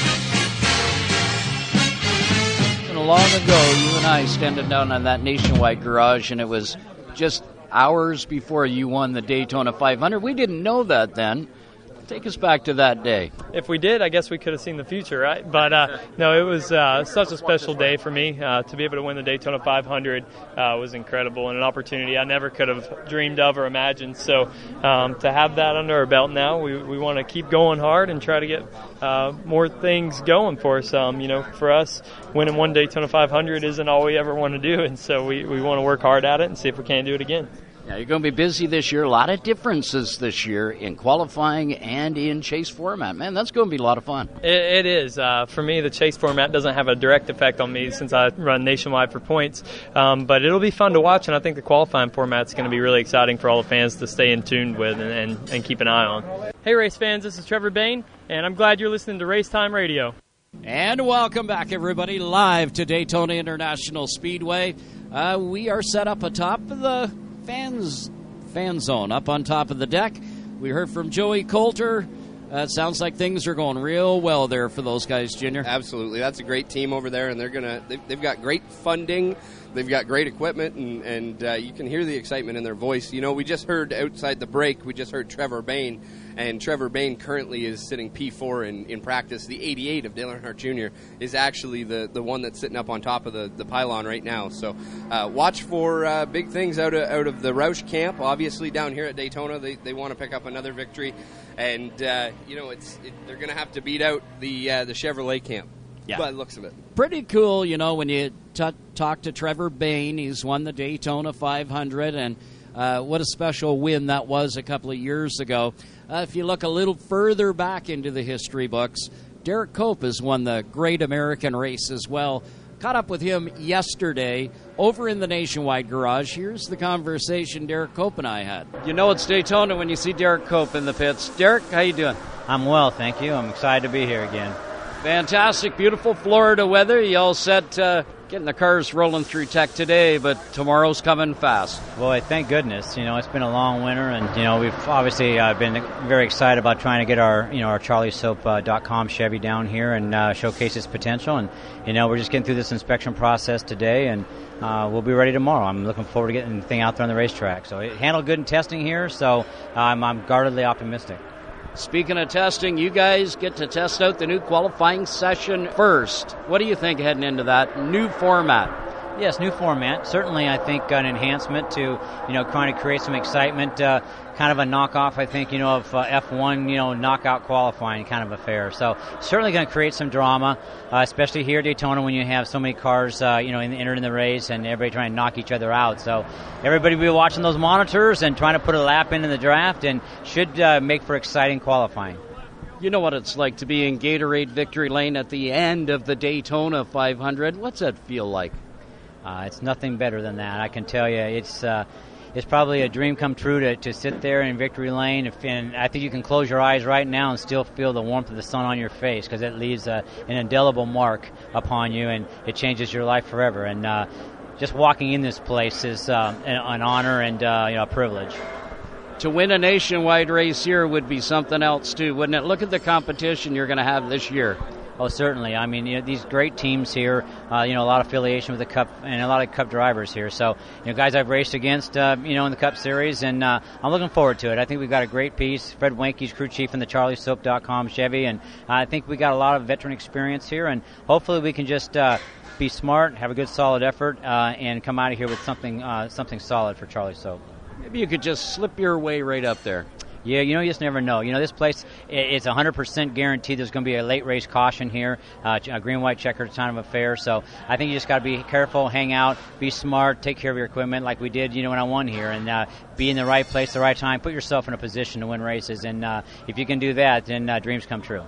Long ago, you and I standing down on that Nationwide garage, and it was just hours before you won the Daytona 500. We didn't know that then. Take us back to that day. If we did, I guess we could have seen the future, right? But no, it was such a special day for me. To be able to win the Daytona 500 was incredible and an opportunity I never could have dreamed of or imagined. So to have that under our belt now, we want to keep going hard and try to get more things going for us. For us, winning one Daytona 500 isn't all we ever want to do, and so we want to work hard at it and see if we can do it again. Yeah, you're going to be busy this year. A lot of differences this year in qualifying and in chase format. Man, that's going to be a lot of fun. It is. For me, the chase format doesn't have a direct effect on me since I run nationwide for points. But it'll be fun to watch, and I think the qualifying format's going to be really exciting for all the fans to stay in tune with and keep an eye on. Hey, race fans, this is Trevor Bayne, and I'm glad you're listening to Racetime Radio. And welcome back, everybody, live to Daytona International Speedway. We are set up atop of the fan zone, up on top of the deck. We heard from Joey Coulter. It sounds like things are going real well there for those guys, Junior. Absolutely. That's a great team over there, and they've got great funding. They've got great equipment, and you can hear the excitement in their voice. You know, we just heard outside the break, we just heard Trevor Bayne, and Trevor Bayne currently is sitting P4 in practice. The 88 of Dale Earnhardt Jr. is actually the one that's sitting up on top of the pylon right now. So watch for big things out of the Roush camp. Obviously, down here at Daytona, they want to pick up another victory, and they're going to have to beat out the Chevrolet camp. Yeah. By the looks of it. Pretty cool, when you talk to Trevor Bayne. He's won the Daytona 500, and what a special win that was a couple of years ago. If you look a little further back into the history books, Derek Cope has won the Great American Race as well. Caught up with him yesterday over in the Nationwide garage. Here's the conversation Derek Cope and I had. You know it's Daytona when you see Derek Cope in the pits. Derek, how you doing? I'm well, thank you. I'm excited to be here again. Fantastic, beautiful Florida weather. You all set getting the cars rolling through tech today, but tomorrow's coming fast. Boy, thank goodness. It's been a long winter, and we've obviously been very excited about trying to get our CharlieSoap.com Chevy down here and showcase its potential. And we're just getting through this inspection process today, and we'll be ready tomorrow. I'm looking forward to getting the thing out there on the racetrack. So it handled good in testing here, so I'm guardedly optimistic. Speaking of testing, you guys get to test out the new qualifying session first. What do you think heading into that new format? Yes, new format. Certainly, I think an enhancement to, trying to create some excitement. Kind of a knockoff, I think, of F1, knockout qualifying kind of affair. So certainly going to create some drama, especially here at Daytona when you have so many cars, entered in the race and everybody trying to knock each other out. So everybody will be watching those monitors and trying to put a lap in the draft and should make for exciting qualifying. You know what it's like to be in Gatorade Victory Lane at the end of the Daytona 500. What's that feel like? It's nothing better than that. I can tell you, it's probably a dream come true to sit there in Victory Lane. And I think you can close your eyes right now and still feel the warmth of the sun on your face because it leaves an indelible mark upon you, and it changes your life forever. And just walking in this place is an honor and a privilege. To win a nationwide race here would be something else, too, wouldn't it? Look at the competition you're going to have this year. Oh, certainly. I mean, these great teams here, a lot of affiliation with the Cup and a lot of Cup drivers here. So, guys I've raced against, in the Cup Series, and I'm looking forward to it. I think we've got a great piece. Fred Wenke's crew chief in the CharlieSoap.com Chevy, and I think we got a lot of veteran experience here, and hopefully we can just be smart, have a good, solid effort, and come out of here with something solid for Charlie Soap. Maybe you could just slip your way right up there. Yeah, you just never know. This place, it's 100% guaranteed there's going to be a late race caution here, a green-white checkered time of affair. So I think you just got to be careful, hang out, be smart, take care of your equipment like we did, when I won here, and be in the right place, the right time, put yourself in a position to win races. And if you can do that, then dreams come true.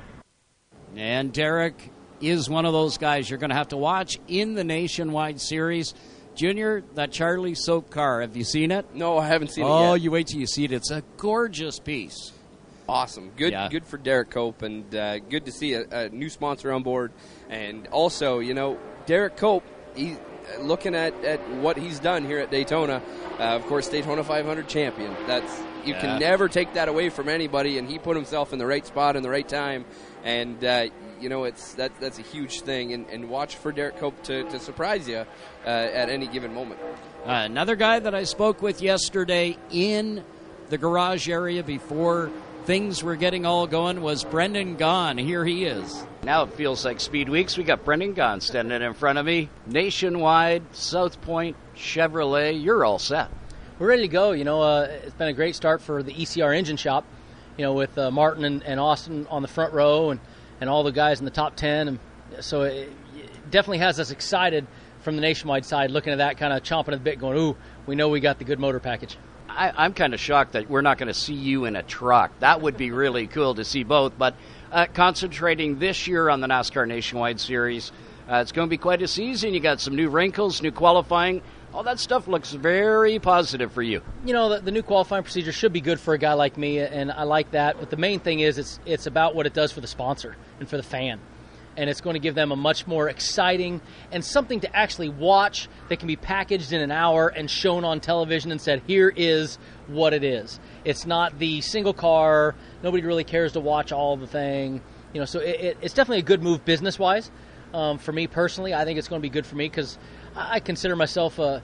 And Derek is one of those guys you're going to have to watch in the Nationwide Series. Junior, that Charlie Soap car, have you seen it? No, I haven't seen it yet. Oh, you wait till you see it. It's a gorgeous piece. Awesome. Good for Derek Cope, and good to see a new sponsor on board. And also, Derek Cope, looking at what he's done here at Daytona, of course, Daytona 500 champion. You can never take that away from anybody, and he put himself in the right spot in the right time. And that's a huge thing, and watch for Derek Cope to surprise you at any given moment. Another guy that I spoke with yesterday in the garage area before things were getting all going was Brendan Gaughan. Here he is. Now it feels like Speed Weeks. We got Brendan Gaughan standing in front of me. Nationwide, South Point, Chevrolet. You're all set. We're ready to go. It's been a great start for the ECR Engine Shop, with Martin and Austin on the front row and all the guys in the top 10. And so it definitely has us excited from the Nationwide side, looking at that, kind of chomping at the bit, going, ooh, we know we got the good motor package. I'm kind of shocked that we're not going to see you in a truck. That would be really cool to see both. But concentrating this year on the NASCAR Nationwide Series, it's going to be quite a season. You got some new wrinkles, new qualifying. All that stuff looks very positive for you. The new qualifying procedure should be good for a guy like me, and I like that. But the main thing is it's about what it does for the sponsor and for the fan. And it's going to give them a much more exciting and something to actually watch that can be packaged in an hour and shown on television and said, here is what it is. It's not the single car. Nobody really cares to watch all the thing. So it's definitely a good move business-wise. For me personally, I think it's going to be good for me because I consider myself a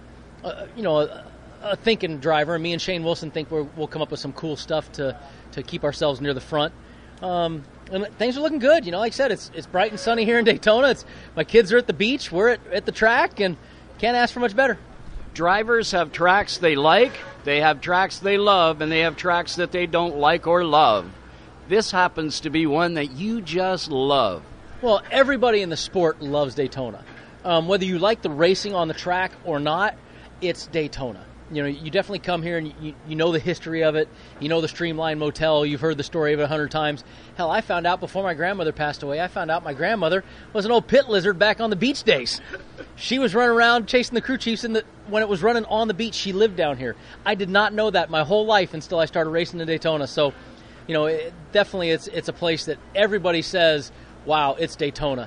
thinking driver. Me and Shane Wilson think we'll come up with some cool stuff to keep ourselves near the front. And things are looking good. Like I said, it's bright and sunny here in Daytona. My kids are at the beach. We're at the track, and can't ask for much better. Drivers have tracks they like, they have tracks they love, and they have tracks that they don't like or love. This happens to be one that you just love. Well, everybody in the sport loves Daytona. Whether you like the racing on the track or not, it's Daytona. You definitely come here and you know the history of it. You know the Streamline Motel. You've heard the story of it 100 times. Hell, I found out before my grandmother passed away, my grandmother was an old pit lizard back on the beach days. She was running around chasing the crew chiefs when it was running on the beach. She lived down here. I did not know that my whole life until I started racing in Daytona. So, definitely it's a place that everybody says, wow, it's Daytona.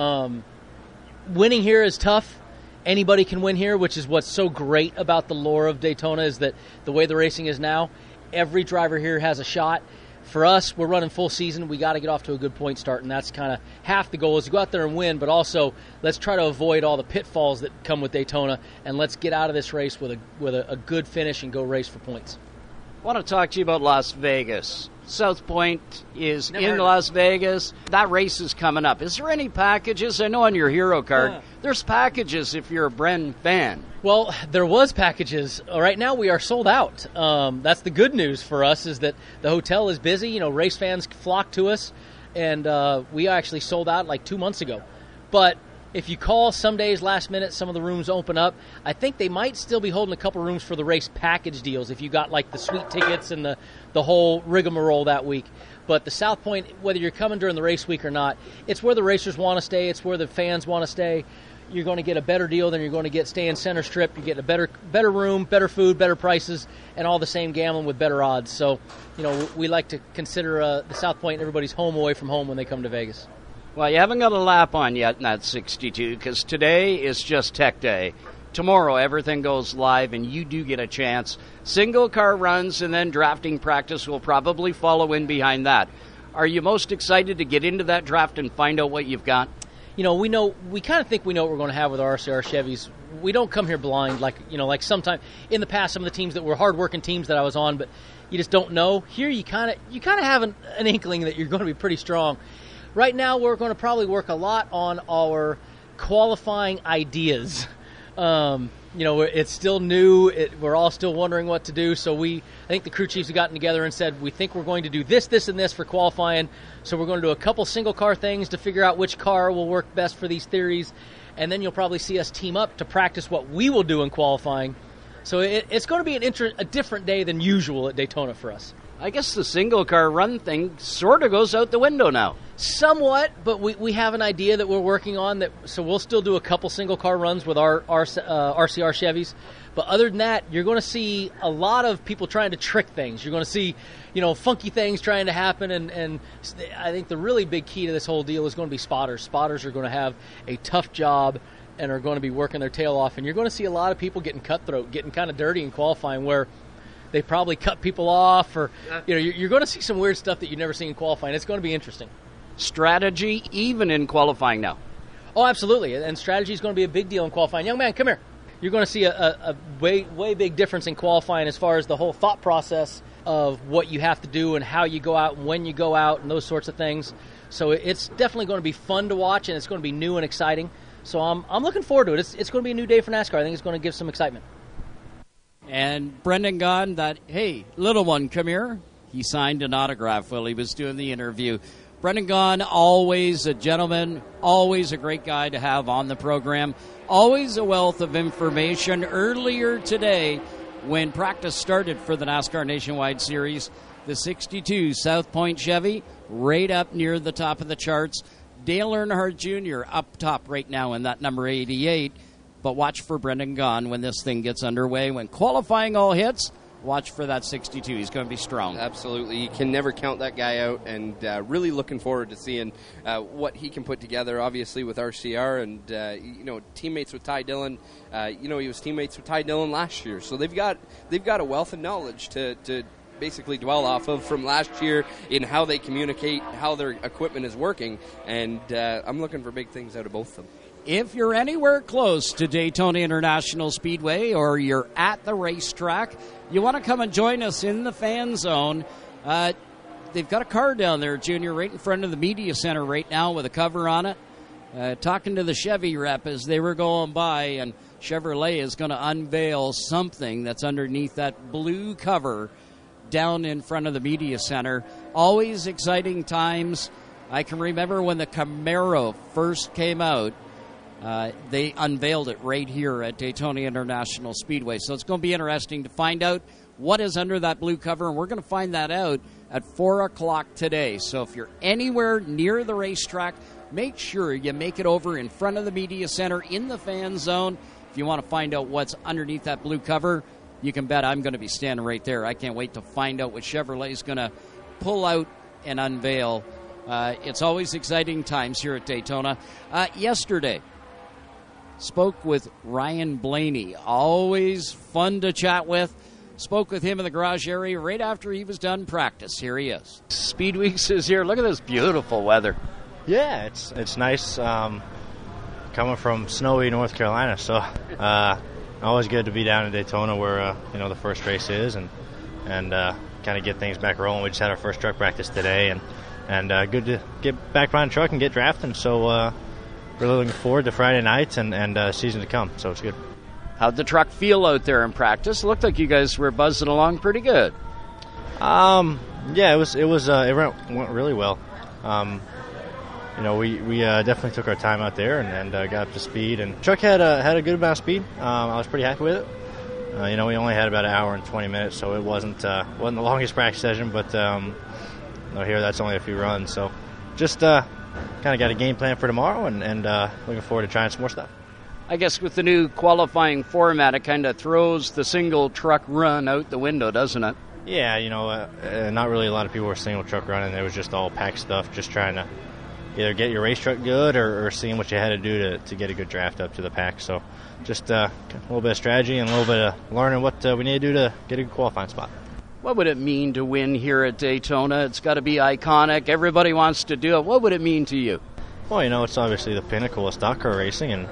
Winning here is tough. Anybody can win here, which is what's so great about the lore of Daytona, is that the way the racing is now, every driver here has a shot. For us, we're running full season. We got to get off to a good point start, and that's kind of half the goal is to go out there and win, but also let's try to avoid all the pitfalls that come with Daytona, and let's get out of this race with a good finish and go race for points. I want to talk to you about Las Vegas. South Point is Never in heard of Las Vegas. That race is coming up. Is there any packages? I know on your hero card, there's packages if you're a Bren fan. Well, there was packages. Right now we are sold out. That's the good news for us, is that the hotel is busy. You know, race fans flock to us, and we actually sold out like 2 months ago. But if you call some days last minute, some of the rooms open up. I think they might still be holding a couple rooms for the race package deals if you got like the suite tickets and the whole rigmarole that week. But the South Point, whether you're coming during the race week or not, it's where the racers want to stay. It's where the fans want to stay. You're going to get a better deal than you're going to get staying center strip. You get a better room, better food, better prices, and all the same gambling with better odds. So, you know, we like to consider the South Point everybody's home away from home when they come to Vegas. Well, you haven't got a lap on yet in that 62 because today is just tech day. Tomorrow, everything goes live, and you do get a chance. Single car runs and then drafting practice will probably follow in behind that. Are you most excited to get into that draft and find out what you've got? You know, we kind of think we know what we're going to have with our RCR Chevys. We don't come here blind like sometime in the past, some of the teams that were hard-working teams that I was on, but you just don't know. Here you kind of have an inkling that you're going to be pretty strong. Right now, we're going to probably work a lot on our qualifying ideas. You know, it's still new. We're all still wondering what to do. So I think the crew chiefs have gotten together and said, we think we're going to do this, this, and this for qualifying. So we're going to do a couple single car things to figure out which car will work best for these theories. And then you'll probably see us team up to practice what we will do in qualifying. So it's going to be a different day than usual at Daytona for us. I guess the single car run thing sort of goes out the window now. Somewhat, but we have an idea that we're working on, so we'll still do a couple single car runs with our RCR Chevys. But other than that, you're going to see a lot of people trying to trick things. You're going to see, you know, funky things trying to happen, and I think the really big key to this whole deal is going to be spotters. Spotters are going to have a tough job and are going to be working their tail off, and you're going to see a lot of people getting cutthroat, getting kind of dirty in qualifying, where they probably cut people off, or you know, you're going to see some weird stuff that you've never seen in qualifying. It's going to be interesting. Strategy, even in qualifying now. Oh, absolutely, and strategy is going to be a big deal in qualifying. Young man, come here. You're going to see a way big difference in qualifying as far as the whole thought process of what you have to do and how you go out and when you go out and those sorts of things. So it's definitely going to be fun to watch, and it's going to be new and exciting. So I'm looking forward to it. It's going to be a new day for NASCAR. I think it's going to give some excitement. And Brendan Gaughan, hey, little one, come here. He signed an autograph while he was doing the interview. Brendan Gaughan, always a gentleman, always a great guy to have on the program, always a wealth of information. Earlier today, when practice started for the NASCAR Nationwide Series, the 62 South Point Chevy right up near the top of the charts. Dale Earnhardt Jr. up top right now in that number 88. But watch for Brendan Gaughan when this thing gets underway. When qualifying all hits, watch for that 62. He's going to be strong. Absolutely. You can never count that guy out, and really looking forward to seeing what he can put together, obviously, with RCR and, you know, teammates with Ty Dillon. You know, he was teammates with Ty Dillon last year. So they've got a wealth of knowledge to basically dwell off of from last year in how they communicate, how their equipment is working, and I'm looking for big things out of both of them. If you're anywhere close to Daytona International Speedway or you're at the racetrack, you want to come and join us in the fan zone. They've got a car down there, Junior, right in front of the media center right now with a cover on it. Talking to the Chevy rep as they were going by, and Chevrolet is going to unveil something that's underneath that blue cover down in front of the media center. Always exciting times. I can remember when the Camaro first came out. They unveiled it right here at Daytona International Speedway. So it's going to be interesting to find out what is under that blue cover, and we're going to find that out at 4 o'clock today. So if you're anywhere near the racetrack, make sure you make it over in front of the media center in the fan zone. If you want to find out what's underneath that blue cover, you can bet I'm going to be standing right there. I can't wait to find out what Chevrolet is going to pull out and unveil. It's always exciting times here at Daytona. Yesterday, spoke with Ryan Blaney. Always fun to chat with. Spoke with him in the garage area right after he was done practice. Here he is. Speed Weeks is here. Look at this beautiful weather. Yeah, it's nice coming from snowy North Carolina. So always good to be down in Daytona where the first race is, and and kind of get things back rolling. We just had our first truck practice today, and good to get back behind the truck and get drafting. So really looking forward to Friday night and season to come. So it's good. How'd the truck feel out there in practice? It looked like you guys were buzzing along pretty good. Yeah, it went really well. We definitely took our time out there and got up to speed. And the truck had a good amount of speed. I was pretty happy with it. We only had about an hour and 20 minutes, so it wasn't the longest practice session. But here that's only a few runs. So just kind of got a game plan for tomorrow, and looking forward to trying some more stuff. I guess with the new qualifying format, it kind of throws the single truck run out the window, doesn't it? Yeah, not really a lot of people were single truck running. It was just all pack stuff, just trying to either get your race truck good or seeing what you had to do to get a good draft up to the pack. So just a little bit of strategy and a little bit of learning what we need to do to get a good qualifying spot. What would it mean to win here at Daytona? It's got to be iconic. Everybody wants to do it. What would it mean to you? Well, it's obviously the pinnacle of stock car racing, and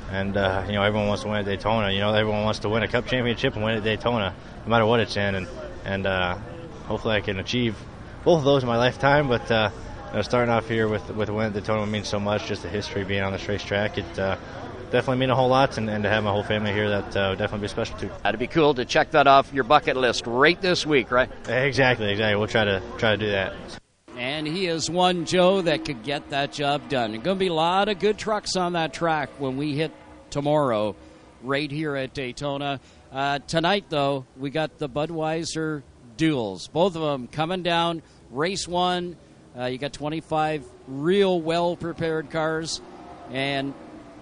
everyone wants to win at Daytona. Everyone wants to win a Cup championship and win at Daytona, no matter what it's in. And hopefully I can achieve both of those in my lifetime. But starting off here with a win at Daytona means so much. Just the history being on this racetrack, it definitely mean a whole lot. And to have my whole family here, that would definitely be special too. That'd be cool to check that off your bucket list right this week, right? Exactly. We'll try to do that. And he is one, Joe, that could get that job done. There's going to be a lot of good trucks on that track when we hit tomorrow right here at Daytona. Tonight, though, we got the Budweiser duels. Both of them coming down. Race 1, you got 25 real well-prepared cars. And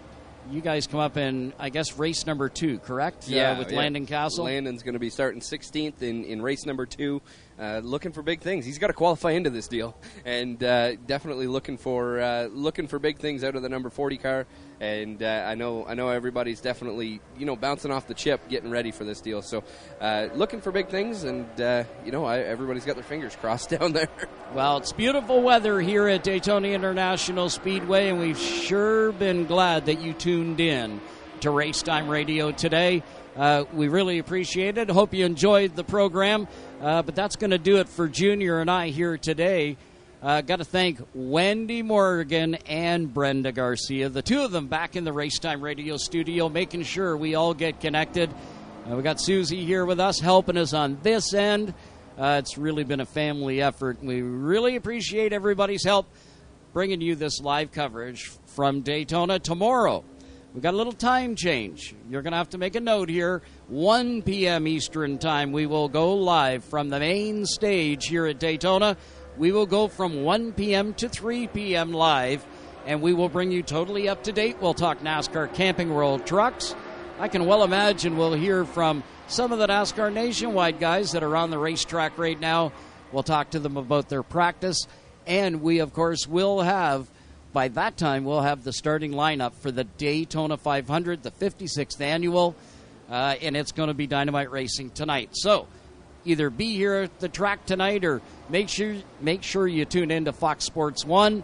you guys come up in, I guess, race number 2, correct? With Landon Castle? Landon's going to be starting 16th in race number 2. Looking for big things. He's got to qualify into this deal, and definitely looking for big things out of the number 40 car. And I know everybody's definitely bouncing off the chip, getting ready for this deal. So looking for big things, and everybody's got their fingers crossed down there. Well, it's beautiful weather here at Daytona International Speedway, and we've sure been glad that you tuned in to Racetime Radio today. We really appreciate it. Hope you enjoyed the program. But that's going to do it for Junior and I here today. Got to thank Wendy Morgan and Brenda Garcia, the two of them back in the Racetime Radio studio, making sure we all get connected. We got Susie here with us, helping us on this end. It's really been a family effort. We really appreciate everybody's help bringing you this live coverage from Daytona. Tomorrow, we've got a little time change. You're going to have to make a note here. 1 p.m. Eastern Time, we will go live from the main stage here at Daytona. We will go from 1 p.m. to 3 p.m. live, and we will bring you totally up to date. We'll talk NASCAR Camping World Trucks. I can well imagine we'll hear from some of the NASCAR Nationwide guys that are on the racetrack right now. We'll talk to them about their practice, and we, of course, will have, by that time, we'll have the starting lineup for the Daytona 500, the 56th annual, and it's going to be dynamite racing tonight. So either be here at the track tonight or make sure you tune in to Fox Sports 1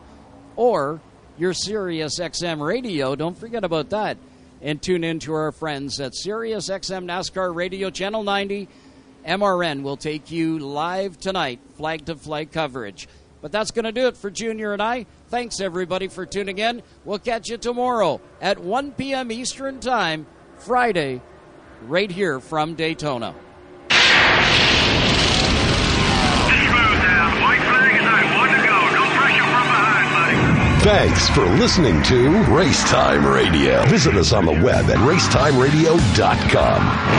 or your Sirius XM radio. Don't forget about that. And tune in to our friends at Sirius XM NASCAR Radio Channel 90. MRN will take you live tonight, flag-to-flag coverage. But that's going to do it for Junior and I. Thanks, everybody, for tuning in. We'll catch you tomorrow at 1 p.m. Eastern Time, Friday, right here from Daytona. Thanks for listening to Racetime Radio. Visit us on the web at racetimeradio.com.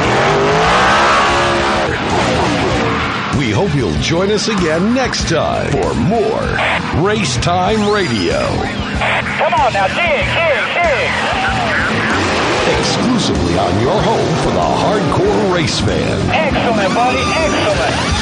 We hope you'll join us again next time for more Racetime Radio. Come on now, dig. Exclusively on your home for the hardcore race fan. Excellent, buddy, excellent.